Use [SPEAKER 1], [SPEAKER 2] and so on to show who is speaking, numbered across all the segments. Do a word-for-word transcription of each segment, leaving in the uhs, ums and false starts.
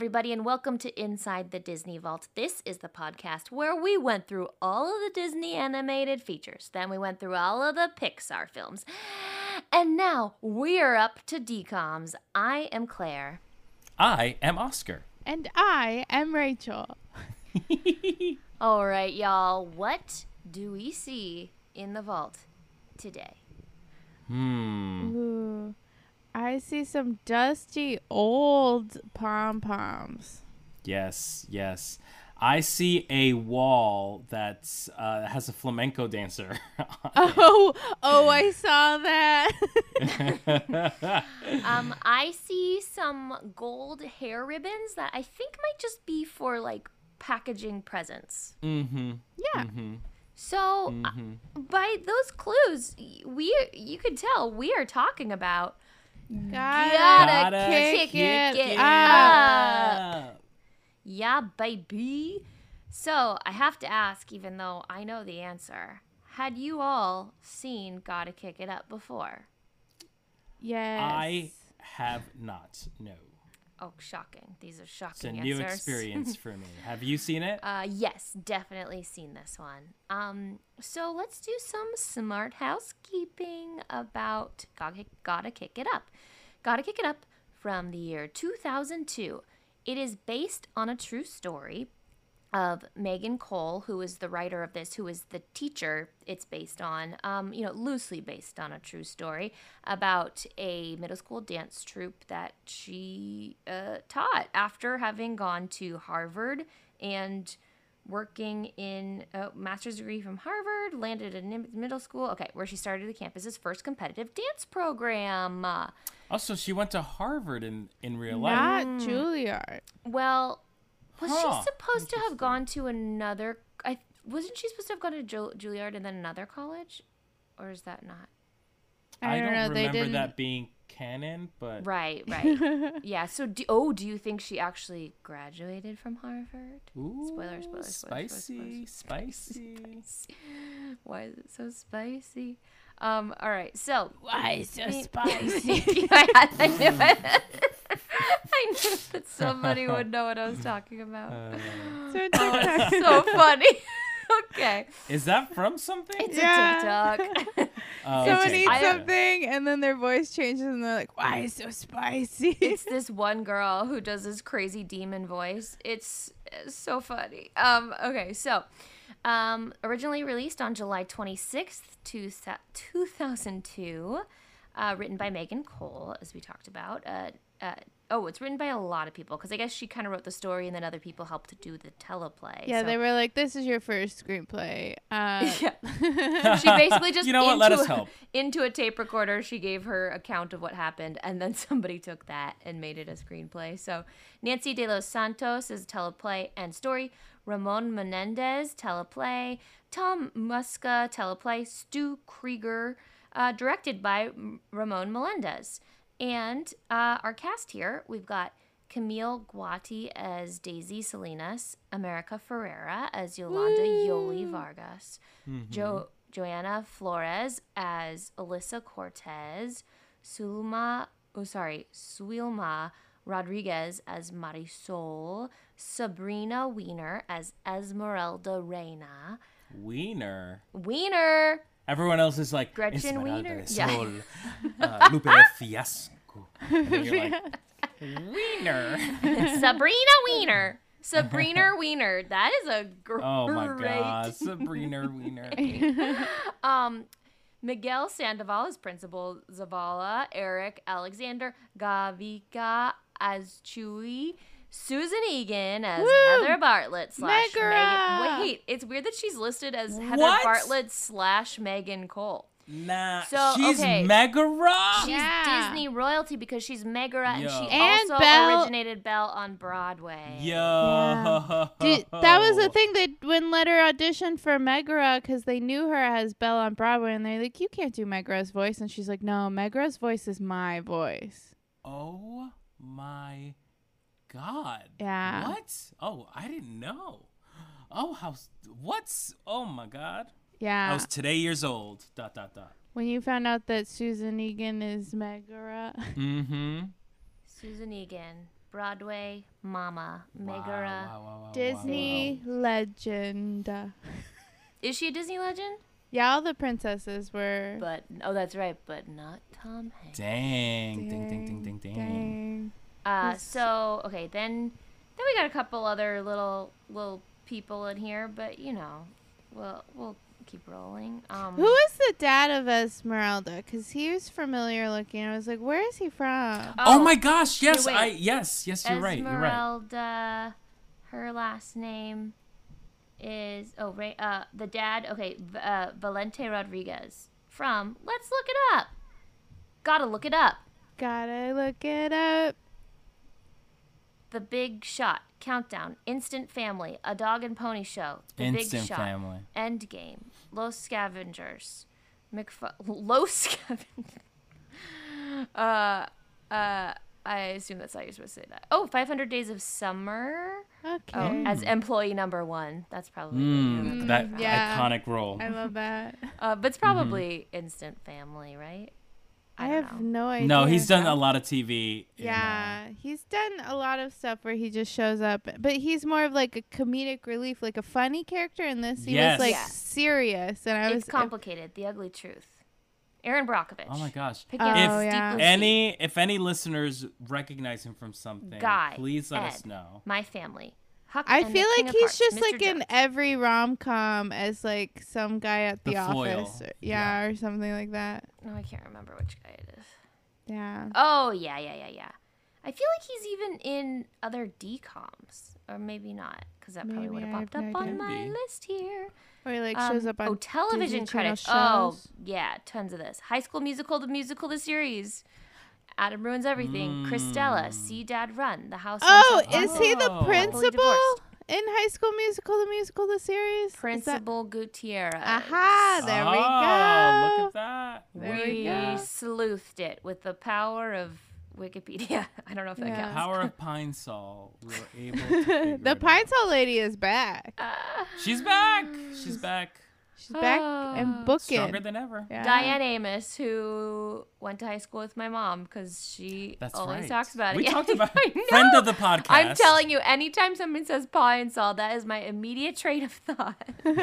[SPEAKER 1] everybody, and welcome to Inside the Disney Vault. This is the podcast where we went through all of the Disney animated features. Then we went through all of the Pixar films. And now we are up to D COMs. I am Claire.
[SPEAKER 2] I am Oscar.
[SPEAKER 3] And I am Rachel.
[SPEAKER 1] All right, y'all. What do we see in the vault today?
[SPEAKER 2] Hmm.
[SPEAKER 3] Ooh. I see some dusty old pom-poms.
[SPEAKER 2] Yes, yes. I see a wall that uh, has a flamenco dancer.
[SPEAKER 3] Oh, oh, I saw that.
[SPEAKER 1] um, I see some gold hair ribbons that I think might just be for, like, packaging presents.
[SPEAKER 2] Mm-hmm.
[SPEAKER 3] Yeah.
[SPEAKER 2] Mm-hmm.
[SPEAKER 1] So,
[SPEAKER 2] Mm-hmm.
[SPEAKER 1] uh, by those clues, we you could tell we are talking about
[SPEAKER 3] Gotta,
[SPEAKER 1] Gotta
[SPEAKER 3] kick,
[SPEAKER 1] kick
[SPEAKER 3] it,
[SPEAKER 1] it
[SPEAKER 3] up.
[SPEAKER 1] up. Yeah, baby. So, I have to ask, even though I know the answer, had you all seen Gotta Kick It Up before?
[SPEAKER 3] Yes.
[SPEAKER 2] I have not, no.
[SPEAKER 1] Oh, shocking. These are
[SPEAKER 2] It's a
[SPEAKER 1] shocking
[SPEAKER 2] new
[SPEAKER 1] answers.
[SPEAKER 2] experience for me. Have you seen it?
[SPEAKER 1] Uh, yes, definitely seen this one. Um, so let's do some smart housekeeping about Gotta, Gotta Kick It Up. Gotta Kick It Up from the year two thousand two. It is based on a true story of Megan Cole, who is the writer of this, who is the teacher it's based on, um, you know, loosely based on a true story about a middle school dance troupe that she uh, taught after having gone to Harvard and working in a master's degree from Harvard, landed in middle school, okay, where she started the campus's first competitive dance program. Uh,
[SPEAKER 2] Also, she went to Harvard in, in real
[SPEAKER 3] Not
[SPEAKER 2] life.
[SPEAKER 3] Juilliard.
[SPEAKER 1] well, was
[SPEAKER 2] Huh.
[SPEAKER 1] she supposed to have gone to another? I wasn't she supposed to have gone to Ju- Juilliard and then another college, or is that not
[SPEAKER 3] I,
[SPEAKER 2] I
[SPEAKER 3] don't, know. They
[SPEAKER 2] remember
[SPEAKER 3] didn't.
[SPEAKER 2] that being canon, but
[SPEAKER 1] right? Right. Yeah. So, do, oh, do you think she actually graduated from Harvard?
[SPEAKER 2] Ooh,
[SPEAKER 1] Spoiler, spoiler, spoiler,
[SPEAKER 2] spicy,
[SPEAKER 1] spoiler,
[SPEAKER 2] spicy.
[SPEAKER 1] Why is it so spicy? Um. All right. So
[SPEAKER 3] Why so
[SPEAKER 1] I-
[SPEAKER 3] spicy?
[SPEAKER 1] I, had- I knew it. I knew that somebody would know what I was talking about.
[SPEAKER 2] Uh,
[SPEAKER 3] So
[SPEAKER 1] Oh,
[SPEAKER 3] TikTok.
[SPEAKER 1] it's so funny. Okay.
[SPEAKER 2] is that from something?
[SPEAKER 1] It's
[SPEAKER 3] Yeah.
[SPEAKER 1] a TikTok.
[SPEAKER 2] Oh,
[SPEAKER 3] Someone
[SPEAKER 2] okay.
[SPEAKER 3] eats
[SPEAKER 1] I-
[SPEAKER 3] something and then their voice changes and they're like, why so spicy?
[SPEAKER 1] It's this one girl who does this crazy demon voice. It's, it's so funny. Um, okay, so um, originally released on July twenty-sixth, two thousand two, uh, written by Megan Cole, as we talked about. Uh, uh, oh, it's written by a lot of people because I guess she kind of wrote the story and then other people helped to do the teleplay.
[SPEAKER 3] Yeah,
[SPEAKER 1] so.
[SPEAKER 3] they were like, this is your first screenplay. Uh,
[SPEAKER 1] Yeah. She basically just
[SPEAKER 2] You know what? Let
[SPEAKER 1] into
[SPEAKER 2] us
[SPEAKER 1] a-
[SPEAKER 2] help.
[SPEAKER 1] into a tape recorder. She gave her account of what happened, and then somebody took that and made it a screenplay. So Nancy De Los Santos is teleplay and story. Ramon Menendez teleplay. Tom Muska teleplay. Stu Krieger, uh, directed by M- Ramon Melendez. And uh, our cast here, we've got Camille Guati as Daisy Salinas, America Ferrera as Yolanda Yoli Vargas, jo- Joanna Flores as Alyssa Cortez, Sulma, oh sorry, Suilma Rodriguez as Marisol, Sabrina Wiener as Esmeralda Reina,
[SPEAKER 2] Wiener.
[SPEAKER 1] Wiener,
[SPEAKER 2] Everyone else is like
[SPEAKER 1] Gretchen
[SPEAKER 2] Esmeralda
[SPEAKER 1] Wiener?
[SPEAKER 2] de
[SPEAKER 1] Yeah.
[SPEAKER 2] Sol, uh, Lupe de Fiasco. And then you're like, Wiener.
[SPEAKER 1] Sabrina Wiener. Sabrina Wiener. That is a great.
[SPEAKER 2] Oh my God, Sabrina Wiener.
[SPEAKER 1] Um, Miguel Sandoval as Principal Zavala, Eric Alexander, Gavika as Chewy, Susan Egan as
[SPEAKER 3] Woo!
[SPEAKER 1] Heather Bartlett slash
[SPEAKER 3] Megara!
[SPEAKER 1] Megan. Wait, it's weird that she's listed as Heather
[SPEAKER 2] What?
[SPEAKER 1] Bartlett slash Megan Cole.
[SPEAKER 2] Nah,
[SPEAKER 1] So,
[SPEAKER 2] she's
[SPEAKER 1] okay.
[SPEAKER 2] Megara.
[SPEAKER 1] She's
[SPEAKER 3] Yeah.
[SPEAKER 1] Disney royalty because she's Megara and
[SPEAKER 2] Yo.
[SPEAKER 1] she
[SPEAKER 3] And
[SPEAKER 1] also
[SPEAKER 3] Belle-
[SPEAKER 1] originated Belle on Broadway.
[SPEAKER 2] Yo.
[SPEAKER 3] Dude, that was the thing. They wouldn't let her audition for Megara because they knew her as Belle on Broadway, and they're like, "You can't do Megara's voice," and she's like, "No, Megara's voice is my voice."
[SPEAKER 2] Oh my God.
[SPEAKER 3] Yeah.
[SPEAKER 2] What? Oh, I didn't know. Oh, how? What's? Oh my God.
[SPEAKER 3] Yeah.
[SPEAKER 2] I was today years old. Dot dot dot.
[SPEAKER 3] When you found out that Susan Egan is Megara.
[SPEAKER 2] Mm-hmm.
[SPEAKER 1] Susan Egan. Broadway mama, Megara.
[SPEAKER 2] Wow, wow, wow, wow,
[SPEAKER 3] Disney
[SPEAKER 2] wow.
[SPEAKER 3] legend.
[SPEAKER 1] Is she a Disney legend?
[SPEAKER 3] Yeah, all the princesses were.
[SPEAKER 1] But oh, that's right, but not Tom Hanks.
[SPEAKER 2] Dang, ding, ding, ding, ding, ding.
[SPEAKER 3] Dang.
[SPEAKER 1] Uh,
[SPEAKER 3] Yes.
[SPEAKER 1] so okay, then then we got a couple other little little people in here, but you know, we'll we'll keep rolling. Um,
[SPEAKER 3] Who is the dad of Esmeralda? Because he was familiar looking. I was like, where is he from?
[SPEAKER 2] Oh, my gosh, yes,
[SPEAKER 1] wait.
[SPEAKER 2] I yes, yes, you're right, you're right.
[SPEAKER 1] Esmeralda, her last name is oh right, uh the dad. Okay, v- uh, Valente Rodriguez from. Let's look it up. Gotta look it up.
[SPEAKER 3] Gotta look it up.
[SPEAKER 1] The Big Shot, Countdown, Instant Family, A Dog and Pony Show, The
[SPEAKER 2] Instant
[SPEAKER 1] Big Shot,
[SPEAKER 2] Family.
[SPEAKER 1] Endgame, Los Scavengers, McF- Los Scavengers. uh, uh, I assume that's how you're supposed to say that. Oh, five hundred Days of Summer.
[SPEAKER 3] Okay.
[SPEAKER 1] Oh, as employee number one. That's probably.
[SPEAKER 2] Mm, that
[SPEAKER 3] Mm, yeah.
[SPEAKER 2] iconic role.
[SPEAKER 3] I love that.
[SPEAKER 1] Uh, but it's probably Instant Family, right?
[SPEAKER 3] I,
[SPEAKER 1] I don't
[SPEAKER 3] have
[SPEAKER 1] know.
[SPEAKER 3] no idea.
[SPEAKER 2] No, he's done
[SPEAKER 1] No?
[SPEAKER 2] a lot of T V. in, uh,
[SPEAKER 3] Yeah, he's done a lot of stuff where he just shows up, but he's more of like a comedic relief, like a funny character. In this, he
[SPEAKER 2] Yes.
[SPEAKER 3] was like
[SPEAKER 1] Yeah.
[SPEAKER 3] serious, and I
[SPEAKER 1] It's
[SPEAKER 3] was
[SPEAKER 1] complicated. The Ugly Truth. Aaron Brockovich.
[SPEAKER 2] oh my gosh.
[SPEAKER 1] Pick
[SPEAKER 3] Oh,
[SPEAKER 1] up
[SPEAKER 3] yeah.
[SPEAKER 1] Deep Blue Sea.
[SPEAKER 2] Any if any listeners recognize him from something,
[SPEAKER 1] Guy,
[SPEAKER 2] please let
[SPEAKER 1] Ed,
[SPEAKER 2] us know.
[SPEAKER 1] My Family. Huck
[SPEAKER 3] I
[SPEAKER 1] and the
[SPEAKER 3] feel
[SPEAKER 1] King
[SPEAKER 3] like
[SPEAKER 1] of
[SPEAKER 3] he's
[SPEAKER 1] Hearts,
[SPEAKER 3] just
[SPEAKER 1] Mister
[SPEAKER 3] like in
[SPEAKER 1] Jones.
[SPEAKER 3] every rom com as like some guy at the,
[SPEAKER 2] The foil.
[SPEAKER 3] office, or, yeah, or something like that.
[SPEAKER 1] No, I can't remember which guy it is.
[SPEAKER 3] Yeah.
[SPEAKER 1] Oh, yeah, yeah, yeah, yeah. I feel like he's even in other D COMs. Or maybe not, because that probably
[SPEAKER 3] Maybe,
[SPEAKER 1] would have
[SPEAKER 3] I
[SPEAKER 1] popped
[SPEAKER 3] have
[SPEAKER 1] up
[SPEAKER 3] no
[SPEAKER 1] on
[SPEAKER 3] idea.
[SPEAKER 1] my
[SPEAKER 2] Maybe.
[SPEAKER 1] list here.
[SPEAKER 3] Or he like
[SPEAKER 1] Um,
[SPEAKER 3] shows up on
[SPEAKER 1] oh, television
[SPEAKER 3] Disney Channel
[SPEAKER 1] credits. Oh,
[SPEAKER 3] shows.
[SPEAKER 1] yeah, tons of this. High School Musical, the musical, the series. Adam Ruins Everything.
[SPEAKER 2] Mm.
[SPEAKER 1] Christella, See Dad Run. The House. on
[SPEAKER 3] Oh,
[SPEAKER 1] Sunset
[SPEAKER 3] is he the
[SPEAKER 2] Oh.
[SPEAKER 1] Happily
[SPEAKER 3] principal
[SPEAKER 1] Divorced.
[SPEAKER 3] in High School Musical, the musical, the series? Is that-
[SPEAKER 1] Principal Gutierrez.
[SPEAKER 3] Aha, there we
[SPEAKER 2] oh,
[SPEAKER 3] go.
[SPEAKER 2] Look at that.
[SPEAKER 3] There
[SPEAKER 1] we
[SPEAKER 3] we go.
[SPEAKER 1] sleuthed it with the power of Wikipedia. I don't know if that
[SPEAKER 3] Yeah.
[SPEAKER 1] counts.
[SPEAKER 2] Power of Pine Sol. We were able to figure
[SPEAKER 3] The
[SPEAKER 2] it
[SPEAKER 3] Pine
[SPEAKER 2] out.
[SPEAKER 3] Sol lady is back.
[SPEAKER 1] Ah.
[SPEAKER 2] She's back. She's back.
[SPEAKER 3] She's back
[SPEAKER 1] Ah.
[SPEAKER 3] and booking.
[SPEAKER 2] Stronger than ever.
[SPEAKER 3] Yeah.
[SPEAKER 1] Diane Amos, who went to high school with my mom, because she
[SPEAKER 2] That's
[SPEAKER 1] always
[SPEAKER 2] right.
[SPEAKER 1] talks about it.
[SPEAKER 2] We
[SPEAKER 1] Yeah,
[SPEAKER 2] talked about
[SPEAKER 1] I know.
[SPEAKER 2] friend of the podcast.
[SPEAKER 1] I'm telling you, anytime someone says Pine Sol, that is my immediate train of thought.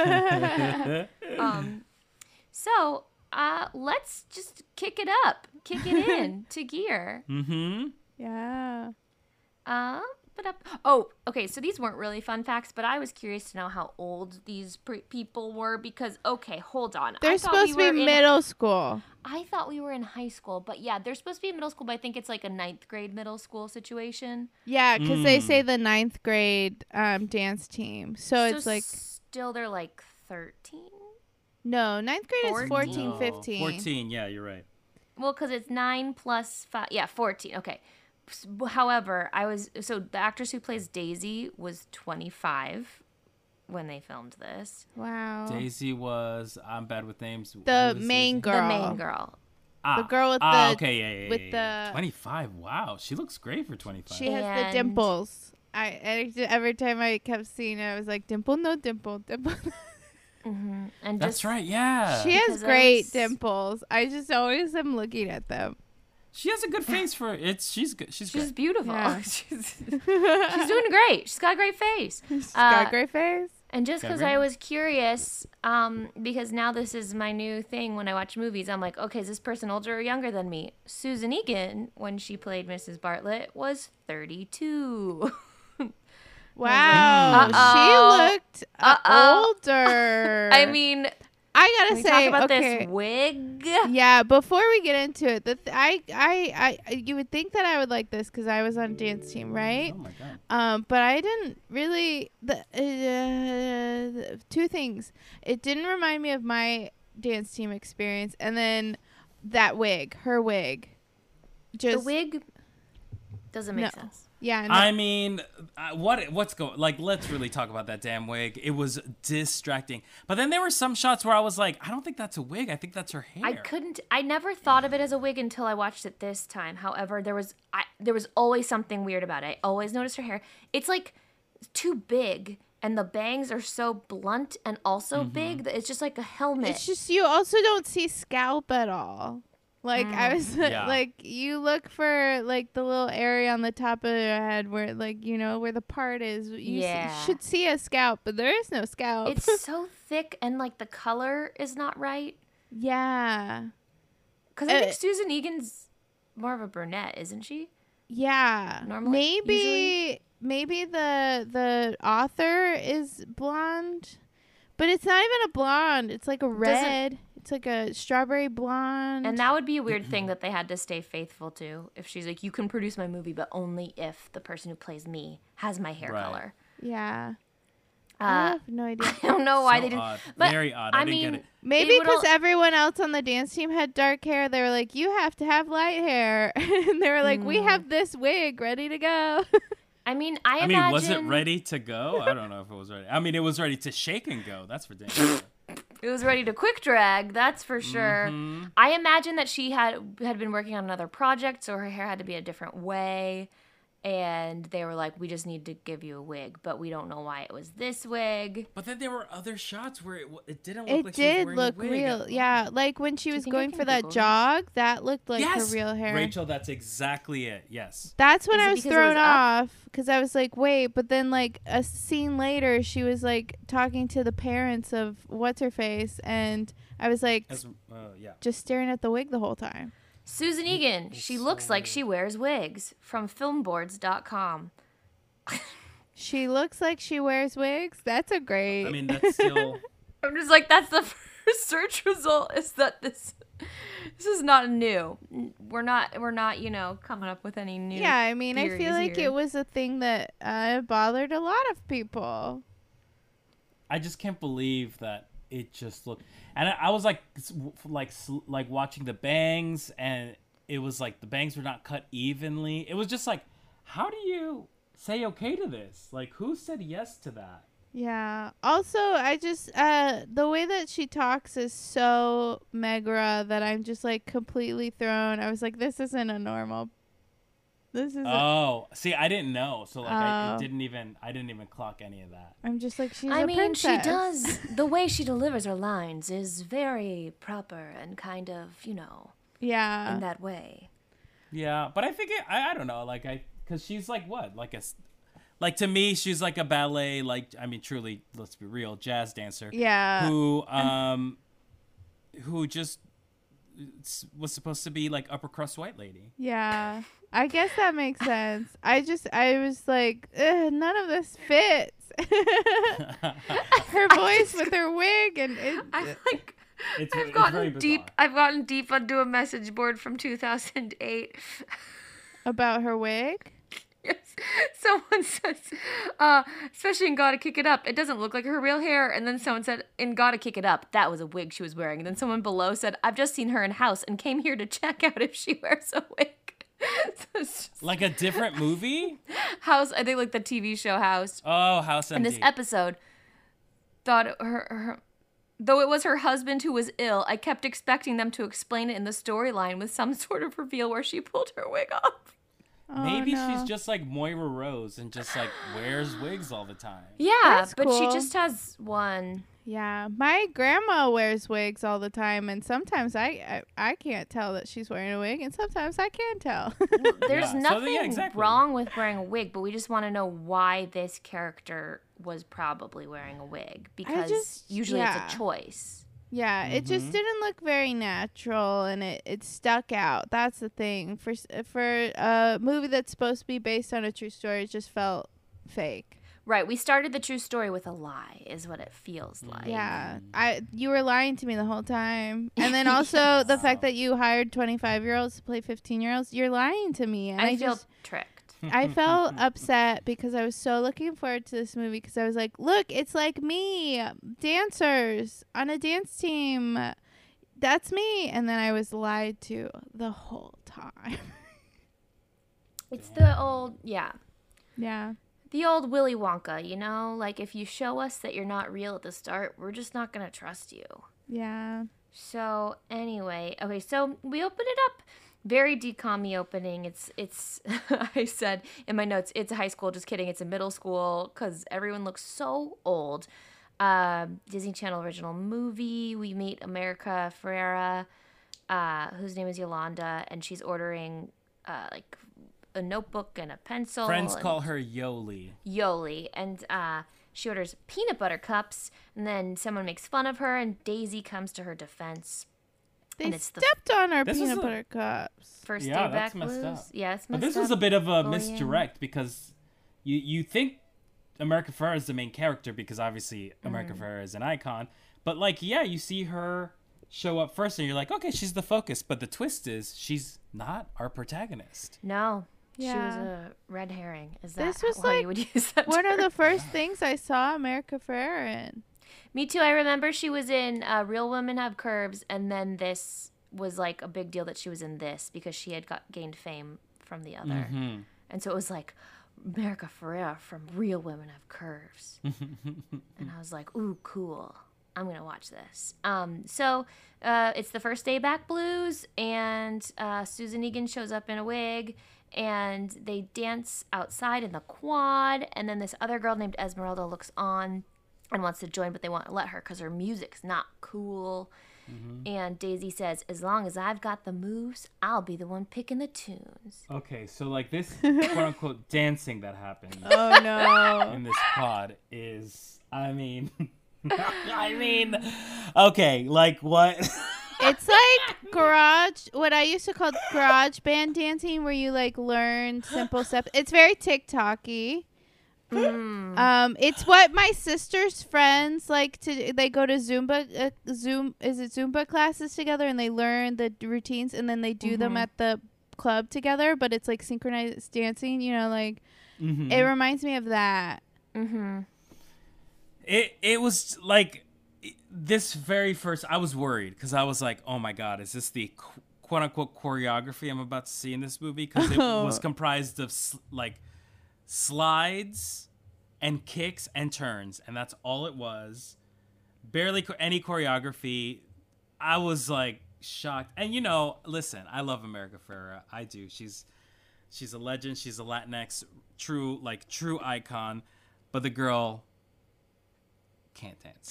[SPEAKER 1] um, so uh, let's just kick it up, kick it in to gear.
[SPEAKER 2] Mm-hmm.
[SPEAKER 3] Yeah.
[SPEAKER 1] Uh, but up. Oh, okay. So these weren't really fun facts, but I was curious to know how old these pre- people were because. Okay, hold on.
[SPEAKER 3] They're
[SPEAKER 1] I thought
[SPEAKER 3] supposed
[SPEAKER 1] we
[SPEAKER 3] to be
[SPEAKER 1] were in-
[SPEAKER 3] middle school.
[SPEAKER 1] I thought we were in high school, but yeah, they're supposed to be in middle school. But I think it's like a ninth grade middle school situation.
[SPEAKER 3] Yeah, because they
[SPEAKER 2] Mm.
[SPEAKER 3] say the ninth grade um, dance team. So, it's like,
[SPEAKER 1] still they're like thirteen.
[SPEAKER 3] no, ninth grade
[SPEAKER 1] fourteen?
[SPEAKER 3] is fourteen,
[SPEAKER 2] No,
[SPEAKER 3] fifteen.
[SPEAKER 2] fourteen, yeah, you're right.
[SPEAKER 1] Well, because it's nine plus five. Yeah, fourteen. Okay. S- However, I was so the actress who plays Daisy was twenty-five when they filmed this.
[SPEAKER 3] Wow.
[SPEAKER 2] Daisy was, I'm bad with names.
[SPEAKER 3] The
[SPEAKER 2] Who was
[SPEAKER 3] main
[SPEAKER 2] Daisy?
[SPEAKER 3] girl.
[SPEAKER 1] The main girl.
[SPEAKER 2] Ah,
[SPEAKER 3] the girl with
[SPEAKER 2] ah,
[SPEAKER 3] the-
[SPEAKER 2] okay, yeah, yeah,
[SPEAKER 3] with
[SPEAKER 2] yeah, yeah.
[SPEAKER 3] the-
[SPEAKER 2] twenty-five. Wow, she looks great for twenty-five.
[SPEAKER 3] She has the
[SPEAKER 1] And-
[SPEAKER 3] dimples. I and every time I kept seeing it, I was like, dimple, no dimple, dimple.
[SPEAKER 1] Mm-hmm. And
[SPEAKER 2] That's
[SPEAKER 1] just,
[SPEAKER 2] right, yeah.
[SPEAKER 3] She
[SPEAKER 2] She,
[SPEAKER 3] has
[SPEAKER 1] Because I
[SPEAKER 3] great
[SPEAKER 1] was-
[SPEAKER 3] dimples. I just always am looking at them.
[SPEAKER 2] has a good face for it's. She's good. She's,
[SPEAKER 1] She's
[SPEAKER 2] good.
[SPEAKER 1] beautiful.
[SPEAKER 3] Yeah.
[SPEAKER 1] she's, she's doing great. She's got a great face.
[SPEAKER 3] She's
[SPEAKER 1] Uh,
[SPEAKER 3] got a great face.
[SPEAKER 1] And just
[SPEAKER 2] Got a
[SPEAKER 1] because
[SPEAKER 2] great
[SPEAKER 1] I
[SPEAKER 2] one.
[SPEAKER 1] was curious, um, because now this is my new thing when I watch movies, I'm like, okay, is this person older or younger than me? Susan Egan, when she played Missus Bartlett, was thirty-two.
[SPEAKER 3] Wow,
[SPEAKER 1] Uh-oh.
[SPEAKER 3] she looked uh,
[SPEAKER 1] Uh-oh.
[SPEAKER 3] older.
[SPEAKER 1] I mean,
[SPEAKER 3] I
[SPEAKER 1] can
[SPEAKER 3] gotta
[SPEAKER 1] we
[SPEAKER 3] say,
[SPEAKER 1] talk about
[SPEAKER 3] okay.
[SPEAKER 1] this wig?
[SPEAKER 3] Yeah, before we get into it, the th- I, I, I, you would think that I would like this because I was on a dance team, right?
[SPEAKER 2] Oh my god.
[SPEAKER 3] Um, but I didn't really. The uh, two things. It didn't remind me of my dance team experience, and then that wig, her wig, just
[SPEAKER 1] The wig doesn't make
[SPEAKER 3] No.
[SPEAKER 1] sense.
[SPEAKER 3] Yeah, no.
[SPEAKER 2] I mean, uh, what what's going? Like, let's really talk about that damn wig. It was distracting. But then there were some shots where I was like, I don't think that's a wig. I think that's her hair.
[SPEAKER 1] I couldn't. I never thought of it as a wig until I watched it this time. However, there was I there was always something weird about it. I always noticed her hair. It's like too big, and the bangs are so blunt and also
[SPEAKER 2] Mm-hmm.
[SPEAKER 1] big that it's just like a helmet.
[SPEAKER 3] It's just you also don't see scalp at all. Like I was
[SPEAKER 2] Yeah.
[SPEAKER 3] like, you look for like the little area on the top of your head where, like, you know, where the part is. You
[SPEAKER 1] Yeah.
[SPEAKER 3] s- should see a scalp, but there is no scalp.
[SPEAKER 1] It's so thick and like the color is not right.
[SPEAKER 3] yeah,
[SPEAKER 1] Because I think
[SPEAKER 3] Uh,
[SPEAKER 1] Susan Egan's more of a brunette, isn't she?
[SPEAKER 3] yeah.
[SPEAKER 1] Normally,
[SPEAKER 3] maybe
[SPEAKER 1] usually?
[SPEAKER 3] maybe the the author is blonde, but it's not even a blonde. It's like a red. It's like a strawberry blonde.
[SPEAKER 1] And that would be a weird thing that they had to stay faithful to. If she's like, you can produce my movie, but only if the person who plays me has my hair
[SPEAKER 2] Right.
[SPEAKER 1] color.
[SPEAKER 3] yeah. I
[SPEAKER 1] Uh,
[SPEAKER 3] have no idea.
[SPEAKER 1] I don't know why
[SPEAKER 2] So
[SPEAKER 1] they didn't.
[SPEAKER 2] odd.
[SPEAKER 1] But,
[SPEAKER 2] Very odd. I,
[SPEAKER 1] I
[SPEAKER 2] didn't
[SPEAKER 1] mean,
[SPEAKER 2] get it.
[SPEAKER 3] Maybe
[SPEAKER 1] it would
[SPEAKER 3] because
[SPEAKER 1] al-
[SPEAKER 3] everyone else on the dance team had dark hair, they were like, "You have to have light hair," and they were like, "We
[SPEAKER 1] Mm.
[SPEAKER 3] have this wig ready to go."
[SPEAKER 1] I mean, I,
[SPEAKER 2] I
[SPEAKER 1] imagine.
[SPEAKER 2] mean, was it ready to go? I don't know if it was ready. I mean, it was ready to shake and go. That's for damn sure.
[SPEAKER 1] It was ready to quick drag, that's for sure.
[SPEAKER 2] Mhm.
[SPEAKER 1] I imagine that she had had been working on another project, so her hair had to be a different way. And they were like, we just need to give you a wig, but we don't know why it was this wig.
[SPEAKER 2] But then there were other shots where it, w- it didn't look
[SPEAKER 3] It
[SPEAKER 2] like she was
[SPEAKER 3] did
[SPEAKER 2] wearing
[SPEAKER 3] look
[SPEAKER 2] a wig
[SPEAKER 3] real,
[SPEAKER 2] at
[SPEAKER 3] yeah. Like when she
[SPEAKER 1] you
[SPEAKER 3] was
[SPEAKER 1] think I
[SPEAKER 3] going
[SPEAKER 1] can
[SPEAKER 3] for that
[SPEAKER 1] Google this?
[SPEAKER 3] jog, that looked like
[SPEAKER 2] yes!
[SPEAKER 3] her real hair.
[SPEAKER 2] Rachel, that's exactly it. Yes.
[SPEAKER 3] That's when
[SPEAKER 1] Is
[SPEAKER 3] I
[SPEAKER 1] it
[SPEAKER 3] was
[SPEAKER 1] because it
[SPEAKER 3] thrown
[SPEAKER 1] was up?
[SPEAKER 3] off because I was like, wait, but then like a scene later, she was like talking to the parents of what's her face, and I was like
[SPEAKER 2] As, uh, yeah.
[SPEAKER 3] just staring at the wig the whole time.
[SPEAKER 1] Susan Egan, she looks like she wears wigs from filmboards dot com.
[SPEAKER 3] She looks like she wears wigs. That's a great.
[SPEAKER 2] I mean, that's still.
[SPEAKER 1] I'm just like, that's the first search result is that this this is not new. We're not, we're not, you know, coming up with any new.
[SPEAKER 3] yeah, I mean, I feel
[SPEAKER 1] theories
[SPEAKER 3] like
[SPEAKER 1] here.
[SPEAKER 3] it was a thing that uh, bothered a lot of people.
[SPEAKER 2] I just can't believe that it just looked. And I, I was like, s- w- like, sl- like watching the bangs, and it was like the bangs were not cut evenly. It was just like, how do you say okay to this? Like, who said yes to that?
[SPEAKER 3] Yeah. Also, I just uh the way that she talks is so Megra that I'm just like completely thrown. I was like, this isn't a normal. This is.
[SPEAKER 2] Oh, see, I didn't know, so like, I
[SPEAKER 3] Oh.
[SPEAKER 2] it didn't even, I didn't even clock any of that.
[SPEAKER 3] I'm just like she's
[SPEAKER 1] I
[SPEAKER 3] a
[SPEAKER 1] mean,
[SPEAKER 3] princess.
[SPEAKER 1] she does. The way she delivers her lines is very proper and kind of, you know,
[SPEAKER 3] Yeah.
[SPEAKER 1] in that way.
[SPEAKER 2] Yeah, but I think it, I, I don't know, like I, cause she's like what, like a, s- like to me, she's like a ballet, like I mean, truly, let's be real, jazz dancer.
[SPEAKER 3] Yeah.
[SPEAKER 2] Who, um, who just s- was supposed to be like upper crust white lady.
[SPEAKER 3] Yeah. I guess that makes sense. I just I was like, Ugh, none of this fits. Her voice with her wig and it,
[SPEAKER 1] I like.
[SPEAKER 2] It's,
[SPEAKER 1] I've
[SPEAKER 2] it's very
[SPEAKER 1] gotten
[SPEAKER 2] bizarre.
[SPEAKER 1] deep. I've gotten deep onto a message board from two thousand eight.
[SPEAKER 3] about her wig.
[SPEAKER 1] Yes. Someone says, uh, especially in Gotta Kick It Up, it doesn't look like her real hair. And then someone said, in Gotta Kick It Up, that was a wig she was wearing. And then someone below said, I've just seen her in House and came here to check out if she wears a wig. So it's just
[SPEAKER 2] Like a different movie?
[SPEAKER 1] House, I think like the T V show House.
[SPEAKER 2] Oh, House
[SPEAKER 1] In
[SPEAKER 2] M D.
[SPEAKER 1] this episode, thought it- her, her, though it was her husband who was ill, I kept expecting them to explain it in the storyline with some sort of reveal where she pulled her wig off.
[SPEAKER 3] Oh,
[SPEAKER 2] Maybe
[SPEAKER 3] no.
[SPEAKER 2] she's just like Moira Rose and just like wears wigs all the time.
[SPEAKER 1] Yeah,
[SPEAKER 3] That's
[SPEAKER 1] but she
[SPEAKER 3] cool.
[SPEAKER 1] just has one.
[SPEAKER 3] Yeah, my grandma wears wigs all the time, and sometimes I, I I can't tell that she's wearing a wig, and sometimes I can tell.
[SPEAKER 1] There's
[SPEAKER 2] Yeah, so,
[SPEAKER 1] nothing
[SPEAKER 2] yeah, exactly.
[SPEAKER 1] wrong with wearing a wig, but we just want to know why this character was probably wearing a wig because
[SPEAKER 3] just-
[SPEAKER 1] usually
[SPEAKER 3] yeah.
[SPEAKER 1] it's a choice.
[SPEAKER 3] Yeah, it just
[SPEAKER 2] Mhm.
[SPEAKER 3] didn't look very natural, and it, it stuck out. That's the thing. For s- for a movie that's supposed to be based on a true story, it just felt fake.
[SPEAKER 1] Right, we started the true story with a lie, is what it feels
[SPEAKER 2] Mm.
[SPEAKER 1] like.
[SPEAKER 3] Yeah, I you were lying to me the whole time, and then also the fact
[SPEAKER 2] Wow.
[SPEAKER 3] that you hired twenty-five year olds to play fifteen year olds, you're lying to me, and I,
[SPEAKER 1] I, feel
[SPEAKER 3] just
[SPEAKER 1] tricked.
[SPEAKER 3] I felt upset because I was so looking forward to this movie because I was like, look, it's like me, dancers on a dance team. That's me. And then I was lied to the whole time.
[SPEAKER 1] It's the old, yeah,
[SPEAKER 3] Yeah.
[SPEAKER 1] the old Willy Wonka, you know? Like, if you show us that you're not real at the start, we're just not going to trust you.
[SPEAKER 3] Yeah.
[SPEAKER 1] So, anyway, okay, so we open it up. Very decommy opening. It's, it's, I said in my notes, it's a high school. Just kidding. It's a middle school because everyone looks so old. Uh, Disney Channel original movie. We meet America Ferrera. uh, whose name is Yolanda, and she's ordering uh, like a notebook and a pencil.
[SPEAKER 2] Friends
[SPEAKER 1] and
[SPEAKER 2] call her Yoli.
[SPEAKER 1] Yoli, and uh, she orders peanut butter cups, and then someone makes fun of her, and Daisy comes to her defense.
[SPEAKER 3] They
[SPEAKER 1] And it's the
[SPEAKER 3] stepped on our
[SPEAKER 2] This is
[SPEAKER 3] peanut
[SPEAKER 2] a-
[SPEAKER 3] butter cups.
[SPEAKER 1] First
[SPEAKER 2] Yeah,
[SPEAKER 1] day
[SPEAKER 2] that's
[SPEAKER 1] back
[SPEAKER 2] messed
[SPEAKER 1] blues.
[SPEAKER 2] up.
[SPEAKER 1] Yeah, it's
[SPEAKER 2] But
[SPEAKER 1] messed
[SPEAKER 2] this was a
[SPEAKER 1] up.
[SPEAKER 2] bit of a
[SPEAKER 1] bullying.
[SPEAKER 2] misdirect because you you think America Ferrera is the main character because obviously America
[SPEAKER 1] Mm.
[SPEAKER 2] Ferrera is an icon. But like, yeah, you see her show up first and you're like, okay, she's the focus. But the twist is she's not our protagonist.
[SPEAKER 1] No, she was
[SPEAKER 3] Yeah.
[SPEAKER 1] a red herring. Is that
[SPEAKER 3] This was
[SPEAKER 1] how you
[SPEAKER 3] like
[SPEAKER 1] would use that
[SPEAKER 3] One of
[SPEAKER 1] term?
[SPEAKER 3] the first things I saw America Ferrera in.
[SPEAKER 1] Me too. I remember she was in uh, Real Women Have Curves, and then this was like a big deal that she was in this because she had got gained fame from the other,
[SPEAKER 2] Hmm.
[SPEAKER 1] and so it was like America Ferrera from Real Women Have Curves, and I was like, ooh, cool. I'm gonna watch this. Um, so uh, it's the first day back blues, and uh, Susan Egan shows up in a wig, and they dance outside in the quad, and then this other girl named Esmeralda looks on and wants to join, but they won't let her because her music's not cool. And Daisy says, as long as I've got the moves, I'll be the one picking the tunes.
[SPEAKER 2] Okay, so like this quote unquote dancing that happened
[SPEAKER 3] Oh no.
[SPEAKER 2] in this pod is, I mean, I mean, okay, like what?
[SPEAKER 3] It's like garage, what I used to call garage band dancing, where you like learn simple steps. It's very TikTok-y.
[SPEAKER 1] Mm.
[SPEAKER 3] Um, it's what my sister's friends like to. They go to Zumba, uh, Zoom is it Zumba classes together, and they learn the routines, and then they do them
[SPEAKER 1] Mhm.
[SPEAKER 3] at the club together. But it's like synchronized dancing, you know. Like
[SPEAKER 2] Mhm.
[SPEAKER 3] it reminds me of that.
[SPEAKER 1] Mm-hmm.
[SPEAKER 2] It it was like this very first. I was worried because I was like, oh my god, is this the qu- quote unquote choreography I'm about to see in this movie? Because it
[SPEAKER 3] Oh.
[SPEAKER 2] was comprised of s- like slides and kicks and turns, and that's all it was. Barely cho- any choreography. I was like shocked. And you know, listen, I love America Ferrera. I do. She's she's a legend. She's a Latinx true like true icon. But the girl can't dance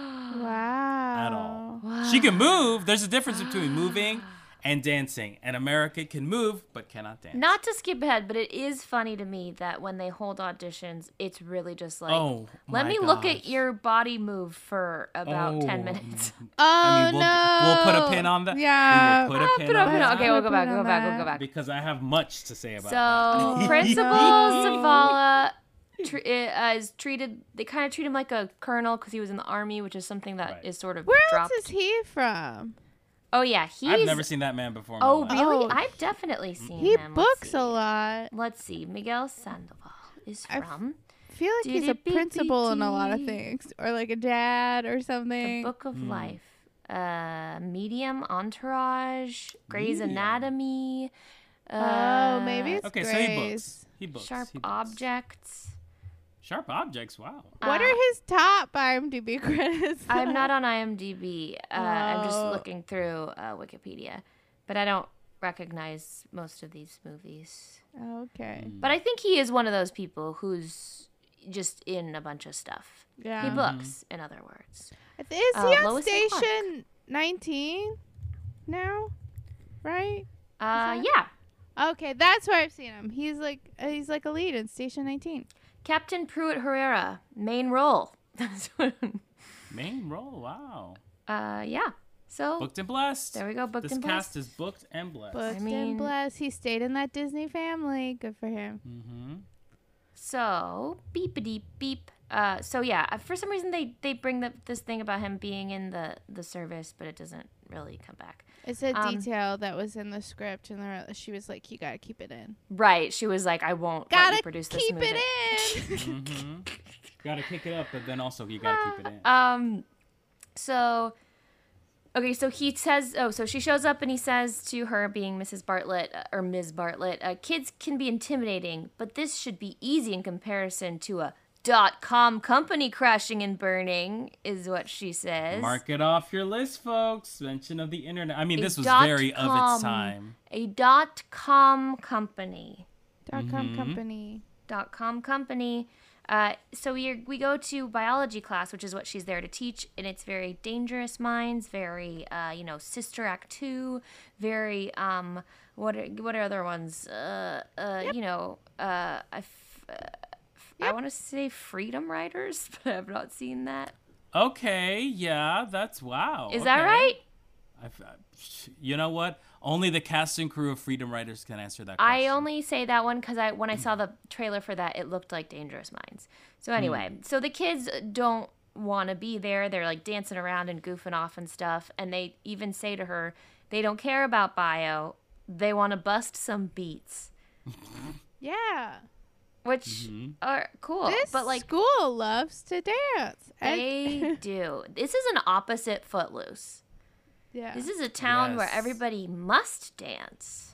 [SPEAKER 3] Wow.
[SPEAKER 2] at all. She can move. There's a difference between moving and dancing. And America can move but cannot dance.
[SPEAKER 1] Not to skip ahead, but it is funny to me that when they hold auditions, it's really just like,
[SPEAKER 2] Oh,
[SPEAKER 1] let
[SPEAKER 2] my
[SPEAKER 1] me look
[SPEAKER 2] gosh.
[SPEAKER 1] at your body move for about ten
[SPEAKER 2] Oh,
[SPEAKER 1] minutes.
[SPEAKER 3] Oh
[SPEAKER 2] I mean, we'll,
[SPEAKER 3] no.
[SPEAKER 2] we'll put a pin on that.
[SPEAKER 3] Yeah.
[SPEAKER 2] We will put a
[SPEAKER 1] Ah,
[SPEAKER 2] pin
[SPEAKER 1] put
[SPEAKER 2] on
[SPEAKER 1] up, put
[SPEAKER 2] that.
[SPEAKER 1] up. Okay, we'll go
[SPEAKER 3] Put
[SPEAKER 1] back.
[SPEAKER 3] on
[SPEAKER 1] We'll go back. We'll
[SPEAKER 3] that.
[SPEAKER 1] go back.
[SPEAKER 2] Because I have much to say about
[SPEAKER 1] So
[SPEAKER 2] that.
[SPEAKER 1] Principal Zavala tr- uh, is treated. They kind of treat him like a colonel because he was in the army, which is something that is
[SPEAKER 2] Right.
[SPEAKER 1] sort of
[SPEAKER 3] Where
[SPEAKER 1] dropped.
[SPEAKER 3] else is he from?
[SPEAKER 1] Oh yeah, he's.
[SPEAKER 2] I've never seen that man before. In
[SPEAKER 1] Oh
[SPEAKER 2] my life.
[SPEAKER 1] really?
[SPEAKER 3] Oh.
[SPEAKER 1] I've definitely seen
[SPEAKER 3] He
[SPEAKER 1] him. Let's
[SPEAKER 3] books
[SPEAKER 1] see.
[SPEAKER 3] a lot.
[SPEAKER 1] Let's see. Miguel Sandoval is
[SPEAKER 3] I-
[SPEAKER 1] from
[SPEAKER 3] I feel like he's a
[SPEAKER 1] Dee-dee-dee-dee-dee.
[SPEAKER 3] principal in a lot of things, or like a dad or
[SPEAKER 1] The
[SPEAKER 3] something.
[SPEAKER 1] Book of
[SPEAKER 2] Hmm.
[SPEAKER 1] Life, uh, Medium, Entourage, Grey's
[SPEAKER 2] Medium.
[SPEAKER 1] Anatomy.
[SPEAKER 3] Oh,
[SPEAKER 1] Uh,
[SPEAKER 3] maybe it's
[SPEAKER 2] Okay, so he
[SPEAKER 3] Grace.
[SPEAKER 2] books. He books.
[SPEAKER 1] Sharp
[SPEAKER 2] he books.
[SPEAKER 1] Objects.
[SPEAKER 2] Sharp objects. Wow.
[SPEAKER 3] What
[SPEAKER 1] Uh,
[SPEAKER 3] are his top IMDb credits?
[SPEAKER 1] I'm not on IMDb. Uh, I'm just
[SPEAKER 3] Oh.
[SPEAKER 1] looking through uh, Wikipedia, but I don't recognize most of these movies.
[SPEAKER 3] Okay.
[SPEAKER 2] Hmm.
[SPEAKER 1] But I think he is one of those people who's just in a bunch of stuff.
[SPEAKER 3] Yeah.
[SPEAKER 1] He books, in other words.
[SPEAKER 3] Is he
[SPEAKER 1] Uh,
[SPEAKER 3] on
[SPEAKER 1] Lois and Clark.
[SPEAKER 3] station nineteen now? Right?
[SPEAKER 1] Uh,
[SPEAKER 3] that-
[SPEAKER 1] yeah.
[SPEAKER 3] Okay, that's where I've seen him. He's like uh, he's like a lead in Station nineteen.
[SPEAKER 1] Captain Pruitt Herrera, main role.
[SPEAKER 2] Main role. Wow.
[SPEAKER 1] uh, yeah. So
[SPEAKER 2] Booked and blessed.
[SPEAKER 1] there we go. Booked
[SPEAKER 2] This
[SPEAKER 1] and
[SPEAKER 2] cast
[SPEAKER 1] blessed.
[SPEAKER 2] is booked and blessed.
[SPEAKER 3] Booked
[SPEAKER 1] mean-
[SPEAKER 3] and blessed. He stayed in that Disney family. Good for him.
[SPEAKER 2] Mm-hmm.
[SPEAKER 1] So beepity beep. Uh, so yeah, uh, for some reason they they bring the, this thing about him being in the the service, but it doesn't really come back.
[SPEAKER 3] It's a
[SPEAKER 1] Um,
[SPEAKER 3] detail that was in the script, and the, she was like, "You gotta keep it in.
[SPEAKER 1] Right? She was like, I won't let
[SPEAKER 3] Gotta
[SPEAKER 1] you produce this
[SPEAKER 3] keep
[SPEAKER 1] movie.
[SPEAKER 3] it in."
[SPEAKER 2] Mm-hmm. Gotta kick it up, but then also you gotta keep it in.
[SPEAKER 1] Um, so, okay, so he says, oh, so she shows up and he says to her, being Missus Bartlett, uh, or Miz Bartlett, uh, kids can be intimidating, but this should be easy in comparison to a dot-com company crashing and burning, is what she says.
[SPEAKER 2] Mark it off your list, folks. Mention of the internet. I mean,
[SPEAKER 1] A
[SPEAKER 2] this was
[SPEAKER 1] dot
[SPEAKER 2] very of
[SPEAKER 1] com.
[SPEAKER 2] its time.
[SPEAKER 1] A dot-com company.
[SPEAKER 3] Dot com
[SPEAKER 2] Mhm.
[SPEAKER 3] company.
[SPEAKER 1] Dot com company. Uh, so we we go to biology class, which is what she's there to teach, and it's very Dangerous Minds, very uh, you know, Sister Act two, very um what are, what are other ones? Uh, uh,
[SPEAKER 3] Yep.
[SPEAKER 1] you know, uh, I f- uh, f- I
[SPEAKER 3] Yep.
[SPEAKER 1] want to say Freedom Riders, but I've not seen that.
[SPEAKER 2] Okay, yeah, that's wow.
[SPEAKER 1] Is that
[SPEAKER 2] okay.
[SPEAKER 1] right?
[SPEAKER 2] I've, uh, you know what? Only the cast and crew of Freedom Riders can answer that
[SPEAKER 1] I
[SPEAKER 2] question.
[SPEAKER 1] only say that one because I when I saw the trailer for that, it looked like Dangerous Minds. So anyway, so the kids don't want to be there. They're like dancing around and goofing off and stuff. And they even say to her, they don't care about bio. They want to bust some beats,
[SPEAKER 3] Yeah.
[SPEAKER 1] which are cool.
[SPEAKER 3] This
[SPEAKER 1] but like
[SPEAKER 3] school loves to dance. And-
[SPEAKER 1] they do. This is an opposite Footloose.
[SPEAKER 3] yeah.
[SPEAKER 1] This is a town where
[SPEAKER 2] Yes.
[SPEAKER 1] everybody must dance.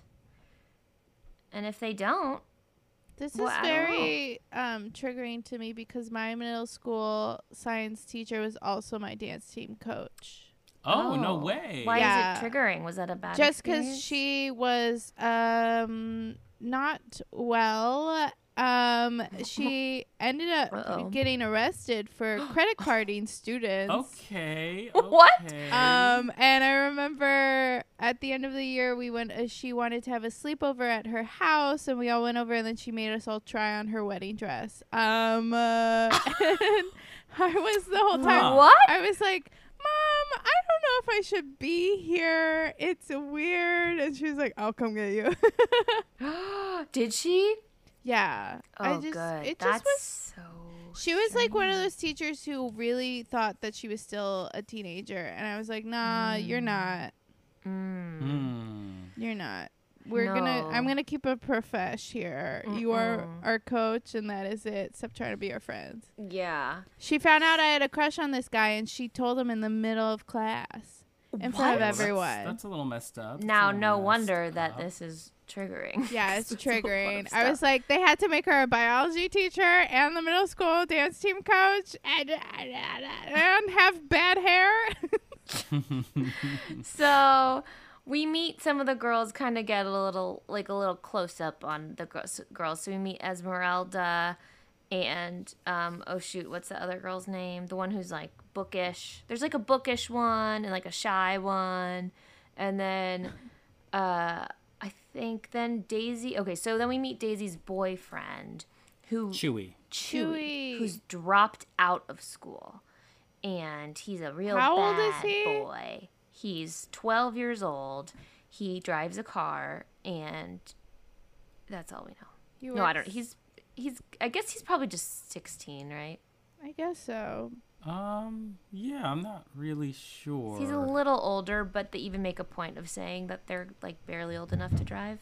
[SPEAKER 1] And if they don't,
[SPEAKER 3] This
[SPEAKER 1] Well,
[SPEAKER 3] is
[SPEAKER 1] I don't
[SPEAKER 3] very um, triggering to me because my middle school science teacher was also my dance team coach.
[SPEAKER 2] Oh, no way.
[SPEAKER 1] Why
[SPEAKER 3] Yeah.
[SPEAKER 1] is it triggering? Was that a bad
[SPEAKER 3] Just because
[SPEAKER 1] experience?
[SPEAKER 3] she was um, not well. Um, she ended up
[SPEAKER 1] Uh-oh.
[SPEAKER 3] getting arrested for credit carding students.
[SPEAKER 2] Okay.
[SPEAKER 1] What?
[SPEAKER 2] okay.
[SPEAKER 3] Um, and I remember at the end of the year, we went. Uh, she wanted to have a sleepover at her house, and we all went over. And then she made us all try on her wedding dress. Um, uh, and I was the whole time.
[SPEAKER 2] Huh.
[SPEAKER 1] What?
[SPEAKER 3] I was like, "Mom, I don't know if I should be here. It's weird." And she was like, "I'll come get you."
[SPEAKER 1] Did she?
[SPEAKER 3] yeah.
[SPEAKER 1] Oh,
[SPEAKER 3] I just,
[SPEAKER 1] good.
[SPEAKER 3] It
[SPEAKER 1] That's
[SPEAKER 3] just was.
[SPEAKER 1] so.
[SPEAKER 3] She was like one of those teachers who really thought that she was still a teenager, and I was like, "Nah, you're not.
[SPEAKER 1] Mm.
[SPEAKER 2] Hmm.
[SPEAKER 3] You're not. We're gonna. I'm
[SPEAKER 1] No.
[SPEAKER 3] gonna keep a profesh here. You are
[SPEAKER 1] Mm-mm.
[SPEAKER 3] our coach, and that is it. Stop trying to be our friends."
[SPEAKER 1] Yeah.
[SPEAKER 3] She found out I had a crush on this guy, and she told him in the middle of class, in front of
[SPEAKER 1] What?
[SPEAKER 3] everyone.
[SPEAKER 2] That's, that's a little messed up. That's a
[SPEAKER 1] Now,
[SPEAKER 2] little
[SPEAKER 1] no
[SPEAKER 2] messed
[SPEAKER 1] wonder that
[SPEAKER 2] up.
[SPEAKER 1] this is triggering.
[SPEAKER 3] Yeah, it's
[SPEAKER 1] It's a lot of
[SPEAKER 3] triggering. I
[SPEAKER 1] stuff.
[SPEAKER 3] was like, they had to make her a biology teacher and the middle school dance team coach, and and have bad hair.
[SPEAKER 1] So we meet some of the girls, kind of get a little, like a little close up on the girls. girls. So we meet Esmeralda and, um, oh shoot, what's the other girl's name? The one who's like bookish. There's like a bookish one and like a shy one. And then, uh, I think then Daisy. Okay, so then we meet Daisy's boyfriend who.
[SPEAKER 2] Chewy.
[SPEAKER 1] Chewy,
[SPEAKER 3] Chewy.
[SPEAKER 1] who's dropped out of school. And he's a real
[SPEAKER 3] How
[SPEAKER 1] bad
[SPEAKER 3] old is he?
[SPEAKER 1] boy. He's twelve years old. He drives a car, and that's all we know.
[SPEAKER 3] You
[SPEAKER 1] No, I
[SPEAKER 3] work-
[SPEAKER 1] don't. He's he's. I guess he's probably just sixteen, right?
[SPEAKER 3] I guess so.
[SPEAKER 2] Um, yeah, I'm not really sure.
[SPEAKER 1] He's a little older, but they even make a point of saying that they're like barely old enough to drive.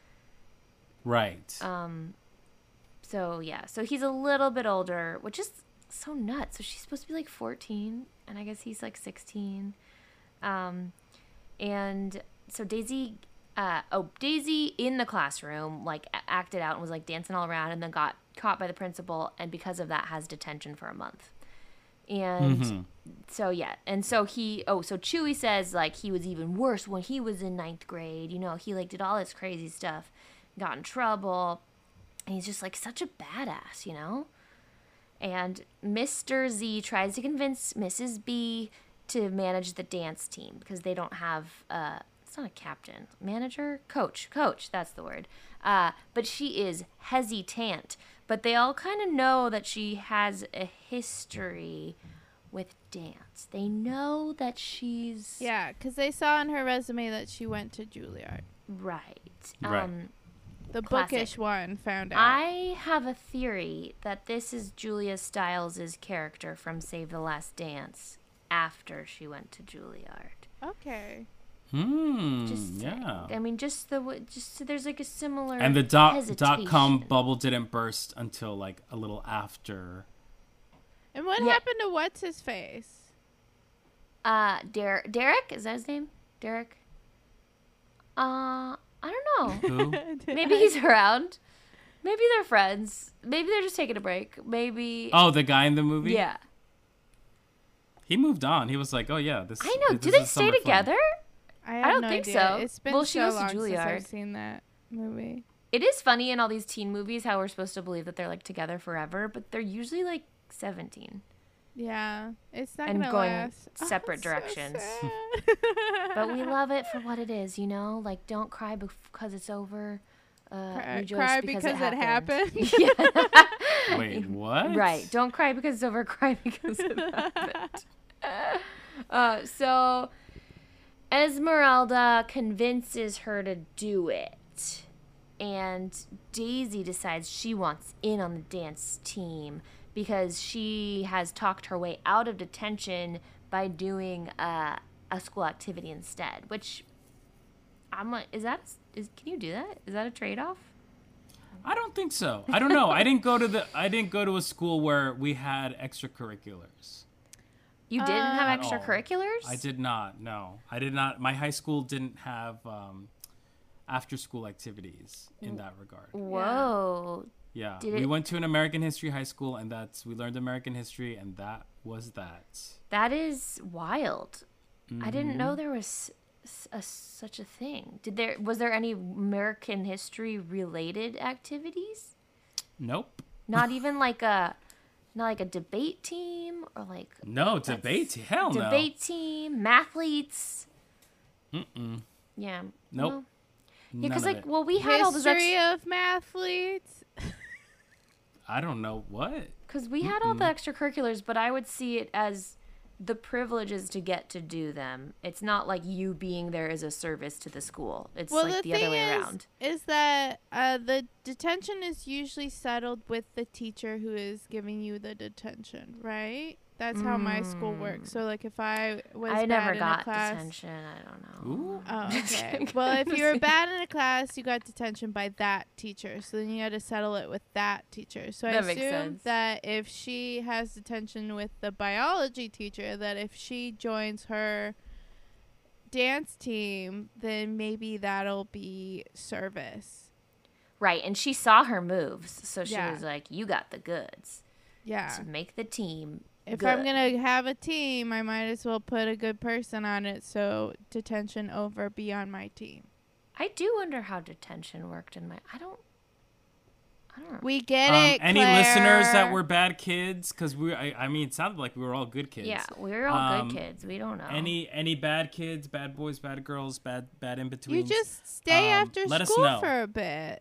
[SPEAKER 2] Right.
[SPEAKER 1] Um, so yeah, so he's a little bit older, which is so nuts. So she's supposed to be like fourteen, and I guess he's like sixteen. Um, and so Daisy, uh, oh, Daisy in the classroom, like a- acted out and was like dancing all around and then got caught by the principal. And because of that has detention for a month. And
[SPEAKER 2] Mhm.
[SPEAKER 1] so, yeah. And so he, oh, so Chewy says like he was even worse when he was in ninth grade. You know, he like did all this crazy stuff, got in trouble. And he's just like such a badass, you know? And Mister Z tries to convince Missus B to manage the dance team because they don't have uh it's not a captain, manager, coach, coach, that's the word. Uh but she is hesitant, but they all kind of know that she has a history with dance. They know that she's
[SPEAKER 3] Yeah, because they saw on her resume that she went to Juilliard.
[SPEAKER 1] right.
[SPEAKER 2] Right.
[SPEAKER 1] Um
[SPEAKER 3] The
[SPEAKER 1] Classic.
[SPEAKER 3] bookish one found out.
[SPEAKER 1] I have a theory that this is Julia Stiles' character from Save the Last Dance after she went to Juilliard.
[SPEAKER 3] okay.
[SPEAKER 2] Hmm.
[SPEAKER 1] Just
[SPEAKER 2] yeah.
[SPEAKER 1] I mean, just the w- just so there's like a similar
[SPEAKER 2] And the dot
[SPEAKER 1] hesitation.
[SPEAKER 2] dot com bubble didn't burst until like a little after.
[SPEAKER 3] And what
[SPEAKER 1] Yeah.
[SPEAKER 3] happened to what's his face?
[SPEAKER 1] Uh, Der- Derek is that his name? Derek. Uh, I don't know.
[SPEAKER 2] Who?
[SPEAKER 1] Maybe he's around. Maybe they're friends. Maybe they're just taking a break. Maybe.
[SPEAKER 2] Oh, the guy in the movie.
[SPEAKER 1] yeah.
[SPEAKER 2] He moved on. He was like, "Oh yeah, this."
[SPEAKER 1] I know.
[SPEAKER 2] This
[SPEAKER 1] Do they
[SPEAKER 2] is
[SPEAKER 1] stay
[SPEAKER 2] summer fun."
[SPEAKER 1] together?
[SPEAKER 3] I, have
[SPEAKER 1] don't
[SPEAKER 3] no
[SPEAKER 1] think
[SPEAKER 3] idea.
[SPEAKER 1] so.
[SPEAKER 3] It's been
[SPEAKER 1] Well, she
[SPEAKER 3] so
[SPEAKER 1] goes to
[SPEAKER 3] long since
[SPEAKER 1] Juilliard.
[SPEAKER 3] I've seen that movie.
[SPEAKER 1] It is funny in all these teen movies how we're supposed to believe that they're like together forever, but they're usually like seventeen
[SPEAKER 3] Yeah, it's not
[SPEAKER 1] and
[SPEAKER 3] gonna
[SPEAKER 1] going
[SPEAKER 3] last.
[SPEAKER 1] separate
[SPEAKER 3] Oh, so
[SPEAKER 1] directions.
[SPEAKER 3] sad.
[SPEAKER 1] But we love it for what it is, you know? Like, don't cry because it's over. Uh,
[SPEAKER 3] Cry,
[SPEAKER 1] rejoice
[SPEAKER 3] cry
[SPEAKER 1] because,
[SPEAKER 3] because
[SPEAKER 1] it
[SPEAKER 3] it
[SPEAKER 1] happened.
[SPEAKER 3] happened.
[SPEAKER 1] Yeah.
[SPEAKER 2] Wait, what?
[SPEAKER 1] Right. Don't cry because it's over. Cry because it happened. Uh, so Esmeralda convinces her to do it. And Daisy decides she wants in on the dance team because she has talked her way out of detention by doing uh, a school activity instead. Which I'm like, is that is can you do that? Is that a trade-off?
[SPEAKER 2] I don't think so. I don't know. I didn't go to the. I didn't go to a school where we had extracurriculars.
[SPEAKER 1] You didn't
[SPEAKER 3] Uh,
[SPEAKER 1] have
[SPEAKER 2] At all.
[SPEAKER 1] extracurriculars?
[SPEAKER 2] I did not. No, I did not. My high school didn't have um, after-school activities in that regard.
[SPEAKER 1] Whoa.
[SPEAKER 2] Yeah,
[SPEAKER 1] Did
[SPEAKER 2] we
[SPEAKER 1] it-
[SPEAKER 2] went to an American history high school, and that's we learned American history, and that was that.
[SPEAKER 1] That is wild. I didn't
[SPEAKER 2] Mm-hmm.
[SPEAKER 1] know there was s- a, such a thing. Did there was there any American history related activities?
[SPEAKER 2] Nope.
[SPEAKER 1] Not even like a not like a debate team or like
[SPEAKER 2] No debate. Hell no.
[SPEAKER 1] debate team, mathletes.
[SPEAKER 2] Mm-mm.
[SPEAKER 1] Yeah.
[SPEAKER 2] Nope.
[SPEAKER 1] Well, yeah,
[SPEAKER 2] None
[SPEAKER 1] because
[SPEAKER 2] of
[SPEAKER 1] like,
[SPEAKER 2] it.
[SPEAKER 1] well, we had all those
[SPEAKER 3] History
[SPEAKER 1] ex-
[SPEAKER 3] of mathletes.
[SPEAKER 2] I don't know what.
[SPEAKER 1] because we had all the extracurriculars, but I would see it as the privileges to get to do them. It's not like you being there as a service to the school. It's
[SPEAKER 3] Well,
[SPEAKER 1] like
[SPEAKER 3] the,
[SPEAKER 1] the,
[SPEAKER 3] thing
[SPEAKER 1] other way
[SPEAKER 3] is,
[SPEAKER 1] around.
[SPEAKER 3] is that uh, the detention is usually settled with the teacher who is giving you the detention, right? That's how my school works. So, like, if I was
[SPEAKER 1] I
[SPEAKER 3] bad
[SPEAKER 1] never
[SPEAKER 3] in a
[SPEAKER 1] got
[SPEAKER 3] class,
[SPEAKER 1] detention. I don't know.
[SPEAKER 2] Ooh.
[SPEAKER 3] oh, okay. Well, if you were bad in a class, you got detention by that teacher. So then you had to settle it with that teacher. So I
[SPEAKER 1] That makes
[SPEAKER 3] assume
[SPEAKER 1] sense.
[SPEAKER 3] that if she has detention with the biology teacher, that if she joins her dance team, then maybe that'll be service.
[SPEAKER 1] Right, and she saw her moves, so she
[SPEAKER 3] Yeah.
[SPEAKER 1] was like, "You got the goods
[SPEAKER 3] Yeah.
[SPEAKER 1] to make the team."
[SPEAKER 3] If
[SPEAKER 1] good.
[SPEAKER 3] I'm going to have a team, I might as well put a good person on it so detention over be on my team.
[SPEAKER 1] I do wonder how detention worked in my. I don't. I don't know.
[SPEAKER 3] We get
[SPEAKER 2] Um,
[SPEAKER 3] it,
[SPEAKER 2] any
[SPEAKER 3] Claire.
[SPEAKER 2] listeners that were bad kids? Because we, I, I mean, it sounded like we were all good kids.
[SPEAKER 1] Yeah, we're all
[SPEAKER 2] Um,
[SPEAKER 1] good kids. We don't know.
[SPEAKER 2] Any any bad kids, bad boys, bad girls, bad bad in between.
[SPEAKER 3] You just stay
[SPEAKER 2] Um,
[SPEAKER 3] after
[SPEAKER 2] let us
[SPEAKER 3] school
[SPEAKER 2] know.
[SPEAKER 3] for a bit.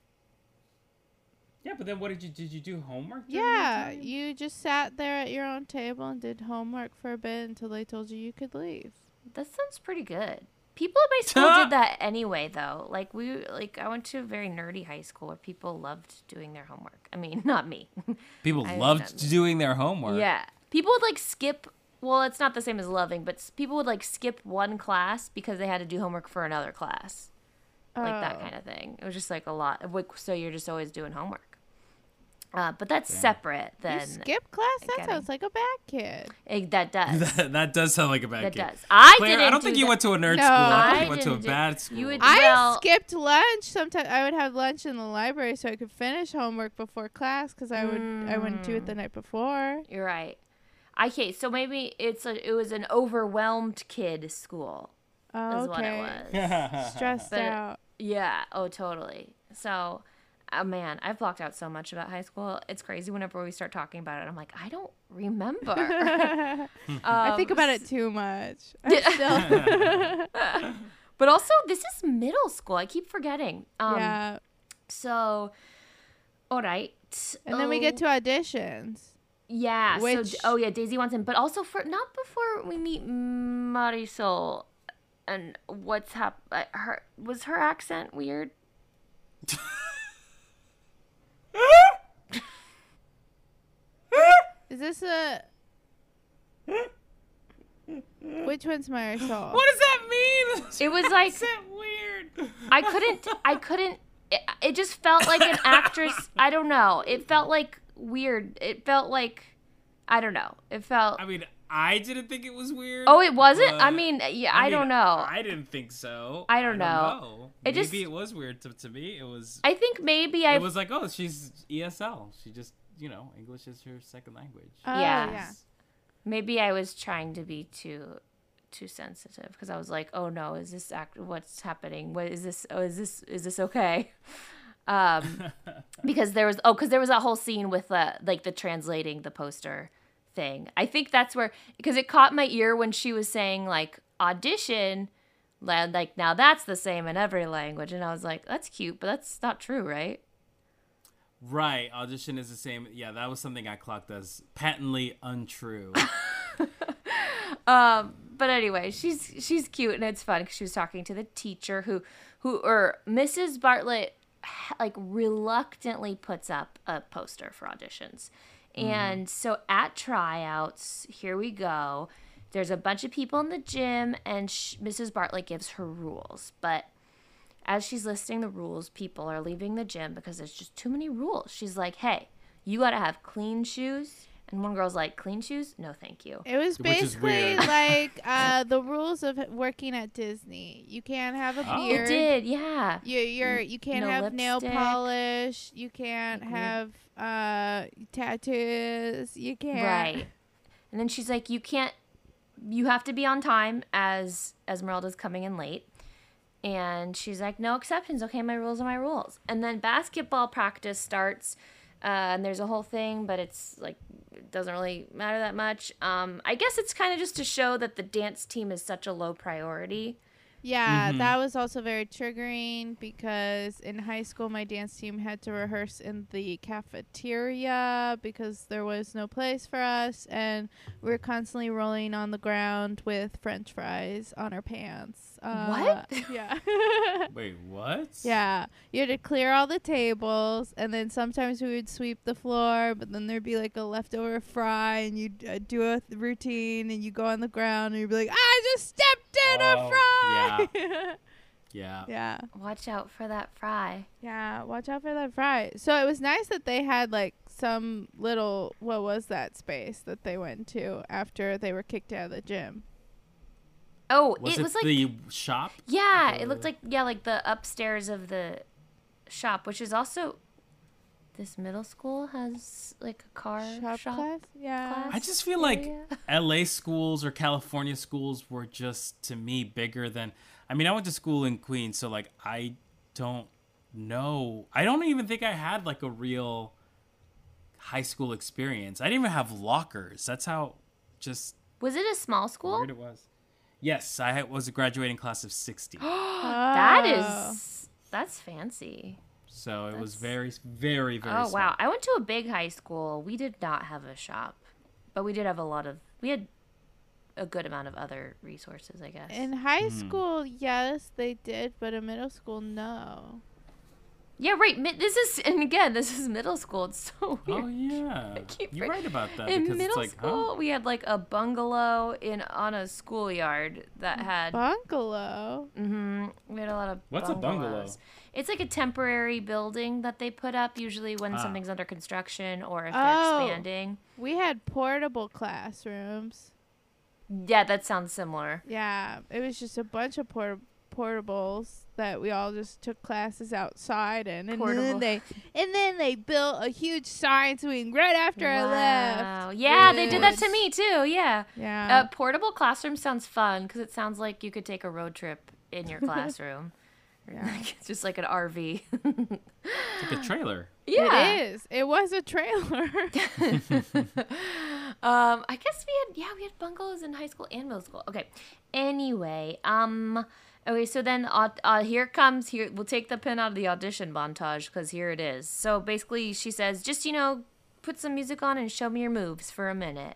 [SPEAKER 2] Yeah, but then what did you did you do homework? during
[SPEAKER 3] Yeah,
[SPEAKER 2] that time?
[SPEAKER 3] you just sat there at your own table and did homework for a bit until they told you you could leave.
[SPEAKER 1] That sounds pretty good. People at my school did that anyway, though. Like we, like I went to a very nerdy high school where people loved doing their homework. I mean, not me.
[SPEAKER 2] People
[SPEAKER 1] I
[SPEAKER 2] loved
[SPEAKER 1] understand.
[SPEAKER 2] doing their homework.
[SPEAKER 1] Yeah, people would like skip. Well, it's not the same as loving, but s- people would like skip one class because they had to do homework for another class, like that
[SPEAKER 3] Oh.
[SPEAKER 1] kind of thing. It was just like a lot. Like, so you're just always doing homework. Uh, but that's
[SPEAKER 2] Damn.
[SPEAKER 1] separate
[SPEAKER 3] You
[SPEAKER 1] than
[SPEAKER 3] skip class? That
[SPEAKER 1] getting-
[SPEAKER 3] sounds like a bad kid.
[SPEAKER 1] Eh, that does.
[SPEAKER 2] that, that does sound like a bad
[SPEAKER 1] That
[SPEAKER 2] kid.
[SPEAKER 1] does. I
[SPEAKER 2] Claire,
[SPEAKER 1] didn't.
[SPEAKER 2] I don't
[SPEAKER 1] do
[SPEAKER 2] think you
[SPEAKER 1] that.
[SPEAKER 2] went to a nerd
[SPEAKER 3] No.
[SPEAKER 2] school. I
[SPEAKER 1] I
[SPEAKER 2] think you went to a
[SPEAKER 1] didn't do-
[SPEAKER 2] bad school.
[SPEAKER 1] you would-
[SPEAKER 3] I
[SPEAKER 1] Well-
[SPEAKER 3] skipped lunch. Sometimes I would have lunch in the library so I could finish homework before class because I would I wouldn't do it the night before.
[SPEAKER 1] You're right. Okay, so maybe it's a, it was an overwhelmed kid school.
[SPEAKER 3] Oh,
[SPEAKER 1] Is what it
[SPEAKER 3] okay.
[SPEAKER 1] was.
[SPEAKER 3] Stressed
[SPEAKER 1] But-
[SPEAKER 3] out.
[SPEAKER 1] Yeah. Oh, totally. So, uh, man, I've blocked out so much about high school. It's crazy. Whenever we start talking about it, I'm like, I don't remember.
[SPEAKER 3] I
[SPEAKER 1] Um,
[SPEAKER 3] think about it too much. I'm still
[SPEAKER 1] But also, this is middle school. I keep forgetting. Um,
[SPEAKER 3] yeah.
[SPEAKER 1] So, all right.
[SPEAKER 3] And then we get
[SPEAKER 1] Oh,
[SPEAKER 3] to auditions.
[SPEAKER 1] yeah. so,
[SPEAKER 3] which-
[SPEAKER 1] D- oh yeah, Daisy wants him, but also for not before we meet Marisol. And what's hap- uh, her was her accent weird?
[SPEAKER 3] Is this a? Which one's Marisol?
[SPEAKER 2] What does that mean?
[SPEAKER 1] It was like
[SPEAKER 2] Accent weird.
[SPEAKER 1] I couldn't. I couldn't. It, it just felt like an actress. I don't know. It felt like weird. It felt like I don't know. It felt.
[SPEAKER 2] I mean, I didn't think it was weird.
[SPEAKER 1] Oh, it wasn't. I
[SPEAKER 2] but-
[SPEAKER 1] mean, yeah. I,
[SPEAKER 2] mean,
[SPEAKER 1] don't know.
[SPEAKER 2] I didn't think so.
[SPEAKER 1] I don't know.
[SPEAKER 2] know.
[SPEAKER 1] It
[SPEAKER 2] Maybe
[SPEAKER 1] just-
[SPEAKER 2] it was weird to, to me. It was.
[SPEAKER 1] I think maybe I.
[SPEAKER 2] It was like, oh, she's E S L. She just, you know, English is her second language.
[SPEAKER 3] Oh,
[SPEAKER 1] Yeah.
[SPEAKER 3] yeah.
[SPEAKER 1] Maybe I was trying to be too, too sensitive because I was like, oh no, is this act? What's happening? What is this? Oh, is this? Is this okay? Um, because there was oh, because there was that whole scene with uh, like the translating the poster thing. I think that's where because it caught my ear when she was saying like audition, like now that's the same in every language, and I was like, that's cute, but that's not true, right?
[SPEAKER 2] Right, audition is the same. Yeah, that was something I clocked as patently untrue.
[SPEAKER 1] um, but anyway, she's she's cute and it's fun because she was talking to the teacher who who or Missus Bartlett like reluctantly puts up a poster for auditions. Mm. And so at tryouts, here we go. There's a bunch of people in the gym and sh- Missus Bartlett gives her rules. But as she's listing the rules, people are leaving the gym because there's just too many rules. She's like, hey, you got to have clean shoes. And one girl's like, clean shoes? No, thank you.
[SPEAKER 3] It was basically like uh, the rules of working at Disney. You can't have a
[SPEAKER 1] Oh.
[SPEAKER 3] beard.
[SPEAKER 1] It did, yeah.
[SPEAKER 3] You, you're, you can't
[SPEAKER 1] No
[SPEAKER 3] have nail
[SPEAKER 1] lipstick.
[SPEAKER 3] polish. You can't
[SPEAKER 1] Like,
[SPEAKER 3] have uh, tattoos. You can't.
[SPEAKER 1] Right. And then she's like, you can't, you have to be on time as Esmeralda's coming in late. And she's like, no exceptions. Okay, my rules are my rules. And then basketball practice starts. Uh, and there's a whole thing, but it's like, it doesn't really matter that much. Um, I guess it's kind of just to show that the dance team is such a low priority.
[SPEAKER 3] Yeah,
[SPEAKER 2] Mhm.
[SPEAKER 3] that was also very triggering because in high school, my dance team had to rehearse in the cafeteria because there was no place for us. And we were constantly rolling on the ground with French fries on our pants. Uh,
[SPEAKER 1] What?
[SPEAKER 3] Yeah.
[SPEAKER 2] Wait, what?
[SPEAKER 3] Yeah. You had to clear all the tables. And then sometimes we would sweep the floor. But then there'd be like a leftover fry. And you'd uh, do a th- routine. And you go on the ground. And you'd be like, I just stepped in
[SPEAKER 2] Oh,
[SPEAKER 3] a fry.
[SPEAKER 2] Yeah. Yeah.
[SPEAKER 3] Yeah.
[SPEAKER 1] Watch out for that fry.
[SPEAKER 3] Yeah, watch out for that fry. So it was nice that they had like some little, what was that space that they went to after they were kicked out of the gym?
[SPEAKER 1] Oh,
[SPEAKER 2] Was
[SPEAKER 1] it,
[SPEAKER 2] it,
[SPEAKER 1] was like,
[SPEAKER 2] the shop?
[SPEAKER 1] yeah,
[SPEAKER 2] The-
[SPEAKER 1] it looked like, yeah, like the upstairs of the shop, which is also, this middle school has like a car
[SPEAKER 3] Shop,
[SPEAKER 1] shop.
[SPEAKER 3] class? Yeah.
[SPEAKER 1] class.
[SPEAKER 2] I just feel like
[SPEAKER 1] area.
[SPEAKER 2] L A schools or California schools were just, to me, bigger than... I mean, I went to school in Queens, so, like, I don't know. I don't even think I had, like, a real high school experience. I didn't even have lockers. That's how just
[SPEAKER 1] Was it a small school?
[SPEAKER 2] weird it was. Yes, I had- was a graduating class of sixty.
[SPEAKER 1] That
[SPEAKER 3] Oh.
[SPEAKER 1] is, that's fancy.
[SPEAKER 2] So it was
[SPEAKER 1] That's-
[SPEAKER 2] very, very, very
[SPEAKER 1] Oh,
[SPEAKER 2] small.
[SPEAKER 1] wow. I went to a big high school. We did not have a shop, but we did have a lot of, we had a good amount of other resources, I guess.
[SPEAKER 3] In high
[SPEAKER 2] Hmm.
[SPEAKER 3] school, yes, they did, but in middle school, no.
[SPEAKER 1] yeah, right. mi- This is, and again, this is middle school. It's so weird.
[SPEAKER 2] Oh, yeah.
[SPEAKER 1] keep
[SPEAKER 2] You're
[SPEAKER 1] for-
[SPEAKER 2] right about that.
[SPEAKER 1] In
[SPEAKER 2] because
[SPEAKER 1] middle
[SPEAKER 2] it's like,
[SPEAKER 1] school,
[SPEAKER 2] huh?
[SPEAKER 1] we had like a bungalow in on a schoolyard that had.
[SPEAKER 3] Bungalow.
[SPEAKER 1] hmm we had a lot of.
[SPEAKER 2] What's a bungalow?
[SPEAKER 1] bungalows. It's like a temporary building that they put up usually when
[SPEAKER 2] Ah.
[SPEAKER 1] something's under construction or if they're
[SPEAKER 3] Oh.
[SPEAKER 1] expanding.
[SPEAKER 3] We had portable classrooms.
[SPEAKER 1] Yeah, that sounds similar.
[SPEAKER 3] Yeah, it was just a bunch of port- portables that we all just took classes outside in, and
[SPEAKER 1] Portable.
[SPEAKER 3] then they and then they built a huge science wing right after I left.
[SPEAKER 1] Wow. Yeah, they did that to
[SPEAKER 3] Yes.
[SPEAKER 1] me too. Yeah.
[SPEAKER 3] Yeah,
[SPEAKER 1] A portable classroom sounds fun because it sounds like you could take a road trip in your classroom.
[SPEAKER 3] Yeah.
[SPEAKER 1] Like, it's just like an R V.
[SPEAKER 2] It's like a trailer.
[SPEAKER 1] yeah.
[SPEAKER 3] it is. It was a trailer.
[SPEAKER 1] um, I guess we had yeah we had bungalows in high school and middle school. Okay. Anyway, um, okay. So then uh, uh here comes here we'll take the pin out of the audition montage because here it is. So basically, she says, just you know, put some music on and show me your moves for a minute.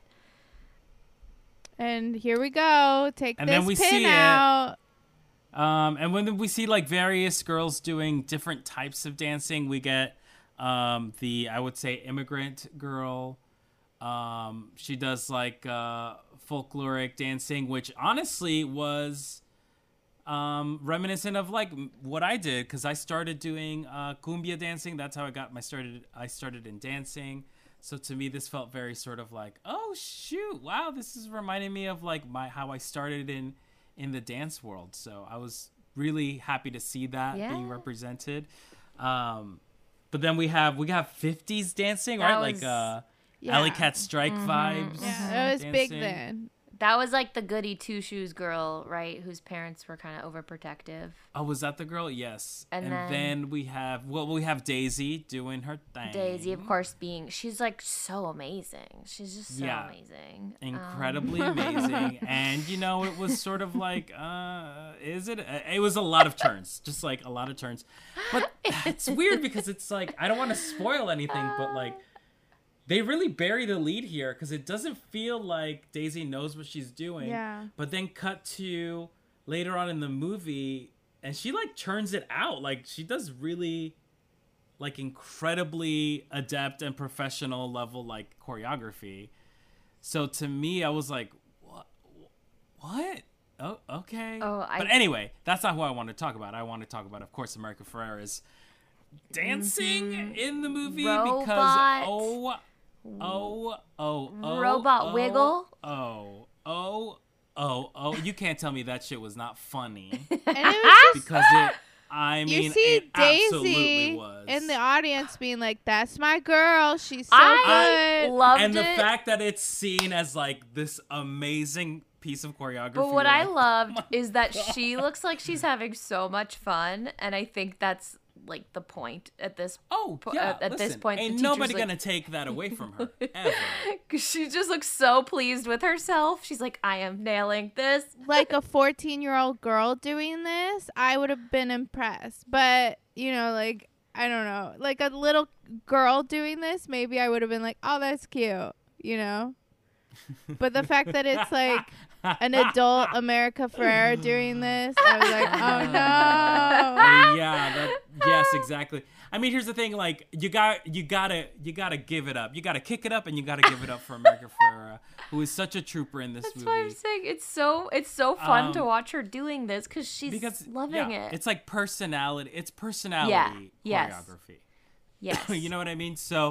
[SPEAKER 3] And here we go. Take
[SPEAKER 2] And
[SPEAKER 3] this
[SPEAKER 2] then we
[SPEAKER 3] pin
[SPEAKER 2] see it.
[SPEAKER 3] out.
[SPEAKER 2] Um, and when we see like various girls doing different types of dancing, we get um, the I would say immigrant girl. Um, she does like uh, folkloric dancing, which honestly was um, reminiscent of like m- what I did because I started doing uh, cumbia dancing. That's how I got my started. I started in dancing. So to me, this felt very sort of like, oh shoot, wow, this is reminding me of like my how I started in. in the dance world. So I was really happy to see that
[SPEAKER 1] Yeah.
[SPEAKER 2] being represented. Um, but then we have we have fifties dancing,
[SPEAKER 1] That
[SPEAKER 2] right?
[SPEAKER 1] was-
[SPEAKER 2] Like uh
[SPEAKER 3] Yeah.
[SPEAKER 2] Alley Cat Strike vibes.
[SPEAKER 3] Yeah, it was big
[SPEAKER 2] dancing.
[SPEAKER 3] then.
[SPEAKER 1] That was like the goody two shoes girl, right? Whose parents were kind of overprotective.
[SPEAKER 2] Oh, was that the girl? Yes.
[SPEAKER 1] And
[SPEAKER 2] And,
[SPEAKER 1] then-
[SPEAKER 2] then, we have well, we have Daisy doing her thing.
[SPEAKER 1] Daisy, of course, being she's like so amazing. She's just so
[SPEAKER 2] Yeah.
[SPEAKER 1] amazing. Um,
[SPEAKER 2] Incredibly amazing. And you know, it was sort of like, uh, is it? Uh, It was a lot of turns, just like a lot of turns. But it's weird because it's like I don't want to spoil anything, but like. They really bury the lead here because it doesn't feel like Daisy knows what she's doing.
[SPEAKER 3] Yeah.
[SPEAKER 2] But then cut to later on in the movie, and she like churns it out. Like she does really, like incredibly adept and professional level like choreography. So to me, I was like, what? What? Oh, okay.
[SPEAKER 1] Oh, I-
[SPEAKER 2] But anyway, that's not who I want to talk about. I want to talk about, of course, America Ferrera's dancing in the movie because
[SPEAKER 1] Robot.
[SPEAKER 2] oh. Oh, oh, oh.
[SPEAKER 1] Robot
[SPEAKER 2] oh,
[SPEAKER 1] wiggle?
[SPEAKER 2] Oh, oh, oh, oh. You can't tell me that shit was not funny.
[SPEAKER 3] And it was just
[SPEAKER 2] Because it, I mean,
[SPEAKER 3] you see
[SPEAKER 2] it absolutely
[SPEAKER 3] Daisy
[SPEAKER 2] was.
[SPEAKER 3] in the audience being like, "That's my girl. She's so
[SPEAKER 1] I
[SPEAKER 3] good."
[SPEAKER 1] loved
[SPEAKER 2] and the
[SPEAKER 1] it.
[SPEAKER 2] fact that it's seen as like this amazing piece of choreography.
[SPEAKER 1] But what I
[SPEAKER 2] like,
[SPEAKER 1] loved is that she looks like she's having so much fun, and I think that's like the point at this.
[SPEAKER 2] Oh,
[SPEAKER 1] po-
[SPEAKER 2] yeah.
[SPEAKER 1] at, at this
[SPEAKER 2] listen,
[SPEAKER 1] point, the
[SPEAKER 2] ain't
[SPEAKER 1] teacher's
[SPEAKER 2] nobody
[SPEAKER 1] like-
[SPEAKER 2] gonna take that away from her ever.
[SPEAKER 1] Cause she just looks so pleased with herself. She's like, I am nailing this.
[SPEAKER 3] Like a fourteen-year-old girl doing this, I would have been impressed. But you know, like I don't know, like a little girl doing this, maybe I would have been like, "Oh, that's cute," you know. But the fact that it's like an adult America Ferrera doing this, I was like, "Oh no!"
[SPEAKER 2] yeah, that, yes, exactly. I mean, here's the thing: like, you got, you gotta, you gotta give it up. You gotta kick it up, and you gotta give it up for America Ferrera, who is such a trooper in this
[SPEAKER 1] That's
[SPEAKER 2] movie.
[SPEAKER 1] why I'm saying it's so it's so fun to
[SPEAKER 2] Um,
[SPEAKER 1] watch her doing this because she's
[SPEAKER 2] because
[SPEAKER 1] loving
[SPEAKER 2] yeah,
[SPEAKER 1] it.
[SPEAKER 2] It's like personality. It's personality
[SPEAKER 1] yes.
[SPEAKER 2] choreography.
[SPEAKER 1] yes,
[SPEAKER 2] You know what I mean? So,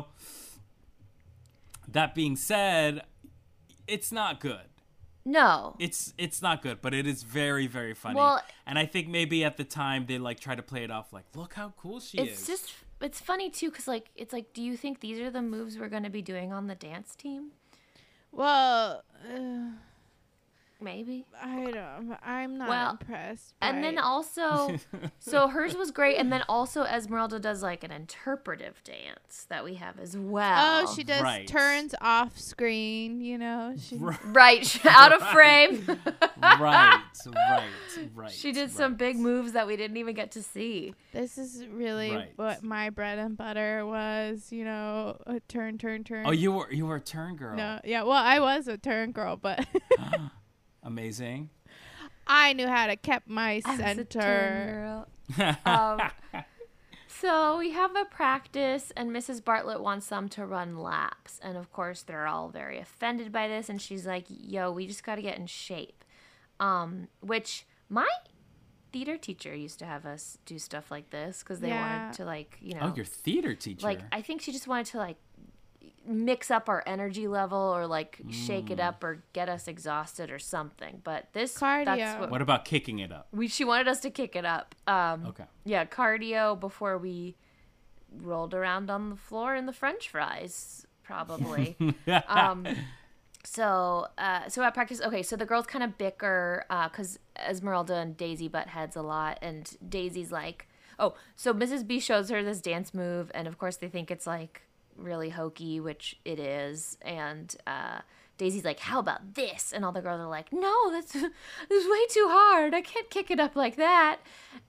[SPEAKER 2] that being said, it's not good.
[SPEAKER 1] no.
[SPEAKER 2] It's it's not good, but it is very very funny.
[SPEAKER 1] Well-
[SPEAKER 2] and I think maybe at the time they like try to play it off like, look how cool she
[SPEAKER 1] It's
[SPEAKER 2] is.
[SPEAKER 1] just it's funny too because like it's like, do you think these are the moves we're gonna be doing on the dance team?
[SPEAKER 3] Well, uh,
[SPEAKER 1] Maybe.
[SPEAKER 3] I don't. I'm not
[SPEAKER 1] Well,
[SPEAKER 3] impressed.
[SPEAKER 1] And then
[SPEAKER 3] by-
[SPEAKER 1] also, so hers was great, and then also Esmeralda does like an interpretive dance that we have as well.
[SPEAKER 3] oh, she does
[SPEAKER 2] Right.
[SPEAKER 3] turns off screen. You know, she.
[SPEAKER 1] right out of frame.
[SPEAKER 2] right, right, right.
[SPEAKER 1] She did
[SPEAKER 2] right.
[SPEAKER 1] some big moves that we didn't even get to see.
[SPEAKER 3] This is really
[SPEAKER 2] Right.
[SPEAKER 3] what my bread and butter was. You know, a turn, turn, turn.
[SPEAKER 2] Oh, you were you were a turn girl.
[SPEAKER 3] No, yeah. Well, I was a turn girl, but
[SPEAKER 2] Amazing.
[SPEAKER 3] I knew how to keep my
[SPEAKER 1] I was a turn
[SPEAKER 3] center.
[SPEAKER 1] girl. Um, so we have a practice, and Missus Bartlett wants them to run laps. And of course, they're all very offended by this. And she's like, yo, we just got to get in shape. Um, which my theater teacher used to have us do stuff like this because they
[SPEAKER 3] Yeah.
[SPEAKER 1] wanted to, like, you know,
[SPEAKER 2] Oh, your theater teacher.
[SPEAKER 1] like, I think she just wanted to, like, mix up our energy level or, like, shake it up or get us exhausted or something. But this,
[SPEAKER 3] Cardio.
[SPEAKER 1] that's what
[SPEAKER 2] what about kicking it up?
[SPEAKER 1] we, she wanted us to kick it up. Um,
[SPEAKER 2] Okay.
[SPEAKER 1] yeah, cardio before we rolled around on the floor in the French fries, probably. um, so, uh, so at practice, okay, so the girls kind of bicker because Esmeralda and Daisy butt heads a lot, and Daisy's like, oh, so Missus B shows her this dance move, and of course they think it's like really hokey, which it is, and uh, Daisy's like, how about this? And all the girls are like, no, that's, that's way too hard. I can't kick it up like that.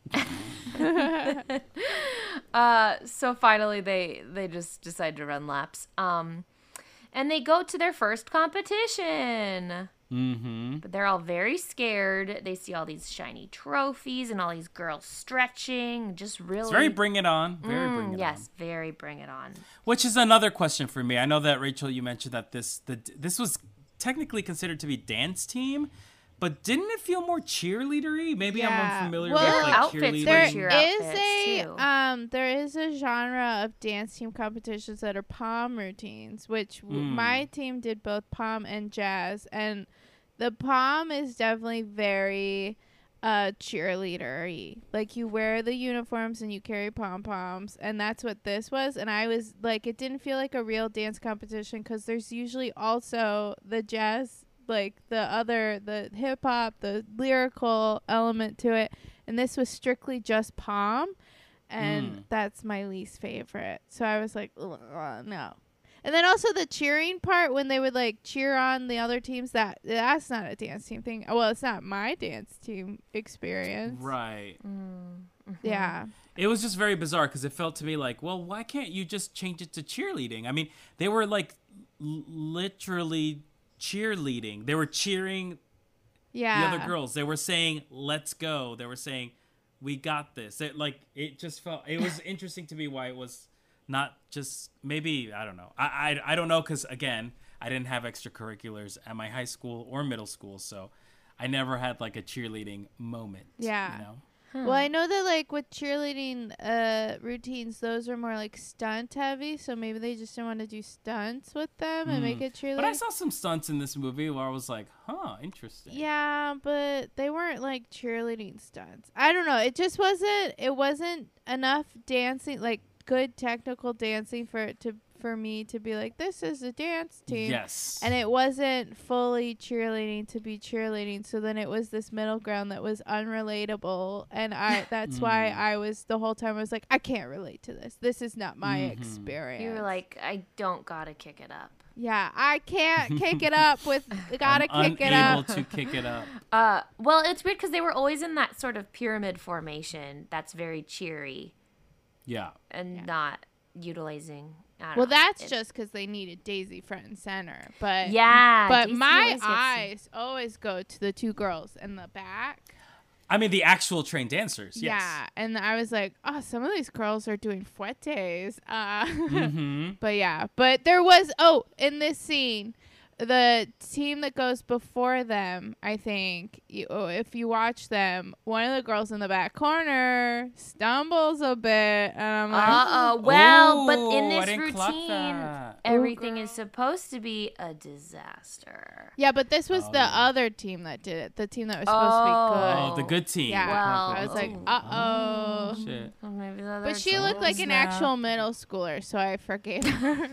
[SPEAKER 1] uh, so finally they, they just decide to run laps. Um, and they go to their first competition.
[SPEAKER 2] Mm-hmm.
[SPEAKER 1] But they're all very scared. They see all these shiny trophies and all these girls stretching. Just really.
[SPEAKER 2] It's very bring it on. Very bring
[SPEAKER 1] Mm,
[SPEAKER 2] it
[SPEAKER 1] yes,
[SPEAKER 2] on.
[SPEAKER 1] very bring it on.
[SPEAKER 2] Which is another question for me. I know that Rachel, you mentioned that this the this was technically considered to be dance team, but didn't it feel more cheerleadery? Maybe I'm
[SPEAKER 3] Yeah.
[SPEAKER 2] unfamiliar
[SPEAKER 3] Well,
[SPEAKER 2] with like
[SPEAKER 1] outfits were
[SPEAKER 2] cheerleading.
[SPEAKER 3] There
[SPEAKER 1] cheer
[SPEAKER 3] is
[SPEAKER 1] outfits,
[SPEAKER 3] a
[SPEAKER 1] too.
[SPEAKER 3] um there is a genre of dance team competitions that are pom routines, which w-
[SPEAKER 2] Mm.
[SPEAKER 3] my team did both pom and jazz, and the pom is definitely very uh cheerleadery. Like you wear the uniforms and you carry pom poms, and that's what this was. And I was like, it didn't feel like a real dance competition because there's usually also the jazz like the other the hip hop, the lyrical element to it, and this was strictly just pom, and
[SPEAKER 2] Mm.
[SPEAKER 3] that's my least favorite. So I was like, "Ugh, no. And then also the cheering part when they would like cheer on the other teams, that that's not a dance team thing. Well, it's not my dance team experience.
[SPEAKER 2] Right.
[SPEAKER 1] Mm.
[SPEAKER 3] Yeah.
[SPEAKER 2] It was just very bizarre because it felt to me like, well, why can't you just change it to cheerleading? I mean, they were like l- literally cheerleading. They were cheering
[SPEAKER 3] Yeah.
[SPEAKER 2] the other girls. They were saying, "Let's go." They were saying, "We got this." It, like it just felt. It was interesting to me why it was not just maybe I don't know. I I, I don't know because again, I didn't have extracurriculars at my high school or middle school, so I never had like a cheerleading moment.
[SPEAKER 3] Yeah.
[SPEAKER 2] You know.
[SPEAKER 3] Well, I know that like with cheerleading uh routines, those are more like stunt heavy, so maybe they just didn't want to do stunts with them and make
[SPEAKER 2] Mm.
[SPEAKER 3] it cheerleading.
[SPEAKER 2] But I saw some stunts in this movie where I was like, "Huh, interesting."
[SPEAKER 3] Yeah, but they weren't like cheerleading stunts. I don't know. It just wasn't. It wasn't enough dancing, like good technical dancing for it to for me to be like, this is a dance team.
[SPEAKER 2] Yes.
[SPEAKER 3] And it wasn't fully cheerleading to be cheerleading. So then it was this middle ground that was unrelatable. And I that's why
[SPEAKER 2] Mm.
[SPEAKER 3] I was the whole time I was like, I can't relate to this. This is not my
[SPEAKER 2] Mhm.
[SPEAKER 3] experience.
[SPEAKER 1] You were like, I don't gotta kick it up.
[SPEAKER 3] yeah, I can't kick it up with gotta
[SPEAKER 2] I'm
[SPEAKER 3] kick it
[SPEAKER 2] unable
[SPEAKER 3] up.
[SPEAKER 2] to kick it up.
[SPEAKER 1] Uh, well, it's weird because they were always in that sort of pyramid formation that's very cheery
[SPEAKER 2] Yeah.
[SPEAKER 1] and
[SPEAKER 3] Yeah.
[SPEAKER 1] not utilizing. I don't
[SPEAKER 3] Well,
[SPEAKER 1] know.
[SPEAKER 3] that's
[SPEAKER 1] It-
[SPEAKER 3] just because they needed Daisy front and center. But
[SPEAKER 1] yeah.
[SPEAKER 3] but
[SPEAKER 1] Daisy
[SPEAKER 3] my
[SPEAKER 1] always gets-
[SPEAKER 3] eyes always go to the two girls in the back.
[SPEAKER 2] I mean, the actual trained dancers. Yes.
[SPEAKER 3] Yeah, and I was like, oh, some of these girls are doing fuetes. Uh,
[SPEAKER 2] Mm-hmm.
[SPEAKER 3] but yeah, but there was oh in this scene, the team that goes before them, I think, you, oh, if you watch them, one of the girls in the back corner stumbles a bit, and I'm like,
[SPEAKER 1] Uh oh. Well, but in
[SPEAKER 2] Ooh, I
[SPEAKER 1] this
[SPEAKER 2] didn't clock
[SPEAKER 1] routine,
[SPEAKER 2] that.
[SPEAKER 1] everything
[SPEAKER 3] girl.
[SPEAKER 1] is supposed to be a disaster.
[SPEAKER 3] yeah, but this was
[SPEAKER 2] Oh,
[SPEAKER 3] the
[SPEAKER 2] yeah.
[SPEAKER 3] other team that did it, the team that was supposed to be good.
[SPEAKER 2] Oh, the good team.
[SPEAKER 3] Yeah,
[SPEAKER 1] Well,
[SPEAKER 3] I was like,
[SPEAKER 1] oh.
[SPEAKER 3] uh oh.
[SPEAKER 2] Shit.
[SPEAKER 1] Well, maybe the
[SPEAKER 3] But
[SPEAKER 1] other
[SPEAKER 3] she
[SPEAKER 1] team-
[SPEAKER 3] looked like an
[SPEAKER 2] Snap.
[SPEAKER 3] actual middle schooler, so I forgave her.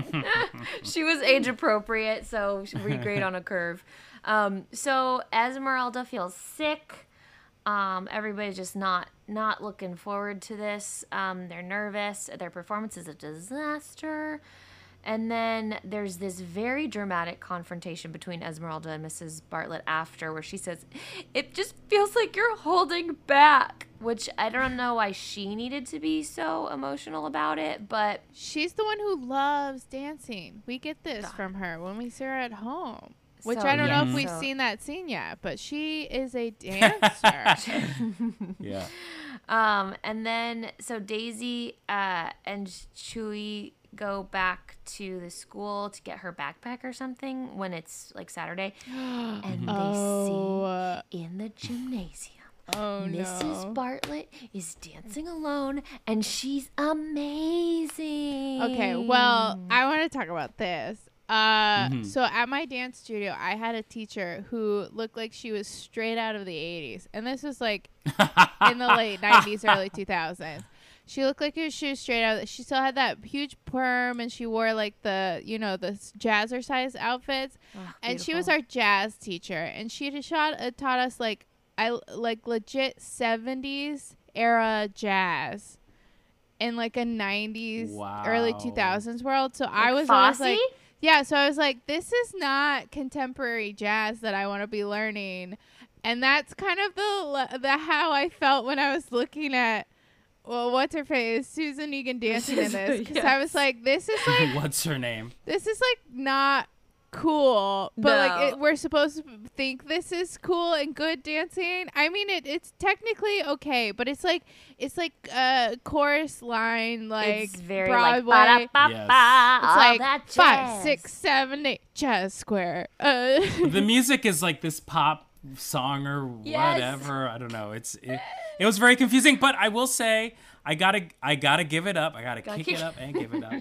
[SPEAKER 1] she was age appropriate, so she regrade on a curve. Um, so Esmeralda feels sick. Um, everybody's just not not looking forward to this. Um, they're nervous. Their performance is a disaster. And then there's this very dramatic confrontation between Esmeralda and Missus Bartlett after, where she says, "It just feels like you're holding back," which I don't know why she needed to be so emotional about it, but
[SPEAKER 3] She's the one who loves dancing. We get this
[SPEAKER 1] God.
[SPEAKER 3] from her when we see her at home. Which
[SPEAKER 1] So,
[SPEAKER 3] I don't know
[SPEAKER 2] yeah.
[SPEAKER 3] if we've
[SPEAKER 1] So-
[SPEAKER 3] seen that scene yet, but she is a dancer.
[SPEAKER 2] Yeah.
[SPEAKER 1] Um, and then so Daisy uh, and Chewie go back to the school to get her backpack or something when it's like Saturday, and they
[SPEAKER 3] oh,
[SPEAKER 1] see in the gymnasium
[SPEAKER 3] oh
[SPEAKER 1] Missus
[SPEAKER 3] no.
[SPEAKER 1] Bartlett is dancing alone, and she's amazing.
[SPEAKER 3] Okay, well, I want to talk about this. Uh,
[SPEAKER 2] Mhm.
[SPEAKER 3] so at my dance studio, I had a teacher who looked like she was straight out of the eighties, and this was like in the late nineties, early two thousands. She looked like she was straight out. Of, she still had that huge perm, and she wore like the, you know, the s- jazzercise outfits.
[SPEAKER 1] Ugh,
[SPEAKER 3] And she was
[SPEAKER 1] beautiful.
[SPEAKER 3] our jazz teacher, and she had shot, uh, taught us like I like legit seventies era jazz in like a nineties, early
[SPEAKER 2] Wow.
[SPEAKER 3] two thousands world. So I
[SPEAKER 1] Like
[SPEAKER 3] was always
[SPEAKER 1] Fosse?
[SPEAKER 3] like, yeah. So I was like, this is not contemporary jazz that I want to be learning, and that's kind of the le- the how I felt when I was looking at. Well, what's her face? Susan Egan dancing in this. Because I was
[SPEAKER 1] Yes.
[SPEAKER 3] like, this is like,
[SPEAKER 2] What's her name?
[SPEAKER 3] this is like not cool. But like,
[SPEAKER 1] No.
[SPEAKER 3] it, we're supposed to think this is cool and good dancing. I mean, it it's technically okay, but it's like, it's like uh chorus line, like
[SPEAKER 1] it's very
[SPEAKER 3] Broadway.
[SPEAKER 1] like ba-da-ba-ba,
[SPEAKER 2] Yes.
[SPEAKER 3] it's
[SPEAKER 1] all
[SPEAKER 3] like
[SPEAKER 1] that
[SPEAKER 3] five,
[SPEAKER 1] jazz.
[SPEAKER 3] six, seven, eight, jazz square. Uh,
[SPEAKER 2] The music is like this pop song or
[SPEAKER 1] Yes.
[SPEAKER 2] whatever. I don't know. It's it, it was very confusing, but I will say I gotta I gotta give it up. I gotta
[SPEAKER 1] Gotta
[SPEAKER 2] kick
[SPEAKER 1] kick-
[SPEAKER 2] it up and give it up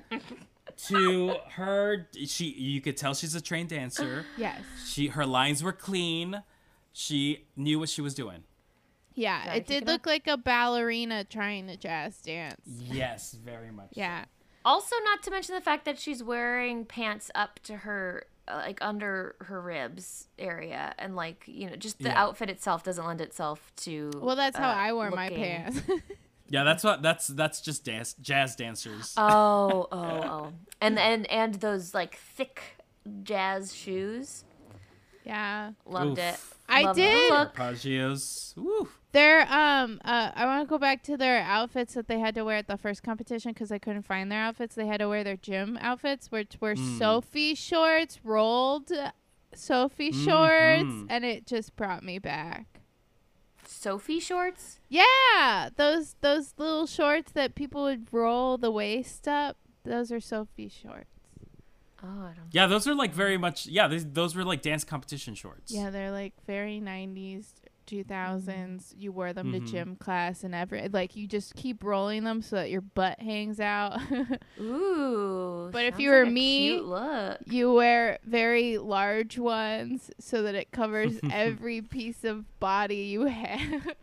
[SPEAKER 2] to her. She you could tell she's a trained dancer.
[SPEAKER 3] yes.
[SPEAKER 2] She her lines were clean. She knew what she was doing.
[SPEAKER 3] Yeah,
[SPEAKER 1] Gotta
[SPEAKER 3] it
[SPEAKER 1] kick
[SPEAKER 3] did
[SPEAKER 1] it
[SPEAKER 3] look like a ballerina trying to jazz dance.
[SPEAKER 2] Yes, very much. so.
[SPEAKER 3] Yeah.
[SPEAKER 1] Also, not to mention the fact that she's wearing pants up to her like under her ribs area, and like you know, just the
[SPEAKER 2] Yeah.
[SPEAKER 1] outfit itself doesn't lend itself to.
[SPEAKER 3] Well, that's how
[SPEAKER 1] uh,
[SPEAKER 3] I wore my
[SPEAKER 1] looking-
[SPEAKER 3] pants.
[SPEAKER 2] Yeah, that's what that's that's just dance jazz dancers.
[SPEAKER 1] Oh, oh, oh, and and and those like thick jazz shoes.
[SPEAKER 3] Yeah.
[SPEAKER 1] Loved
[SPEAKER 2] Oof.
[SPEAKER 1] it.
[SPEAKER 3] I
[SPEAKER 1] Loved the
[SPEAKER 3] did.
[SPEAKER 1] look.
[SPEAKER 2] Arpeggios. Woo.
[SPEAKER 3] Their um uh I want to go back to their outfits that they had to wear at the first competition because I couldn't find their outfits. They had to wear their gym outfits, which were
[SPEAKER 2] Mm.
[SPEAKER 3] Sophie shorts, rolled Sophie shorts,
[SPEAKER 2] Mhm.
[SPEAKER 3] and it just brought me back.
[SPEAKER 1] Sophie shorts.
[SPEAKER 3] Yeah, those those little shorts that people would roll the waist up. Those are Sophie shorts.
[SPEAKER 1] Oh, I don't.
[SPEAKER 2] Yeah, those are like very much. Yeah, these, those were like dance competition shorts.
[SPEAKER 3] Yeah, they're like very nineties, two thousands. You wear them
[SPEAKER 2] Mhm.
[SPEAKER 3] to gym class and every like you just keep rolling them so that your butt hangs out.
[SPEAKER 1] Ooh.
[SPEAKER 3] But if
[SPEAKER 1] sounds
[SPEAKER 3] you were
[SPEAKER 1] like a
[SPEAKER 3] me,
[SPEAKER 1] cute look.
[SPEAKER 3] You wear very large ones so that it covers every piece of body you have.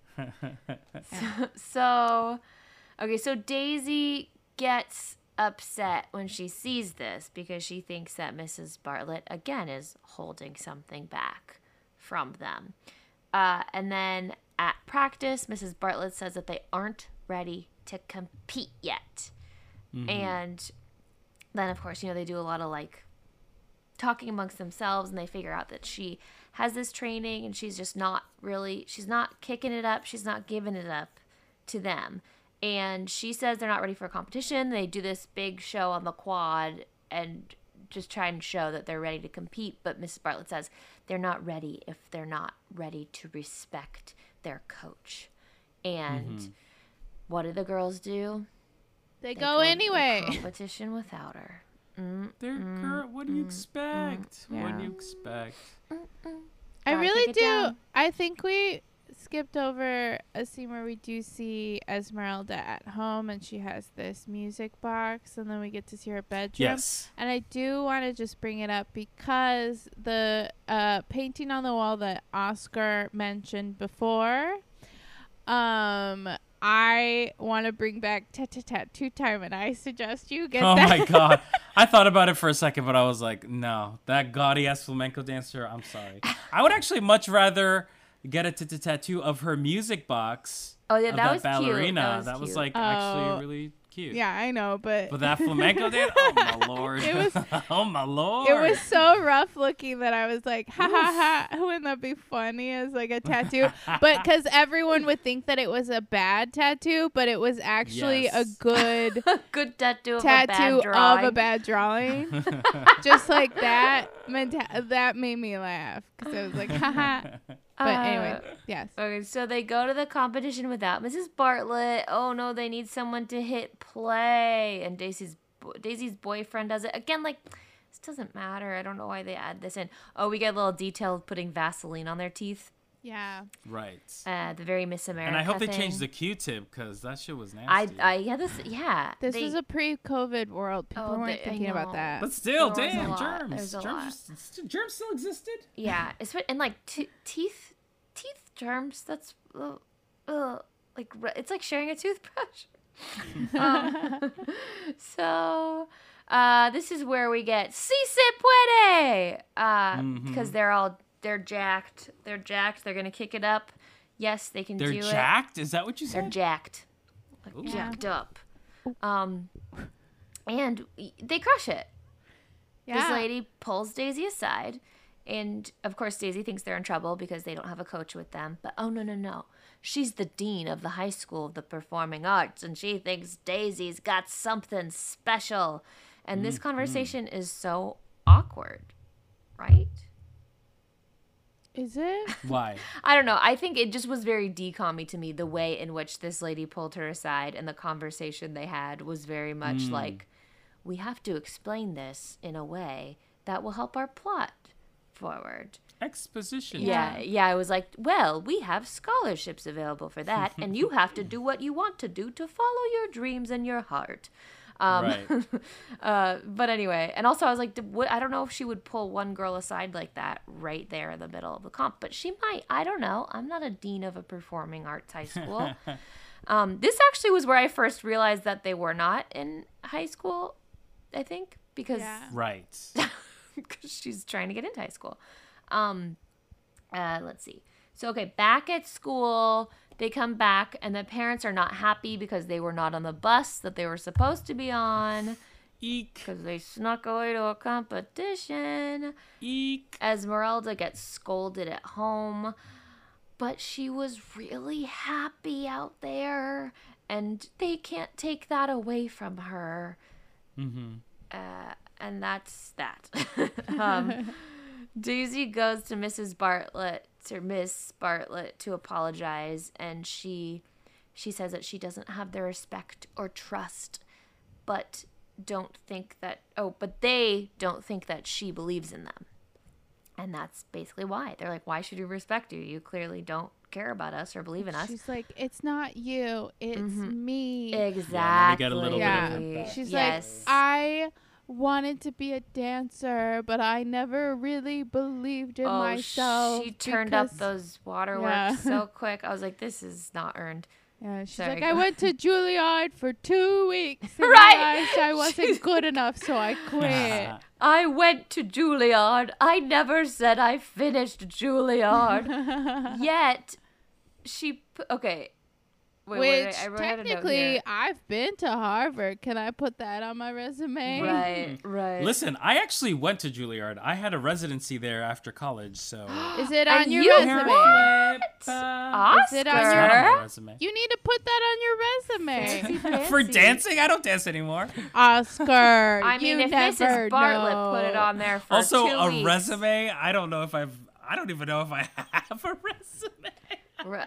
[SPEAKER 1] So, okay, so Daisy gets upset when she sees this because she thinks that Missus Bartlett again is holding something back from them. Uh, and then at practice, Missus Bartlett says that they aren't ready to compete yet.
[SPEAKER 2] Mhm.
[SPEAKER 1] And then, of course, you know, they do a lot of like talking amongst themselves, and they figure out that she has this training and she's just not really, she's not kicking it up. She's not giving it up to them. And she says they're not ready for a competition. They do this big show on the quad and just try and show that they're ready to compete. But Missus Bartlett says they're not ready if they're not ready to respect their coach. And
[SPEAKER 2] Mhm.
[SPEAKER 1] what do the girls do?
[SPEAKER 3] They,
[SPEAKER 1] They
[SPEAKER 3] go
[SPEAKER 1] into the
[SPEAKER 3] anyway.
[SPEAKER 1] competition without her. Mm,
[SPEAKER 2] They're
[SPEAKER 1] mm,
[SPEAKER 2] girl. What do you
[SPEAKER 1] mm,
[SPEAKER 2] expect?
[SPEAKER 3] mm.
[SPEAKER 2] What do
[SPEAKER 3] Yeah.
[SPEAKER 2] you expect?
[SPEAKER 3] I
[SPEAKER 1] Gotta
[SPEAKER 3] really
[SPEAKER 1] take it
[SPEAKER 3] do.
[SPEAKER 1] down.
[SPEAKER 3] I think we skipped over a scene where we do see Esmeralda at home and she has this music box and then we get to see her bedroom.
[SPEAKER 2] Yes.
[SPEAKER 3] And I do want to just bring it up because the uh, painting on the wall that Oscar mentioned before, um, I want to bring back Tat-Tat-Tattoo Time, and I suggest you get
[SPEAKER 2] Oh
[SPEAKER 3] that.
[SPEAKER 2] my god. I thought about it for a second, but I was like, no, that gaudy ass flamenco dancer. I'm sorry. I would actually much rather get a t- tattoo of her music box.
[SPEAKER 1] Oh, yeah,
[SPEAKER 2] of
[SPEAKER 1] that was cute.
[SPEAKER 2] ballerina.
[SPEAKER 1] That was
[SPEAKER 2] That was
[SPEAKER 1] cute.
[SPEAKER 2] like
[SPEAKER 3] Oh.
[SPEAKER 2] actually really cute.
[SPEAKER 3] Yeah, I know, but,
[SPEAKER 2] But that flamenco dance, oh my lord.
[SPEAKER 3] It was-
[SPEAKER 2] oh my lord.
[SPEAKER 3] it was so rough looking that I was like, ha ha ha, wouldn't that be funny as like a tattoo? But because everyone would think that it was a bad tattoo, but it was actually
[SPEAKER 2] Yes.
[SPEAKER 3] a good
[SPEAKER 1] Good tattoo of
[SPEAKER 3] tattoo
[SPEAKER 1] a bad drawing.
[SPEAKER 3] of a bad drawing. Just like that, menta- that made me laugh because I was like, haha. But
[SPEAKER 1] Uh,
[SPEAKER 3] anyway, yes.
[SPEAKER 1] Okay, so they go to the competition without Missus Bartlett. Oh no, they need someone to hit play, and Daisy's bo- Daisy's boyfriend does it again. Like, this doesn't matter. I don't know why they add this in. Oh, we get a little detail of putting Vaseline on their teeth.
[SPEAKER 3] Yeah.
[SPEAKER 2] Right.
[SPEAKER 1] Uh, the very Miss America.
[SPEAKER 2] And I hope they
[SPEAKER 1] thing.
[SPEAKER 2] changed the Q-tip because that shit was
[SPEAKER 1] I,
[SPEAKER 2] nasty.
[SPEAKER 1] I, yeah, this, yeah.
[SPEAKER 3] This
[SPEAKER 1] they-
[SPEAKER 3] was a pre-COVID world. People
[SPEAKER 1] Oh,
[SPEAKER 3] weren't
[SPEAKER 1] they- I
[SPEAKER 3] thinking about
[SPEAKER 1] know.
[SPEAKER 3] that.
[SPEAKER 2] but still,
[SPEAKER 1] There was a
[SPEAKER 2] damn,
[SPEAKER 1] lot.
[SPEAKER 2] germs.
[SPEAKER 1] There's a
[SPEAKER 2] Germs, just- germs still existed.
[SPEAKER 1] Yeah, it's what- and like t- teeth, teeth germs. That's uh, uh, like re- it's like sharing a toothbrush. um, so uh, this is where we get si se puede, uh, because
[SPEAKER 2] Mhm.
[SPEAKER 1] they're all they're jacked. They're jacked. They're gonna kick it up. Yes, they can
[SPEAKER 2] They're
[SPEAKER 1] do
[SPEAKER 2] jacked? Is that what you
[SPEAKER 1] it. They're
[SPEAKER 2] said?
[SPEAKER 1] jacked, like
[SPEAKER 2] Ooh.
[SPEAKER 1] jacked up. Um, and they crush it.
[SPEAKER 3] Yeah.
[SPEAKER 1] This lady pulls Daisy aside, and of course Daisy thinks they're in trouble because they don't have a coach with them. But oh no no no, she's the dean of the high school of the performing arts, and she thinks Daisy's got something special. And this conversation is so awkward, right?
[SPEAKER 3] Is it?
[SPEAKER 2] Why?
[SPEAKER 1] I don't know. I think it just was very decommy to me, the way in which this lady pulled her aside and the conversation they had was very much
[SPEAKER 2] Mm.
[SPEAKER 1] like, we have to explain this in a way that will help our plot forward.
[SPEAKER 2] Exposition.
[SPEAKER 1] Yeah, yeah. I was like, well, we have scholarships available for that, and you have to do what you want to do to follow your dreams and your heart. Um,
[SPEAKER 2] Right.
[SPEAKER 1] uh, but anyway, and also I was like, d- what, I don't know if she would pull one girl aside like that right there in the middle of the comp, but she might. I don't know. I'm not a dean of a performing arts high school. um, this actually was where I first realized that they were not in high school, I think, because
[SPEAKER 3] Yeah.
[SPEAKER 2] Right.
[SPEAKER 1] because she's trying to get into high school. Um, uh, let's see. So, okay, back at school, they come back, and the parents are not happy because they were not on the bus that they were supposed to be on.
[SPEAKER 2] Eek.
[SPEAKER 1] Because they snuck away to a competition.
[SPEAKER 2] Eek.
[SPEAKER 1] Esmeralda gets scolded at home. But she was really happy out there. And they can't take that away from her.
[SPEAKER 2] Mm-hmm.
[SPEAKER 1] Uh, and that's that. um, Daisy goes to Missus Bartlett, or Miss Bartlett, to apologize. And she, she says that she doesn't have the respect or trust. But... don't think that oh but they don't think that she believes in them, and that's basically why they're like, why should we respect you? You clearly don't care about us or believe in us.
[SPEAKER 3] She's like, it's not you, it's
[SPEAKER 1] Mm-hmm.
[SPEAKER 3] me.
[SPEAKER 1] Exactly.
[SPEAKER 2] Yeah, get a little
[SPEAKER 3] Yeah.
[SPEAKER 2] bit of that back.
[SPEAKER 3] She's
[SPEAKER 1] Yes.
[SPEAKER 3] like, I wanted to be a dancer, but I never really believed in
[SPEAKER 1] oh,
[SPEAKER 3] myself.
[SPEAKER 1] she turned up
[SPEAKER 3] because-
[SPEAKER 1] those waterworks
[SPEAKER 3] Yeah.
[SPEAKER 1] so quick. I was like, this is not earned.
[SPEAKER 3] Yeah, she's
[SPEAKER 1] Sorry,
[SPEAKER 3] like,
[SPEAKER 1] go
[SPEAKER 3] I went to Juilliard for two weeks. And
[SPEAKER 1] Right.
[SPEAKER 3] realized I wasn't good enough, so I quit.
[SPEAKER 1] I went to Juilliard. I never said I finished Juilliard. Yet she p- okay. Wait, wait,
[SPEAKER 3] Which
[SPEAKER 1] wait, I wrote a note
[SPEAKER 3] technically,
[SPEAKER 1] here.
[SPEAKER 3] I've been to Harvard. Can I put that on my resume?
[SPEAKER 1] Right, right.
[SPEAKER 2] Listen, I actually went to Juilliard. I had a residency there after college, so.
[SPEAKER 3] Is it
[SPEAKER 1] And
[SPEAKER 3] on your
[SPEAKER 1] you-
[SPEAKER 3] resume?
[SPEAKER 2] What?
[SPEAKER 1] Oscar?
[SPEAKER 3] Is it on
[SPEAKER 2] It's
[SPEAKER 3] your-
[SPEAKER 2] not on my resume.
[SPEAKER 3] You need to put that on your resume.
[SPEAKER 1] Fancy,
[SPEAKER 2] For
[SPEAKER 1] fancy.
[SPEAKER 2] dancing, I don't dance anymore.
[SPEAKER 3] Oscar,
[SPEAKER 1] I mean,
[SPEAKER 3] you
[SPEAKER 1] if
[SPEAKER 3] never
[SPEAKER 1] Missus Bartlett
[SPEAKER 3] know.
[SPEAKER 1] put it on there for
[SPEAKER 2] Also,
[SPEAKER 1] two
[SPEAKER 2] a
[SPEAKER 1] weeks.
[SPEAKER 2] resume. I don't know if I've. I don't even know if I have a resume.
[SPEAKER 1] Re-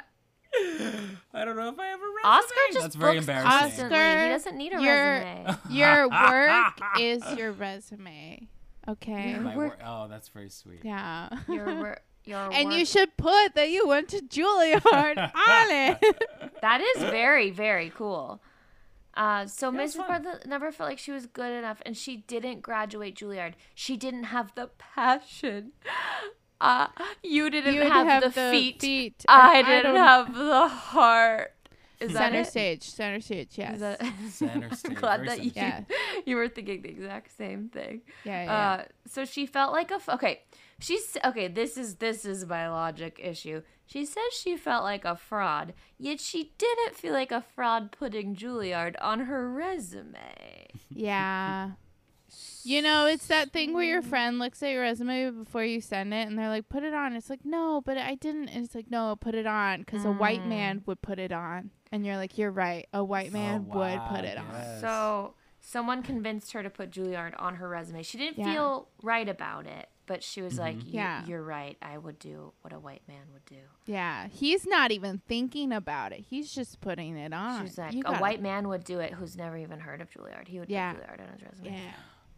[SPEAKER 2] I don't know if I have a resume.
[SPEAKER 1] Oscar just
[SPEAKER 2] That's very
[SPEAKER 1] books
[SPEAKER 2] embarrassing.
[SPEAKER 1] constantly.
[SPEAKER 3] Oscar,
[SPEAKER 1] He doesn't need a
[SPEAKER 3] you're-
[SPEAKER 1] resume.
[SPEAKER 3] Your work is your resume. Okay.
[SPEAKER 2] My
[SPEAKER 1] work-
[SPEAKER 2] wor- oh, that's very sweet.
[SPEAKER 3] Yeah.
[SPEAKER 1] Your wor- your
[SPEAKER 3] And
[SPEAKER 1] work.
[SPEAKER 3] you should put that you went to Juilliard on it.
[SPEAKER 1] That is very, very cool. Uh, so
[SPEAKER 2] Yeah, it's
[SPEAKER 1] Missus
[SPEAKER 2] fun.
[SPEAKER 1] Bartlett never felt like she was good enough, and she didn't graduate Juilliard. She didn't have the passion. Uh, you didn't
[SPEAKER 3] You would
[SPEAKER 1] have,
[SPEAKER 3] have
[SPEAKER 1] the,
[SPEAKER 3] the
[SPEAKER 1] feet.
[SPEAKER 3] feet.
[SPEAKER 1] I
[SPEAKER 3] I
[SPEAKER 1] didn't
[SPEAKER 3] don't-
[SPEAKER 1] have the heart. Is that
[SPEAKER 3] Center
[SPEAKER 1] it?
[SPEAKER 3] stage. Center stage. Yes.
[SPEAKER 1] Is that-
[SPEAKER 2] Center stage,
[SPEAKER 1] Glad
[SPEAKER 2] very
[SPEAKER 1] that you,
[SPEAKER 2] center
[SPEAKER 3] stage.
[SPEAKER 1] you were thinking the exact same thing.
[SPEAKER 3] yeah. Yeah.
[SPEAKER 1] Uh, so she felt like a f- okay. She's okay. This is this is my logic issue. She says she felt like a fraud, yet she didn't feel like a fraud putting Juilliard on her resume.
[SPEAKER 3] yeah. You know, it's that thing where your friend looks at your resume before you send it, and they're like, "Put it on." It's like, "No, but I didn't." And it's like, "No, put it on," because a white
[SPEAKER 1] Mm.
[SPEAKER 3] man would put it on, and you're like, "You're right. A white man
[SPEAKER 2] Oh,
[SPEAKER 3] would
[SPEAKER 2] wow,
[SPEAKER 3] put it on."
[SPEAKER 2] yes.
[SPEAKER 1] So someone convinced her to put Juilliard on her resume. She didn't
[SPEAKER 3] Yeah.
[SPEAKER 1] feel right about it, but she was like, "You-
[SPEAKER 3] Yeah.
[SPEAKER 1] "You're right. I would do what a white man would do."
[SPEAKER 3] Yeah, he's not even thinking about it. He's just putting it on.
[SPEAKER 1] She's like,
[SPEAKER 3] You
[SPEAKER 1] "A
[SPEAKER 3] gotta-
[SPEAKER 1] white man would do it who's never even heard of Juilliard. He would
[SPEAKER 3] Yeah.
[SPEAKER 1] put Juilliard on his resume."
[SPEAKER 3] Yeah.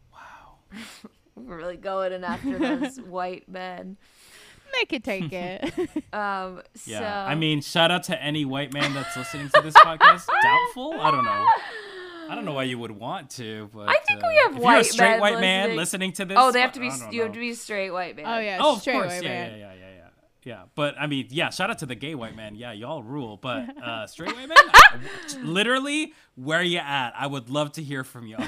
[SPEAKER 1] We're really going in after those white men.
[SPEAKER 3] They could take it.
[SPEAKER 1] Um,
[SPEAKER 2] Yeah,
[SPEAKER 1] so
[SPEAKER 2] I mean, shout out to any white man that's listening to this podcast. Doubtful? I don't know. I don't know why you would want to, but
[SPEAKER 1] I think
[SPEAKER 2] uh,
[SPEAKER 1] we have
[SPEAKER 2] if you're a
[SPEAKER 1] white
[SPEAKER 2] straight
[SPEAKER 1] men
[SPEAKER 2] white man
[SPEAKER 1] listening.
[SPEAKER 2] listening to this.
[SPEAKER 1] oh, they have to be.
[SPEAKER 2] I don't
[SPEAKER 1] You have
[SPEAKER 2] know.
[SPEAKER 1] to be straight white man.
[SPEAKER 3] Oh yeah,
[SPEAKER 2] Oh, of
[SPEAKER 3] straight
[SPEAKER 2] course,
[SPEAKER 3] white
[SPEAKER 2] yeah,
[SPEAKER 3] man.
[SPEAKER 2] yeah, yeah, yeah, yeah, yeah. But I mean, yeah. Shout out to the gay white man. Yeah, y'all rule. But uh, straight white man, I- literally, where you at? I would love to hear from y'all.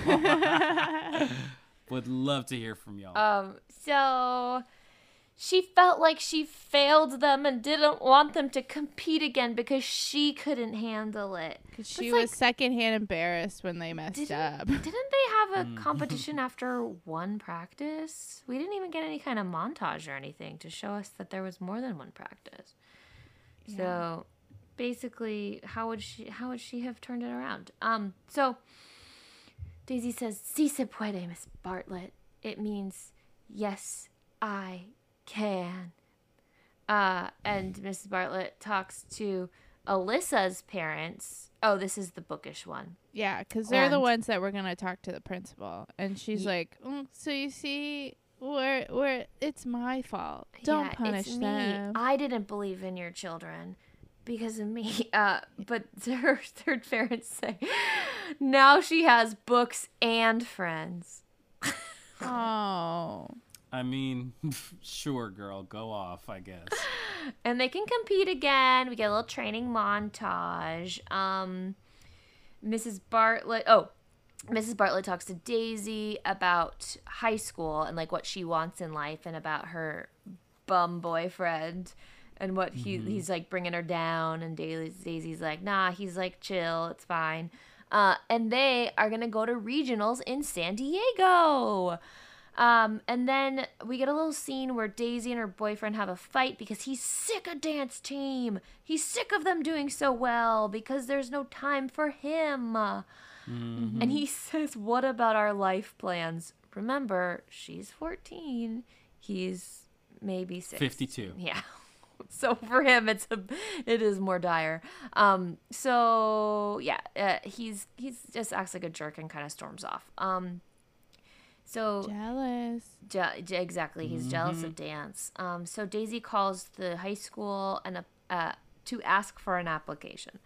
[SPEAKER 2] Would love to hear from y'all.
[SPEAKER 1] Um. So she felt like she failed them and didn't want them to compete again because she couldn't handle it.
[SPEAKER 3] Because she
[SPEAKER 1] It's
[SPEAKER 3] was
[SPEAKER 1] like-
[SPEAKER 3] secondhand embarrassed when they messed
[SPEAKER 1] Didn't,
[SPEAKER 3] up.
[SPEAKER 1] didn't they have a
[SPEAKER 2] Mm.
[SPEAKER 1] competition after one practice? We didn't even get any kind of montage or anything to show us that there was more than one practice. So basically, how would she how would she have turned it around? Um so Daisy says, "Si se puede, Miss Bartlett." It means yes, I can. Uh and Missus Bartlett talks to Alyssa's parents. Oh, this is the bookish one.
[SPEAKER 3] Yeah, because they're the
[SPEAKER 1] And-
[SPEAKER 3] ones that were gonna talk to the principal, and she's
[SPEAKER 1] Ye-
[SPEAKER 3] like, mm, "So you see, where where it's my fault. Don't
[SPEAKER 1] Yeah,
[SPEAKER 3] punish
[SPEAKER 1] it's
[SPEAKER 3] them."
[SPEAKER 1] Me. I didn't believe in your children because of me. Uh, but her third parents say now she has books and friends.
[SPEAKER 3] Oh,
[SPEAKER 2] I mean, sure, girl, go off. I guess.
[SPEAKER 1] And they can compete again. We get a little training montage. Um, Missus Bartlett. Oh, Missus Bartlett talks to Daisy about high school and like what she wants in life and about her bum boyfriend and what he mm-hmm. he's like bringing her down. And Daisy's like, nah, he's like chill, it's fine. Uh, and they are gonna go to regionals in San Diego. Um, and then we get a little scene where Daisy and her boyfriend have a fight because he's sick of dance team. He's sick of them doing so well because there's no time for him. Mm-hmm. And he says, what about our life plans? Remember, she's fourteen. He's maybe six.
[SPEAKER 2] fifty-two.
[SPEAKER 1] Yeah. So for him, it's a, it is more dire. Um, so yeah, uh, he's, he's just acts like a jerk and kind of storms off. Um, So
[SPEAKER 3] jealous.
[SPEAKER 1] Je- je- exactly, he's mm-hmm. jealous of dance. Um, so Daisy calls the high school and uh, to ask for an application,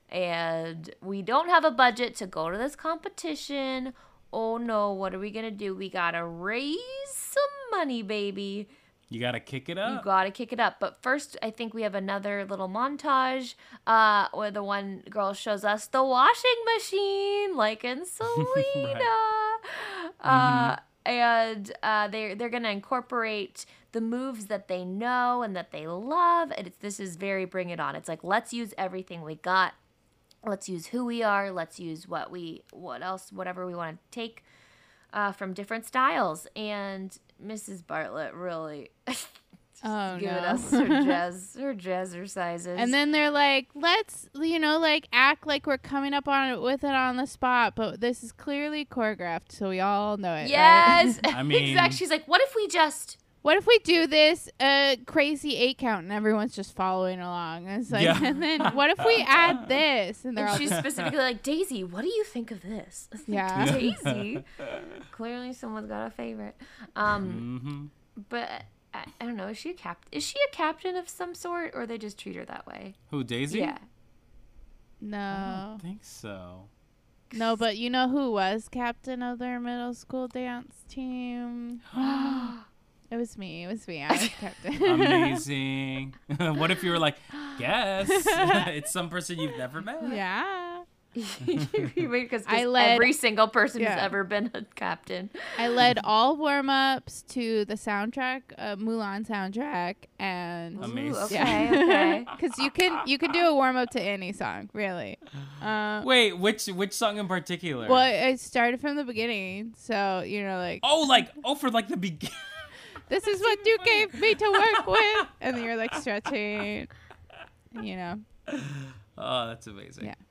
[SPEAKER 1] and we don't have a budget to go to this competition. Oh no, what are we gonna do? We gotta raise some money, baby.
[SPEAKER 2] You gotta kick it up.
[SPEAKER 1] You gotta kick it up. But first, I think we have another little montage uh, where the one girl shows us the washing machine, like in Selena. Right. Uh, mm-hmm. And uh, they're, they're gonna incorporate the moves that they know and that they love. And it's, this is very Bring It On. It's like, let's use everything we got. Let's use who we are. Let's use what we, what else, whatever we want to take uh, from different styles. And Missus Bartlett really
[SPEAKER 3] oh,
[SPEAKER 1] giving
[SPEAKER 3] no.
[SPEAKER 1] us her jazz, her jazzercises.
[SPEAKER 3] And then they're like, let's, you know, like act like we're coming up on it with it on the spot, but this is clearly choreographed, so we all know it.
[SPEAKER 1] Yes,
[SPEAKER 3] right?
[SPEAKER 2] I mean,
[SPEAKER 1] exactly. She's like, what if we just?
[SPEAKER 3] What if we do this uh, crazy eight count and everyone's just following along? And it's like, yeah. And then what if we add this? And they're
[SPEAKER 1] and
[SPEAKER 3] all
[SPEAKER 1] she's
[SPEAKER 3] just
[SPEAKER 1] specifically like, Daisy, what do you think of this?
[SPEAKER 3] Yeah,
[SPEAKER 1] Daisy. Clearly, someone's got a favorite. Um, mm-hmm. But I, I don't know. Is she a cap? Is she a captain of some sort, or they just treat her that way?
[SPEAKER 2] Who, Daisy?
[SPEAKER 1] Yeah.
[SPEAKER 3] No,
[SPEAKER 2] I don't think so.
[SPEAKER 3] No, but you know who was captain of their middle school dance team? It was me. It was me. I was captain.
[SPEAKER 2] Amazing. What if you were like, guess it's some person you've never met?
[SPEAKER 3] Yeah.
[SPEAKER 1] Because every single person yeah. who's ever been a captain.
[SPEAKER 3] I led all warm-ups to the soundtrack, uh, Mulan soundtrack, and
[SPEAKER 2] amazing.
[SPEAKER 1] Ooh, okay, yeah. Okay.
[SPEAKER 3] Because you can you can do a warm-up to any song, really. Uh,
[SPEAKER 2] Wait, which which song in particular?
[SPEAKER 3] Well, it started from the beginning, so you know, like
[SPEAKER 2] oh, like oh, for like the beginning.
[SPEAKER 3] This is what you gave me to work with. And then you're like stretching, you know.
[SPEAKER 2] Oh, that's amazing.
[SPEAKER 3] Yeah.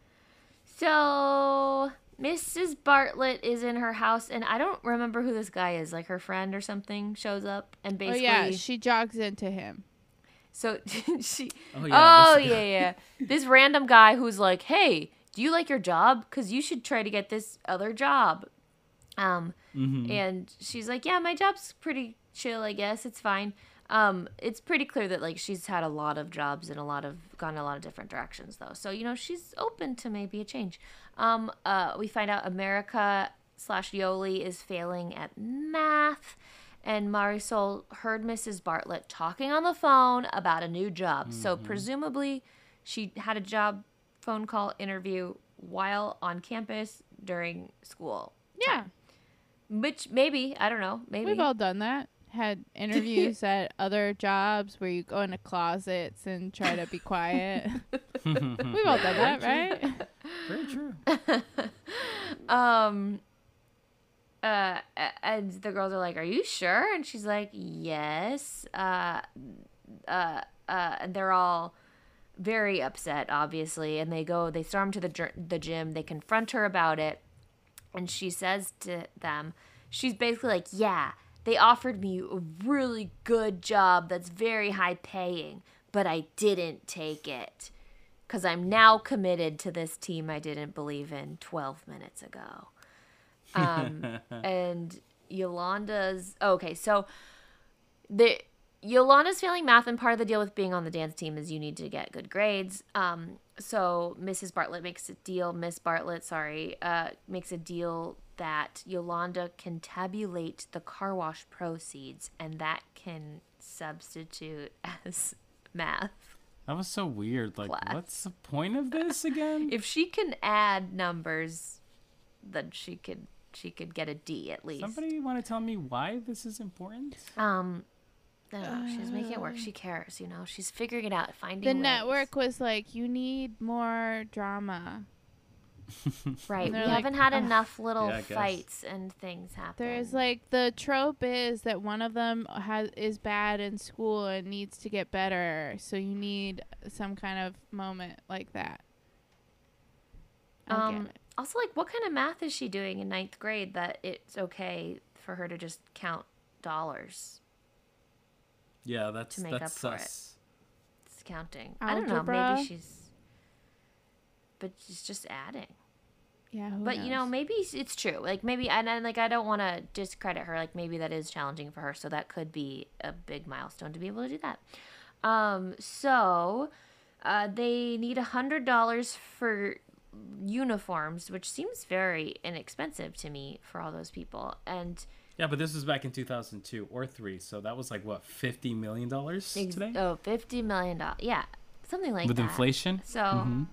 [SPEAKER 1] So Missus Bartlett is in her house, and I don't remember who this guy is. Like her friend or something shows up, and basically,
[SPEAKER 3] oh yeah, she jogs into him.
[SPEAKER 1] So she,
[SPEAKER 2] oh yeah,
[SPEAKER 1] oh yeah, yeah, this random guy who's like, "Hey, do you like your job? Because you should try to get this other job." Um, mm-hmm. And she's like, "Yeah, my job's pretty chill, I guess. It's fine." Um, it's pretty clear that like she's had a lot of jobs and a lot of gone a lot of different directions though. So, you know, she's open to maybe a change. Um, uh, we find out America slash Yoli is failing at math, and Marisol heard Missus Bartlett talking on the phone about a new job. Mm-hmm. So presumably she had a time phone call interview while on campus during school.
[SPEAKER 3] Yeah.
[SPEAKER 1] Time. Which maybe, I don't know, maybe.
[SPEAKER 3] We've all done that. Had interviews at other jobs where you go into closets and try to be quiet. We've all done that, right?
[SPEAKER 2] Very true.
[SPEAKER 1] um, uh, and the girls are like, "Are you sure?" And she's like, "Yes." Uh, uh, uh, and they're all very upset, obviously. And they go, they storm to the the gym. They confront her about it, and she says to them, she's basically like, "Yeah. They offered me a really good job that's very high paying, but I didn't take it because I'm now committed to this team I didn't believe in twelve minutes ago." Um, and Yolanda's... Okay, so the Yolanda's failing math, and part of the deal with being on the dance team is you need to get good grades. Um, so Missus Bartlett makes a deal, Miss Bartlett, sorry, uh, makes a deal that Yolanda can tabulate the car wash proceeds, and that can substitute as math.
[SPEAKER 2] That was so weird. Like,
[SPEAKER 1] class.
[SPEAKER 2] What's the point of this again?
[SPEAKER 1] If she can add numbers, then she could she could get a D at least.
[SPEAKER 2] Somebody want to tell me why this is important?
[SPEAKER 1] Um, I don't know. She's making it work. She cares, you know. She's figuring it out, finding
[SPEAKER 3] The
[SPEAKER 1] ways.
[SPEAKER 3] network was like, you need more drama.
[SPEAKER 1] Right. We
[SPEAKER 3] they're like,
[SPEAKER 1] haven't had
[SPEAKER 3] "Ugh."
[SPEAKER 1] enough little
[SPEAKER 2] Yeah, I guess.
[SPEAKER 1] fights and things happen.
[SPEAKER 3] There's like the trope is that one of them has is bad in school and needs to get better, so you need some kind of moment like that. I
[SPEAKER 1] um.
[SPEAKER 3] get it.
[SPEAKER 1] Also, like, what kind of math is she doing in ninth grade that it's okay for her to just count dollars?
[SPEAKER 2] Yeah, that's
[SPEAKER 1] To make
[SPEAKER 2] that's
[SPEAKER 1] up for it.
[SPEAKER 2] sus.
[SPEAKER 1] It's counting. I don't know.
[SPEAKER 3] Algebra?
[SPEAKER 1] Maybe she's, but she's just adding.
[SPEAKER 3] Yeah, who
[SPEAKER 1] But you know,
[SPEAKER 3] knows?
[SPEAKER 1] maybe it's true. Like maybe, and, and like I don't want to discredit her. Like maybe that is challenging for her, so that could be a big milestone to be able to do that. Um, so uh, they need a hundred dollars for uniforms, which seems very inexpensive to me for all those people. And
[SPEAKER 2] Yeah, but this was back in two thousand two or three, so that was like what fifty million dollars
[SPEAKER 1] ex-
[SPEAKER 2] today
[SPEAKER 1] oh, fifty million dollars. Yeah, something like
[SPEAKER 2] with
[SPEAKER 1] that.
[SPEAKER 2] inflation.
[SPEAKER 1] So,
[SPEAKER 2] Mhm.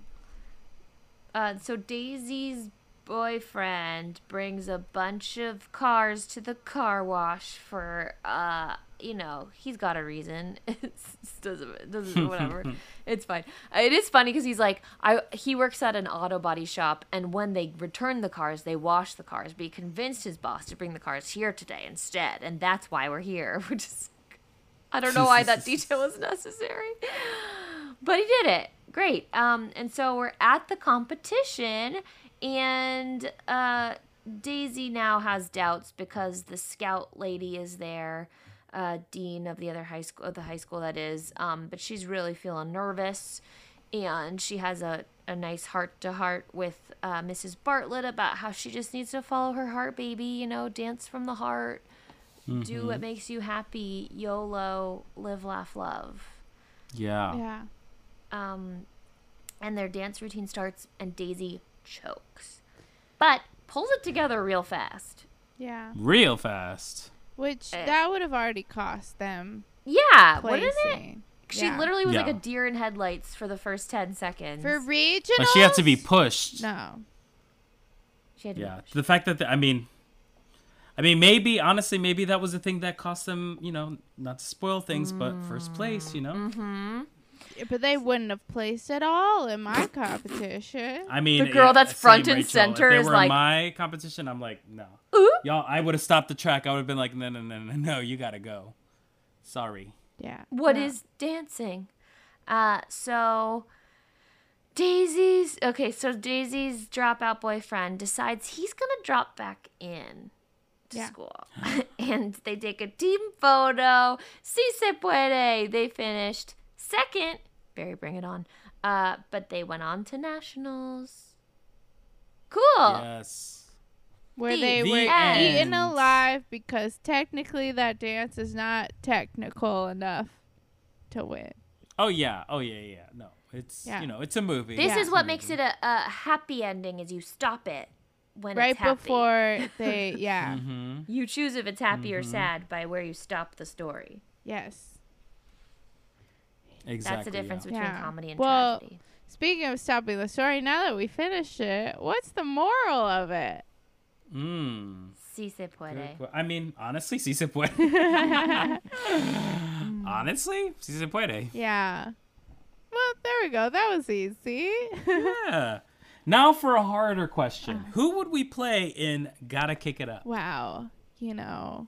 [SPEAKER 1] uh, so Daisy's boyfriend brings a bunch of cars to the car wash for, uh, you know, he's got a reason. It doesn't, doesn't, whatever. It's fine. It is funny because he's like, I, he works at an auto body shop, and when they return the cars, they wash the cars. But he convinced his boss to bring the cars here today instead, and that's why we're here. Which is, I don't know why that detail was necessary, but he did it. Great. Um, and so we're at the competition, and uh, Daisy now has doubts because the scout lady is there, uh, dean of the other high school, of the high school that is. Um, but she's really feeling nervous, and she has a, a nice heart to heart with uh, Missus Bartlett about how she just needs to follow her heart, baby. You know, dance from the heart, do what makes you happy, YOLO, live, laugh, love.
[SPEAKER 2] Yeah.
[SPEAKER 3] Yeah.
[SPEAKER 1] Um, and their dance routine starts, and Daisy chokes, but pulls it together real fast.
[SPEAKER 3] Yeah.
[SPEAKER 2] Real fast.
[SPEAKER 3] Which
[SPEAKER 1] Eh.
[SPEAKER 3] that would have already cost them
[SPEAKER 1] Yeah, wouldn't it?
[SPEAKER 3] placing.
[SPEAKER 1] She
[SPEAKER 3] Yeah.
[SPEAKER 1] literally was like
[SPEAKER 2] Yeah.
[SPEAKER 1] a deer in headlights for the first ten seconds.
[SPEAKER 3] For regionals.
[SPEAKER 2] But she had to be pushed.
[SPEAKER 3] No.
[SPEAKER 1] She had to be
[SPEAKER 2] Yeah.
[SPEAKER 1] pushed.
[SPEAKER 2] The fact that the, I mean, I mean, maybe honestly, maybe that was the thing that cost them. You know, not to spoil things, but first place. You know.
[SPEAKER 1] Mm-hmm.
[SPEAKER 3] But they wouldn't have placed at all in my competition.
[SPEAKER 2] I mean,
[SPEAKER 1] The girl
[SPEAKER 2] yeah,
[SPEAKER 1] that's
[SPEAKER 2] same,
[SPEAKER 1] front and
[SPEAKER 2] Rachel.
[SPEAKER 1] center
[SPEAKER 2] if they
[SPEAKER 1] is
[SPEAKER 2] were
[SPEAKER 1] like-
[SPEAKER 2] in my competition, I'm like, no,
[SPEAKER 1] Ooh.
[SPEAKER 2] y'all. I would have stopped the track. I would have been like, no, no, no, no, no. You gotta go. Sorry.
[SPEAKER 3] Yeah.
[SPEAKER 1] What
[SPEAKER 3] no.
[SPEAKER 1] is dancing? Uh, so Daisy's okay. So Daisy's dropout boyfriend decides he's gonna drop back in to
[SPEAKER 3] Yeah.
[SPEAKER 1] school, and they take a team photo. Si se puede. They finished second. Barry, bring it on. Uh, but they went on to nationals. Cool.
[SPEAKER 2] Yes.
[SPEAKER 3] Where
[SPEAKER 1] The
[SPEAKER 3] they
[SPEAKER 2] The
[SPEAKER 3] were
[SPEAKER 1] end.
[SPEAKER 3] eaten alive because technically that dance is not technical enough to win.
[SPEAKER 2] Oh yeah. Oh yeah. Yeah. No. It's
[SPEAKER 3] Yeah.
[SPEAKER 2] you know, it's a movie.
[SPEAKER 1] This
[SPEAKER 3] Yeah.
[SPEAKER 1] is what makes it a, a happy ending. Is you stop it when
[SPEAKER 3] Right
[SPEAKER 1] it's happy.
[SPEAKER 3] before they, yeah.
[SPEAKER 2] Mm-hmm.
[SPEAKER 1] You choose if it's happy or
[SPEAKER 2] Mhm.
[SPEAKER 1] sad by where you stop the story.
[SPEAKER 3] Yes.
[SPEAKER 2] Exactly.
[SPEAKER 1] That's the difference
[SPEAKER 2] yeah.
[SPEAKER 1] between
[SPEAKER 3] Yeah.
[SPEAKER 1] comedy and
[SPEAKER 3] Well,
[SPEAKER 1] tragedy.
[SPEAKER 3] Speaking of stopping the story, now that we finished it, what's the moral of it?
[SPEAKER 2] Mm.
[SPEAKER 1] Si se puede.
[SPEAKER 2] Good que- I mean, honestly, si se puede. honestly, si se puede.
[SPEAKER 3] Yeah. Well, there we go. That was easy.
[SPEAKER 2] Yeah. Now for a harder question. Who would we play in Gotta Kick It Up?
[SPEAKER 3] Wow. You know,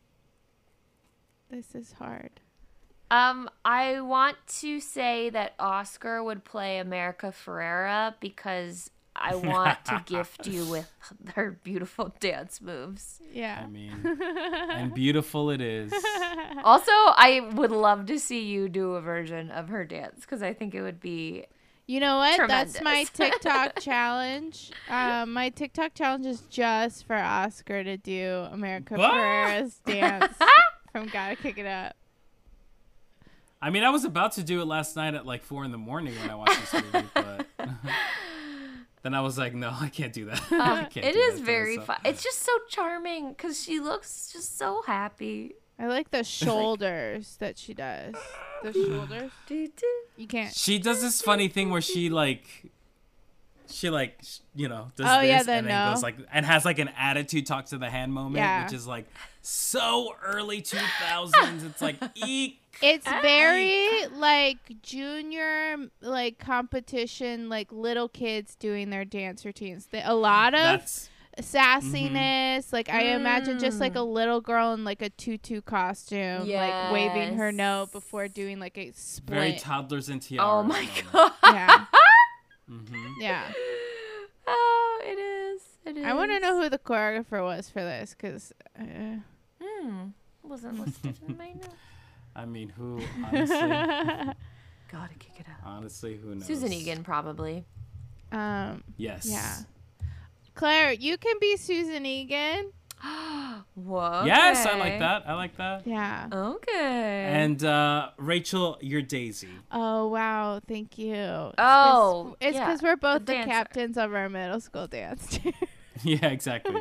[SPEAKER 3] this is hard.
[SPEAKER 1] Um, I want to say that Oscar would play America Ferrera because I want to gift you with her beautiful dance moves.
[SPEAKER 3] Yeah.
[SPEAKER 2] I mean, and beautiful it is.
[SPEAKER 1] Also, I would love to see you do a version of her dance because I think it would be
[SPEAKER 3] You know what? That's my
[SPEAKER 1] Tremendous.
[SPEAKER 3] TikTok challenge. Um, my TikTok challenge is just for Oscar to do America
[SPEAKER 2] What?
[SPEAKER 3] Ferrera's dance from Gotta Kick It Up.
[SPEAKER 2] I mean, I was about to do it last night at like four in the morning when I watched this movie, but then I was like, no, I can't do that. I
[SPEAKER 1] Um,
[SPEAKER 2] can't
[SPEAKER 1] it
[SPEAKER 2] do
[SPEAKER 1] is
[SPEAKER 2] that to
[SPEAKER 1] very
[SPEAKER 2] myself.
[SPEAKER 1] fun. It's just so charming because she looks just so happy.
[SPEAKER 3] I like the shoulders that she does. The shoulders. You can't.
[SPEAKER 2] She does this funny thing where she like she like sh- you know does
[SPEAKER 3] Oh,
[SPEAKER 2] this
[SPEAKER 3] yeah, the
[SPEAKER 2] and then
[SPEAKER 3] no.
[SPEAKER 2] goes like and has like an attitude talk to the hand moment,
[SPEAKER 3] Yeah.
[SPEAKER 2] which is like so early two thousands. It's like eek.
[SPEAKER 3] It's very like junior like competition, like little kids doing their dance routines. The, a lot of
[SPEAKER 2] That's
[SPEAKER 3] sassiness. Like I imagine just like a
[SPEAKER 1] Mm.
[SPEAKER 3] little girl in like a tutu costume, like waving her
[SPEAKER 1] Yes.
[SPEAKER 3] note before doing like a split.
[SPEAKER 2] very toddlers and tiara.
[SPEAKER 1] Oh my
[SPEAKER 2] moment.
[SPEAKER 1] god.
[SPEAKER 3] Yeah,
[SPEAKER 2] Mhm.
[SPEAKER 3] yeah.
[SPEAKER 1] Oh, it is. It is.
[SPEAKER 3] I want to know who the choreographer was for this, because uh,
[SPEAKER 1] Hmm. Wasn't listed in my notes.
[SPEAKER 2] I mean, who honestly,
[SPEAKER 1] Gotta kick it out.
[SPEAKER 2] honestly, who knows?
[SPEAKER 1] Susan Egan, probably.
[SPEAKER 3] um,
[SPEAKER 2] Yes.
[SPEAKER 3] yeah. Claire, you can be Susan Egan.
[SPEAKER 1] Whoa.
[SPEAKER 2] Yes, I like that. I like that.
[SPEAKER 3] Yeah.
[SPEAKER 1] Okay.
[SPEAKER 2] And uh, Rachel, you're Daisy.
[SPEAKER 3] Oh wow, thank you.
[SPEAKER 1] Oh,
[SPEAKER 3] it's
[SPEAKER 1] yeah,
[SPEAKER 3] because we're both
[SPEAKER 1] the
[SPEAKER 3] the,
[SPEAKER 1] dancer.
[SPEAKER 3] captains of our middle school dance team.
[SPEAKER 2] Yeah, exactly.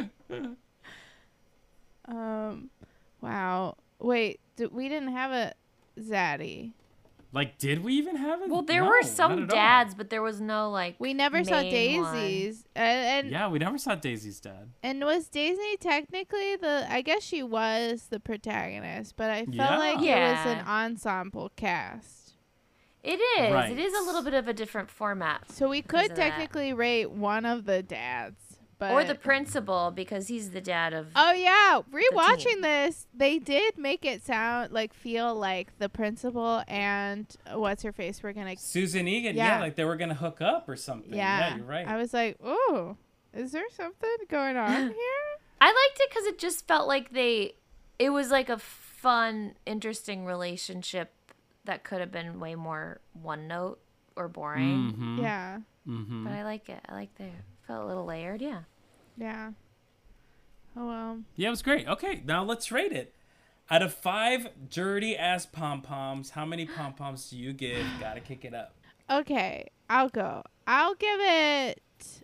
[SPEAKER 3] um, wow. Wait, d- we didn't have a Zaddy.
[SPEAKER 2] Like, did we even have it?
[SPEAKER 1] well, there
[SPEAKER 2] No,
[SPEAKER 1] were
[SPEAKER 2] not
[SPEAKER 1] some
[SPEAKER 2] at all.
[SPEAKER 1] dads, but there was no like.
[SPEAKER 3] We never saw
[SPEAKER 1] main one.
[SPEAKER 3] Daisies. And, and
[SPEAKER 2] Yeah, we never saw Daisy's dad.
[SPEAKER 3] and was Daisy technically the? I guess she was the protagonist, but I felt
[SPEAKER 2] Yeah.
[SPEAKER 3] like it was
[SPEAKER 1] Yeah.
[SPEAKER 3] an ensemble cast.
[SPEAKER 1] It is.
[SPEAKER 2] Right.
[SPEAKER 1] It is a little bit of a different format.
[SPEAKER 3] So we
[SPEAKER 1] Because
[SPEAKER 3] could
[SPEAKER 1] of that.
[SPEAKER 3] technically rate one of the dads, but
[SPEAKER 1] Or the principal, because he's the dad of.
[SPEAKER 3] oh yeah,
[SPEAKER 1] team.
[SPEAKER 3] rewatching this, they did make it sound like feel like the principal and uh, what's her face were gonna.
[SPEAKER 2] Susan Egan, yeah.
[SPEAKER 3] Yeah.
[SPEAKER 2] like they were gonna hook up or something.
[SPEAKER 3] Yeah,
[SPEAKER 2] Yeah, you're right.
[SPEAKER 3] I was like, ooh, is there something going on here?
[SPEAKER 1] I liked it because it just felt like they. It was like a fun, interesting relationship that could have been way more one note or boring.
[SPEAKER 2] Mm-hmm.
[SPEAKER 3] Yeah,
[SPEAKER 2] Mm-hmm.
[SPEAKER 1] But I like it. I like the. Felt a little layered, yeah.
[SPEAKER 3] yeah. Oh well.
[SPEAKER 2] Yeah, it was great. Okay, now let's rate it. Out of five dirty ass pom poms, how many pom poms do you give? Gotta kick it up.
[SPEAKER 3] Okay, I'll go. I'll give it.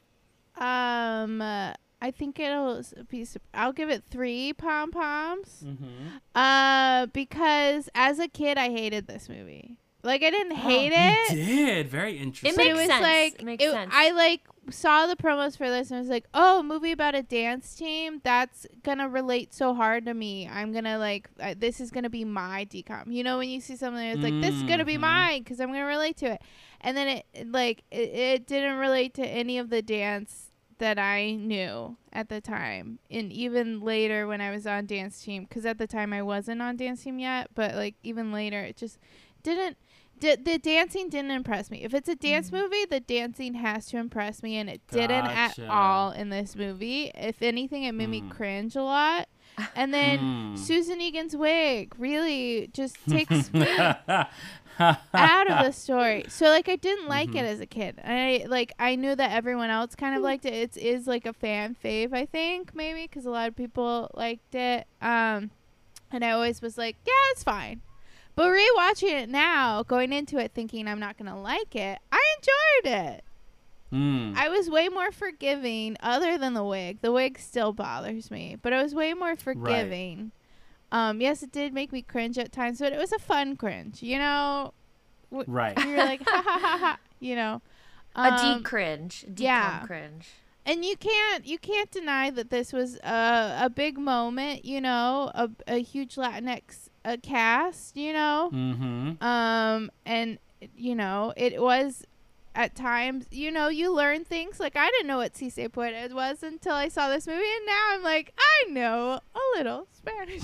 [SPEAKER 3] Um, uh, I think it'll s- be. sup- I'll give it three pom poms.
[SPEAKER 2] Mm-hmm.
[SPEAKER 3] Uh, because as a kid, I hated this movie. Like, I didn't hate it.
[SPEAKER 2] You did. Very interesting.
[SPEAKER 1] It
[SPEAKER 3] But
[SPEAKER 1] makes
[SPEAKER 3] it was
[SPEAKER 1] sense.
[SPEAKER 3] like
[SPEAKER 1] It makes sense.
[SPEAKER 3] I like saw the promos for this and I was like, oh, a movie about a dance team. That's gonna relate so hard to me. I'm gonna like uh, this is gonna be my decom. You know, when you see something that's like this is gonna be
[SPEAKER 2] Mhm.
[SPEAKER 3] mine because I'm gonna relate to it, and then it it, like it, it didn't relate to any of the dance that I knew at the time, and even later when I was on dance team, because at the time I wasn't on dance team yet, but like even later it just didn't. D- the dancing didn't impress me. If it's a dance movie, the dancing has to impress me, and it didn't at
[SPEAKER 2] Gotcha.
[SPEAKER 3] all in this movie. If anything, it made me
[SPEAKER 2] Mm.
[SPEAKER 3] cringe a lot. And then
[SPEAKER 2] Mm.
[SPEAKER 3] Susan Egan's wig really just takes me
[SPEAKER 2] out
[SPEAKER 3] out of the story. So like I didn't like
[SPEAKER 2] Mhm.
[SPEAKER 3] it as a kid. I like I knew that everyone else kind of liked it. It is like a fan fave, I think, maybe because a lot of people liked it. Um, and I always was like, yeah, it's fine. But rewatching it now, going into it thinking I'm not gonna like it, I enjoyed it.
[SPEAKER 2] Mm.
[SPEAKER 3] I was way more forgiving, other than the wig. The wig still bothers me, but I was way more forgiving. Um, yes, it did make me cringe at times, but it was a fun cringe. You know,
[SPEAKER 2] Right.
[SPEAKER 3] you were like ha ha ha ha. You know,
[SPEAKER 1] a
[SPEAKER 3] um,
[SPEAKER 1] D cringe. D
[SPEAKER 3] yeah.
[SPEAKER 1] cringe.
[SPEAKER 3] and you can't you can't deny that this was a a big moment. You know, a a huge Latinx uh, cast. You know,
[SPEAKER 2] Mm-hmm.
[SPEAKER 3] um, and you know it was. At times, you know, you learn things. Like, I didn't know what Si Se Puede was until I saw this movie, and now I'm like, I know a little Spanish.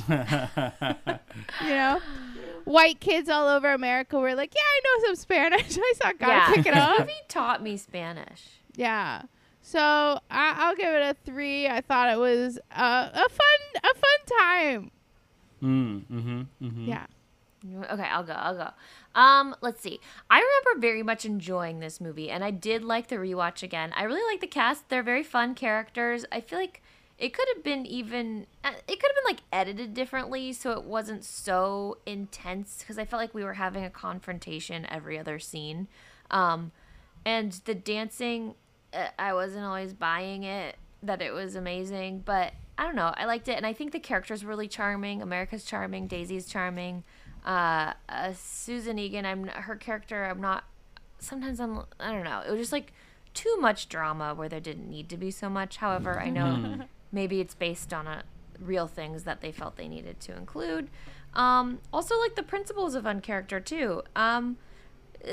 [SPEAKER 3] You know? White kids all over America were like, yeah, I know some Spanish. I saw Gotta
[SPEAKER 1] yeah.
[SPEAKER 3] Kick It
[SPEAKER 1] This
[SPEAKER 3] Off.
[SPEAKER 1] movie taught me Spanish.
[SPEAKER 3] Yeah. So, I, I'll give it a three. I thought it was uh, a fun a fun time.
[SPEAKER 2] mm, mm-hmm. Mm-hmm.
[SPEAKER 3] Yeah.
[SPEAKER 1] Okay, I'll go. I'll go. Um, let's see. I remember very much enjoying this movie, and I did like the rewatch again. I really like the cast. They're very fun characters. I feel like it could have been even. uh, It could have been like edited differently, so it wasn't so intense. Because I felt like we were having a confrontation every other scene, um, and the dancing. Uh, I wasn't always buying it that it was amazing, but I don't know. I liked it, and I think the characters were really charming. America's charming. Daisy's charming. Uh, uh, Susan Egan, I'm her character. I'm not. Sometimes I'm. I don't know. It was just like too much drama where there didn't need to be so much. However, I know maybe it's based on a real things that they felt they needed to include. Um, also, like the principles of uncharacter too. Um, uh,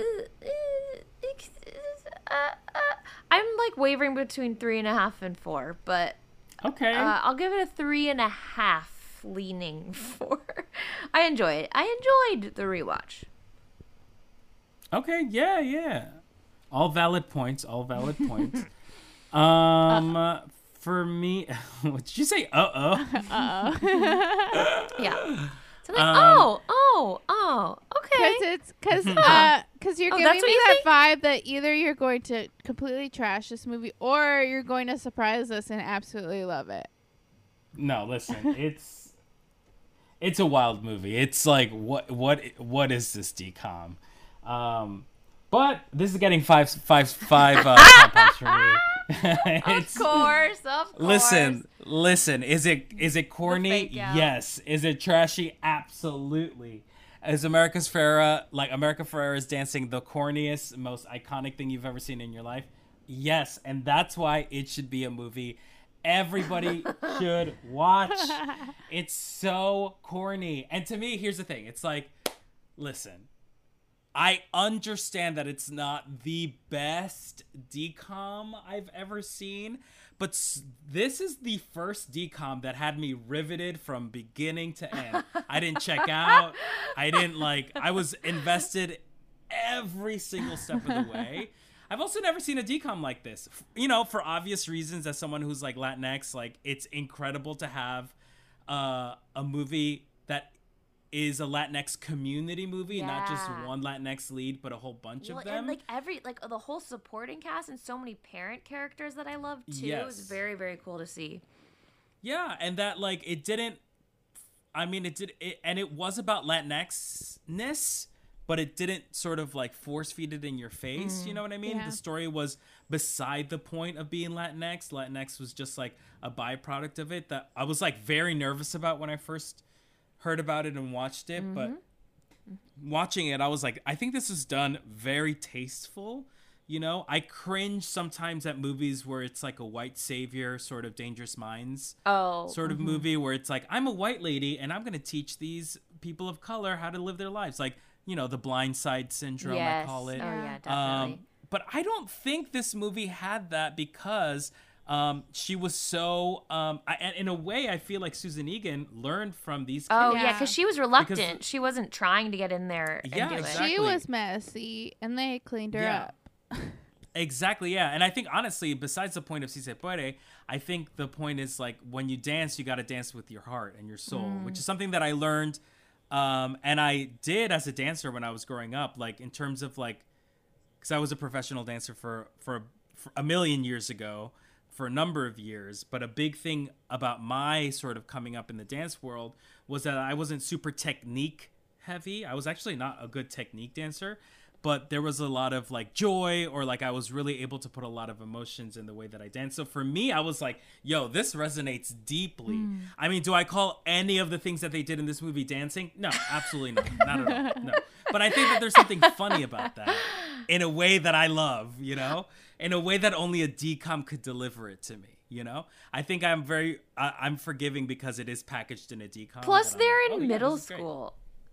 [SPEAKER 1] uh, uh, I'm like wavering between three and a half and four, but
[SPEAKER 2] Okay.
[SPEAKER 1] uh, I'll give it a three and a half, leaning four. I enjoy it. I enjoyed the rewatch.
[SPEAKER 2] Okay, yeah, yeah. All valid points, all valid points. Um uh, for me, what did you say? Uh-oh.
[SPEAKER 3] Uh-oh.
[SPEAKER 1] Yeah. So like,
[SPEAKER 2] Um,
[SPEAKER 1] oh, oh, oh, okay.
[SPEAKER 3] Because it's because uh, cause you're
[SPEAKER 1] Oh,
[SPEAKER 3] giving
[SPEAKER 1] that's what
[SPEAKER 3] me
[SPEAKER 1] you
[SPEAKER 3] that vibe that either you're going to completely trash this movie or you're going to surprise us and absolutely love it.
[SPEAKER 2] No, listen, it's it's a wild movie. It's like what what what is this D COM? Um but this is getting five five five uh pom-poms for me. It's,
[SPEAKER 1] Of course, of course.
[SPEAKER 2] listen, listen, is it is it corny?
[SPEAKER 1] fake out.
[SPEAKER 2] Yes. Is it trashy? Absolutely. Is America's Ferrera like America Ferrera is dancing the corniest, most iconic thing you've ever seen in your life? Yes, and that's why it should be a movie everybody should watch. It's so corny. And to me, here's the thing. It's like, listen, I understand that it's not the best D COM I've ever seen, but s- this is the first D COM that had me riveted from beginning to end. I didn't check out. I didn't like, I was invested every single step of the way. I've also never seen a D COM like this. F- You know, for obvious reasons, as someone who's like Latinx, like it's incredible to have uh, a movie that is a Latinx community movie, not just
[SPEAKER 1] Yeah.
[SPEAKER 2] one Latinx lead, but a whole bunch
[SPEAKER 1] Well,
[SPEAKER 2] of them.
[SPEAKER 1] and like every like the whole supporting cast and so many parent characters that I love too. It was
[SPEAKER 2] Yes.
[SPEAKER 1] very very cool to see.
[SPEAKER 2] Yeah, and that like it didn't. I mean, it did, it, and it was about Latinx-ness, but it didn't sort of like force feed it in your face. You know what I mean?
[SPEAKER 3] Yeah.
[SPEAKER 2] The story was beside the point of being Latinx. Latinx was just like a byproduct of it that I was like very nervous about when I first heard about it and watched it. But watching it, I was like, I think this is done very tasteful. You know, I cringe sometimes at movies where it's like a white savior sort of Dangerous Minds
[SPEAKER 1] Oh,
[SPEAKER 2] sort of movie where it's like, I'm a white lady and I'm going to teach these people of color how to live their lives. Like, you know, the blind side syndrome,
[SPEAKER 1] yes.
[SPEAKER 2] I call it.
[SPEAKER 1] Oh yeah, definitely.
[SPEAKER 2] Um, but I don't think this movie had that because um, she was so, um, I, and in a way, I feel like Susan Egan learned from these kids.
[SPEAKER 1] oh yeah,
[SPEAKER 3] Yeah.
[SPEAKER 1] because she was reluctant. She wasn't trying to get in there and
[SPEAKER 2] Yeah,
[SPEAKER 1] do
[SPEAKER 2] exactly.
[SPEAKER 3] She was messy and they cleaned her
[SPEAKER 2] Yeah.
[SPEAKER 3] up.
[SPEAKER 2] Exactly, yeah. And I think, honestly, besides the point of Si Se Puede, I think the point is, like, when you dance, you got to dance with your heart and your soul, which is something that I learned um, and I did as a dancer when I was growing up, like, in terms of, like, because I was a professional dancer for, for, for a million years ago, for a number of years. But a big thing about my sort of coming up in the dance world was that I wasn't super technique heavy. I was actually not a good technique dancer. But there was a lot of like joy, or like I was really able to put a lot of emotions in the way that I dance. So for me, I was like, yo, this resonates deeply. I mean, do I call any of the things that they did in this movie dancing? No, absolutely not. Not at all. No. But I think that there's something funny about that in a way that I love, you know, in a way that only a D COM could deliver it to me. You know, I think I'm very, I, I'm forgiving because it is packaged in a D COM.
[SPEAKER 1] Plus,
[SPEAKER 2] that I'm
[SPEAKER 1] they're
[SPEAKER 2] like,
[SPEAKER 1] in
[SPEAKER 2] oh, yeah,
[SPEAKER 1] middle
[SPEAKER 2] this is great.
[SPEAKER 1] school,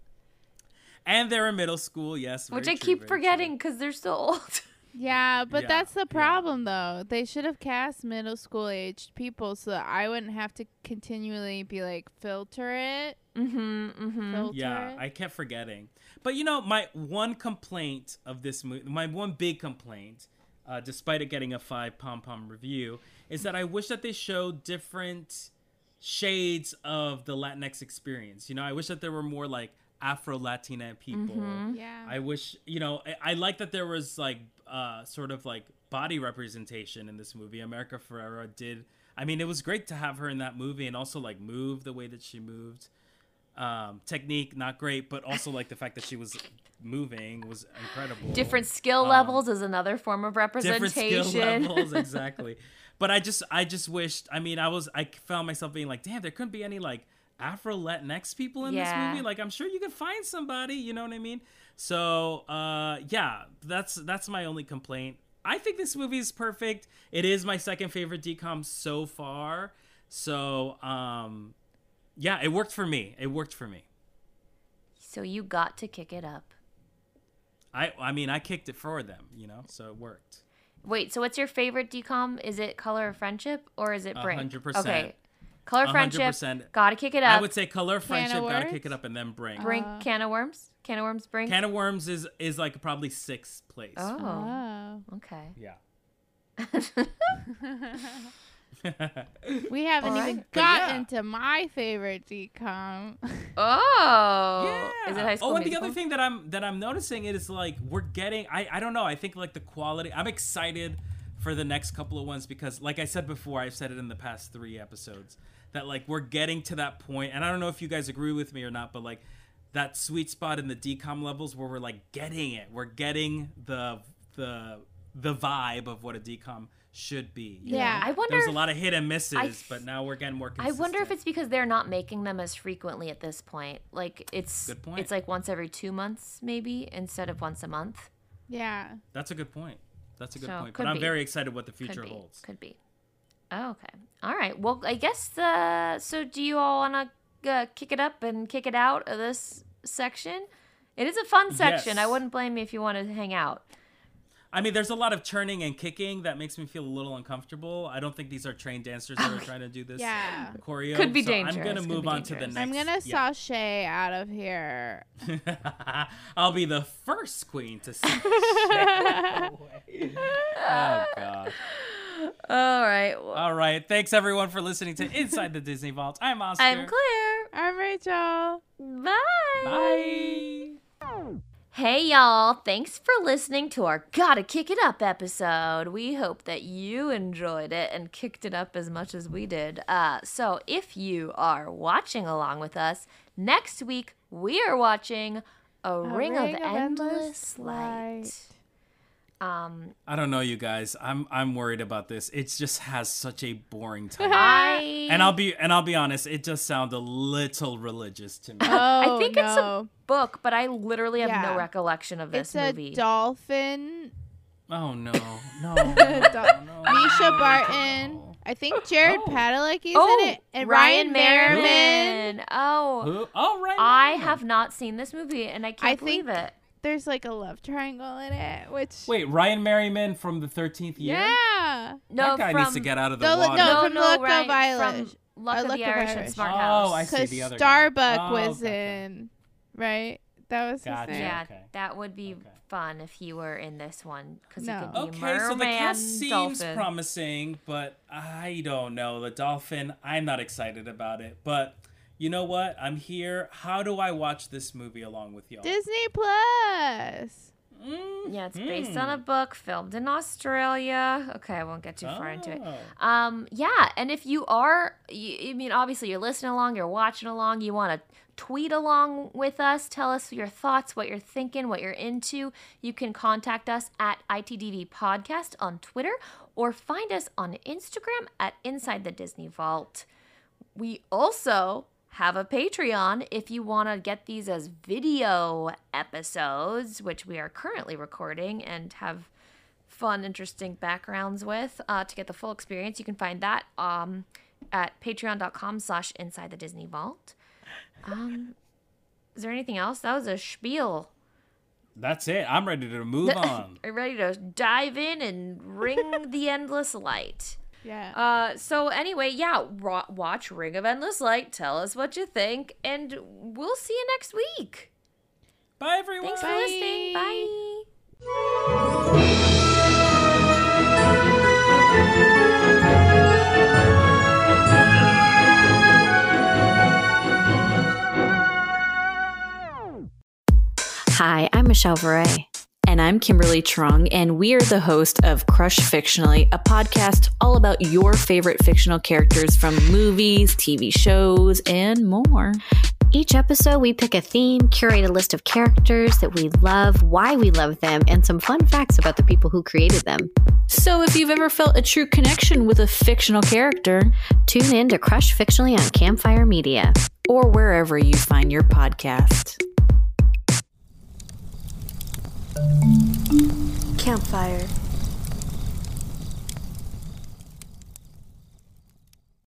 [SPEAKER 2] And they're in middle school, yes.
[SPEAKER 1] which
[SPEAKER 2] very
[SPEAKER 1] I
[SPEAKER 2] true,
[SPEAKER 1] keep
[SPEAKER 2] very
[SPEAKER 1] forgetting
[SPEAKER 2] true.
[SPEAKER 1] because they're so old.
[SPEAKER 3] Yeah, but
[SPEAKER 2] Yeah,
[SPEAKER 3] that's the
[SPEAKER 2] yeah.
[SPEAKER 3] problem, though. They should have cast middle school aged people so that I wouldn't have to continually be like, filter it.
[SPEAKER 1] mm-hmm. Mm-hmm.
[SPEAKER 3] Filter
[SPEAKER 2] Yeah,
[SPEAKER 3] it.
[SPEAKER 2] I kept forgetting. But you know, my one complaint of this movie, my one big complaint, uh, despite it getting a five pom pom review, is that I wish that they showed different shades of the Latinx experience. You know, I wish that there were more like Afro Latina people.
[SPEAKER 3] Yeah.
[SPEAKER 2] I wish, you know, I, I like that there was like uh, sort of like body representation in this movie. America Ferrera did. I mean, it was great to have her in that movie and also like move the way that she moved. Um, technique, not great, but also like the fact that she was moving was incredible.
[SPEAKER 1] Different skill
[SPEAKER 2] Um,
[SPEAKER 1] levels is another form of
[SPEAKER 2] Different
[SPEAKER 1] representation.
[SPEAKER 2] skill levels, exactly. But I just, I just wished. I mean, I was, I found myself being like, damn, there couldn't be any like Afro Latinx people in
[SPEAKER 1] Yeah.
[SPEAKER 2] this movie. Like, I'm sure you could find somebody. You know what I mean? So, uh, yeah, that's that's my only complaint. I think this movie is perfect. It is my second favorite D COM so far. So, um, yeah, it worked for me. It worked for me.
[SPEAKER 1] So you got to kick it up.
[SPEAKER 2] I I mean, I kicked it for them, you know, so it worked.
[SPEAKER 1] Wait, so what's your favorite D COM? Is it Color of Friendship or is it Brink?
[SPEAKER 2] one hundred percent.
[SPEAKER 1] Okay. Color of
[SPEAKER 2] one hundred
[SPEAKER 1] Friendship,
[SPEAKER 2] percent.
[SPEAKER 1] gotta kick it up.
[SPEAKER 2] I would say Color of Friendship, gotta
[SPEAKER 3] Worms?
[SPEAKER 2] kick it up, and then Brink.
[SPEAKER 1] Brink,
[SPEAKER 3] Uh,
[SPEAKER 1] Can of Worms? Can of Worms, Brink?
[SPEAKER 2] Can of Worms is is like probably sixth place.
[SPEAKER 1] Oh,
[SPEAKER 3] Oh.
[SPEAKER 1] okay.
[SPEAKER 2] Yeah.
[SPEAKER 3] We haven't
[SPEAKER 1] All
[SPEAKER 3] even
[SPEAKER 1] right.
[SPEAKER 2] But
[SPEAKER 3] gotten
[SPEAKER 2] yeah.
[SPEAKER 3] to my favorite D COM.
[SPEAKER 1] Oh. Is it High School
[SPEAKER 2] Oh, and the
[SPEAKER 1] Musical?
[SPEAKER 2] other thing that I'm that I'm noticing is like we're getting I I don't know, I think like the quality, I'm excited for the next couple of ones because like I said before, I've said it in the past three episodes that like we're getting to that point, and I don't know if you guys agree with me or not, but like that sweet spot in the D COM levels where we're like getting it. We're getting the the the vibe of what a D COM should be. you
[SPEAKER 3] Yeah.
[SPEAKER 2] know?
[SPEAKER 1] I wonder
[SPEAKER 2] There's a
[SPEAKER 1] if-
[SPEAKER 2] lot of hit and misses,
[SPEAKER 1] I-
[SPEAKER 2] but now we're getting more
[SPEAKER 1] I
[SPEAKER 2] consistent.
[SPEAKER 1] wonder if it's because they're not making them as frequently at this point. Like it's
[SPEAKER 2] Good point.
[SPEAKER 1] it's like once every two months maybe instead of once a month.
[SPEAKER 3] Yeah.
[SPEAKER 2] That's a good point. That's a good
[SPEAKER 1] So,
[SPEAKER 2] point.
[SPEAKER 1] could
[SPEAKER 2] But I'm
[SPEAKER 1] be.
[SPEAKER 2] very excited what the
[SPEAKER 1] Could
[SPEAKER 2] future
[SPEAKER 1] be.
[SPEAKER 2] holds.
[SPEAKER 1] Could be. Oh, okay. All right. Well, I guess uh so do you all want to uh, kick it up and kick it out of this section? It is a fun section.
[SPEAKER 2] Yes.
[SPEAKER 1] I wouldn't blame you if you wanted to hang out.
[SPEAKER 2] I mean, there's a lot of churning and kicking that makes me feel a little uncomfortable. I don't think these are trained dancers that are trying to do this
[SPEAKER 3] Yeah.
[SPEAKER 2] choreo.
[SPEAKER 1] Could be
[SPEAKER 2] so
[SPEAKER 1] dangerous,
[SPEAKER 2] I'm gonna
[SPEAKER 1] could
[SPEAKER 2] move
[SPEAKER 1] be
[SPEAKER 2] on to the
[SPEAKER 1] dangerous.
[SPEAKER 2] next.
[SPEAKER 3] I'm gonna
[SPEAKER 2] yeah.
[SPEAKER 3] sashay out of here.
[SPEAKER 2] I'll be the first queen to sashay away. Oh god.
[SPEAKER 1] All right. Well,
[SPEAKER 2] All right. Thanks everyone for listening to Inside the Disney Vault. I'm Oscar.
[SPEAKER 1] I'm Claire.
[SPEAKER 3] I'm Rachel.
[SPEAKER 1] Bye.
[SPEAKER 2] Bye.
[SPEAKER 1] Hey y'all, thanks for listening to our Gotta Kick It Up episode. We hope that you enjoyed it and kicked it up as much as we did. Uh, so if you are watching along with us, next week we are watching A, Ring,
[SPEAKER 3] Ring
[SPEAKER 1] of,
[SPEAKER 3] of
[SPEAKER 1] Endless,
[SPEAKER 3] Endless
[SPEAKER 1] Light.
[SPEAKER 3] Light.
[SPEAKER 1] Um,
[SPEAKER 2] I don't know, you guys. I'm I'm worried about this. It just has such a boring time.
[SPEAKER 1] I
[SPEAKER 2] and I'll be and I'll be honest, it just sounds a little religious to me.
[SPEAKER 3] Oh,
[SPEAKER 1] I think it's a
[SPEAKER 3] no.
[SPEAKER 1] book, but I literally have
[SPEAKER 3] Yeah.
[SPEAKER 1] no recollection of this
[SPEAKER 3] It's a
[SPEAKER 1] movie.
[SPEAKER 3] dolphin.
[SPEAKER 2] Oh no, no,
[SPEAKER 3] Dol-
[SPEAKER 2] no,
[SPEAKER 3] Misha
[SPEAKER 2] no.
[SPEAKER 3] Barton. I think Jared
[SPEAKER 2] Oh.
[SPEAKER 3] Padalecki's
[SPEAKER 1] oh,
[SPEAKER 3] in it, and
[SPEAKER 1] Ryan
[SPEAKER 3] Ryan Merriman.
[SPEAKER 1] Merriman. Oh,
[SPEAKER 2] Who? Oh, right.
[SPEAKER 1] I
[SPEAKER 2] Merriman.
[SPEAKER 1] have not seen this movie, and I can't
[SPEAKER 3] I
[SPEAKER 1] believe
[SPEAKER 3] think-
[SPEAKER 1] it.
[SPEAKER 3] There's like a love triangle in it, which
[SPEAKER 2] Wait, Ryan Merriman from the thirteenth year?
[SPEAKER 3] yeah.
[SPEAKER 1] No,
[SPEAKER 2] that guy
[SPEAKER 1] from
[SPEAKER 2] needs to get out of the
[SPEAKER 3] No,
[SPEAKER 2] water.
[SPEAKER 3] no,
[SPEAKER 1] no,
[SPEAKER 3] from
[SPEAKER 1] no,
[SPEAKER 3] Luck of
[SPEAKER 1] Ryan,
[SPEAKER 3] Irish.
[SPEAKER 1] from Luck
[SPEAKER 3] Uh,
[SPEAKER 1] of
[SPEAKER 3] Luck
[SPEAKER 1] the
[SPEAKER 3] of
[SPEAKER 1] Irish and
[SPEAKER 3] Irish.
[SPEAKER 1] Smart
[SPEAKER 2] Oh,
[SPEAKER 1] House.
[SPEAKER 2] I see
[SPEAKER 3] Because
[SPEAKER 2] the other guy.
[SPEAKER 3] Starbuck
[SPEAKER 2] Oh,
[SPEAKER 3] was
[SPEAKER 2] gotcha.
[SPEAKER 3] in, right? That was
[SPEAKER 2] Gotcha.
[SPEAKER 3] his name.
[SPEAKER 1] Yeah,
[SPEAKER 2] Okay.
[SPEAKER 1] that would be
[SPEAKER 2] Okay.
[SPEAKER 1] fun if he were in this one because
[SPEAKER 3] No.
[SPEAKER 1] he could be
[SPEAKER 2] Okay,
[SPEAKER 1] merman,
[SPEAKER 2] so the cast seems
[SPEAKER 1] dolphin.
[SPEAKER 2] promising, but I don't know. The dolphin, I'm not excited about it. But you know what? I'm here. How do I watch this movie along with y'all?
[SPEAKER 3] Disney Plus.
[SPEAKER 2] Mm,
[SPEAKER 1] Yeah, it's based
[SPEAKER 2] hmm.
[SPEAKER 1] on a book filmed in Australia. Okay, I won't get too far into it.
[SPEAKER 2] Oh.
[SPEAKER 1] Um, yeah, and if you are, you, I mean, obviously you're listening along, you're watching along, you want to tweet along with us, tell us your thoughts, what you're thinking, what you're into. You can contact us at I T D V Podcast on Twitter or find us on Instagram at Inside the Disney Vault. We also have a Patreon if you want to get these as video episodes, which we are currently recording and have fun, interesting backgrounds with. Uh, to get the full experience, you can find that um, at patreon.com slash inside the Disney Vault. Um, is there anything else? That was a spiel.
[SPEAKER 2] That's it. I'm ready to move on.
[SPEAKER 1] Are you ready to dive in and ring the endless light?
[SPEAKER 3] Yeah.
[SPEAKER 1] Uh, so anyway, yeah, ro- watch Ring of Endless Light. Tell us what you think, and we'll see you next week.
[SPEAKER 2] Bye, everyone.
[SPEAKER 1] Thanks for listening. Bye.
[SPEAKER 4] Hi, I'm Michelle Varay.
[SPEAKER 5] And I'm Kimberly Trung, and we are the host of Crush Fictionally, a podcast all about your favorite fictional characters from movies, T V shows, and more.
[SPEAKER 4] Each episode, we pick a theme, curate a list of characters that we love, why we love them, and some fun facts about the people who created them.
[SPEAKER 5] So if you've ever felt a true connection with a fictional character,
[SPEAKER 4] Tune in to Crush Fictionally on Campfire Media.
[SPEAKER 5] or wherever you find your podcast.
[SPEAKER 4] Campfire.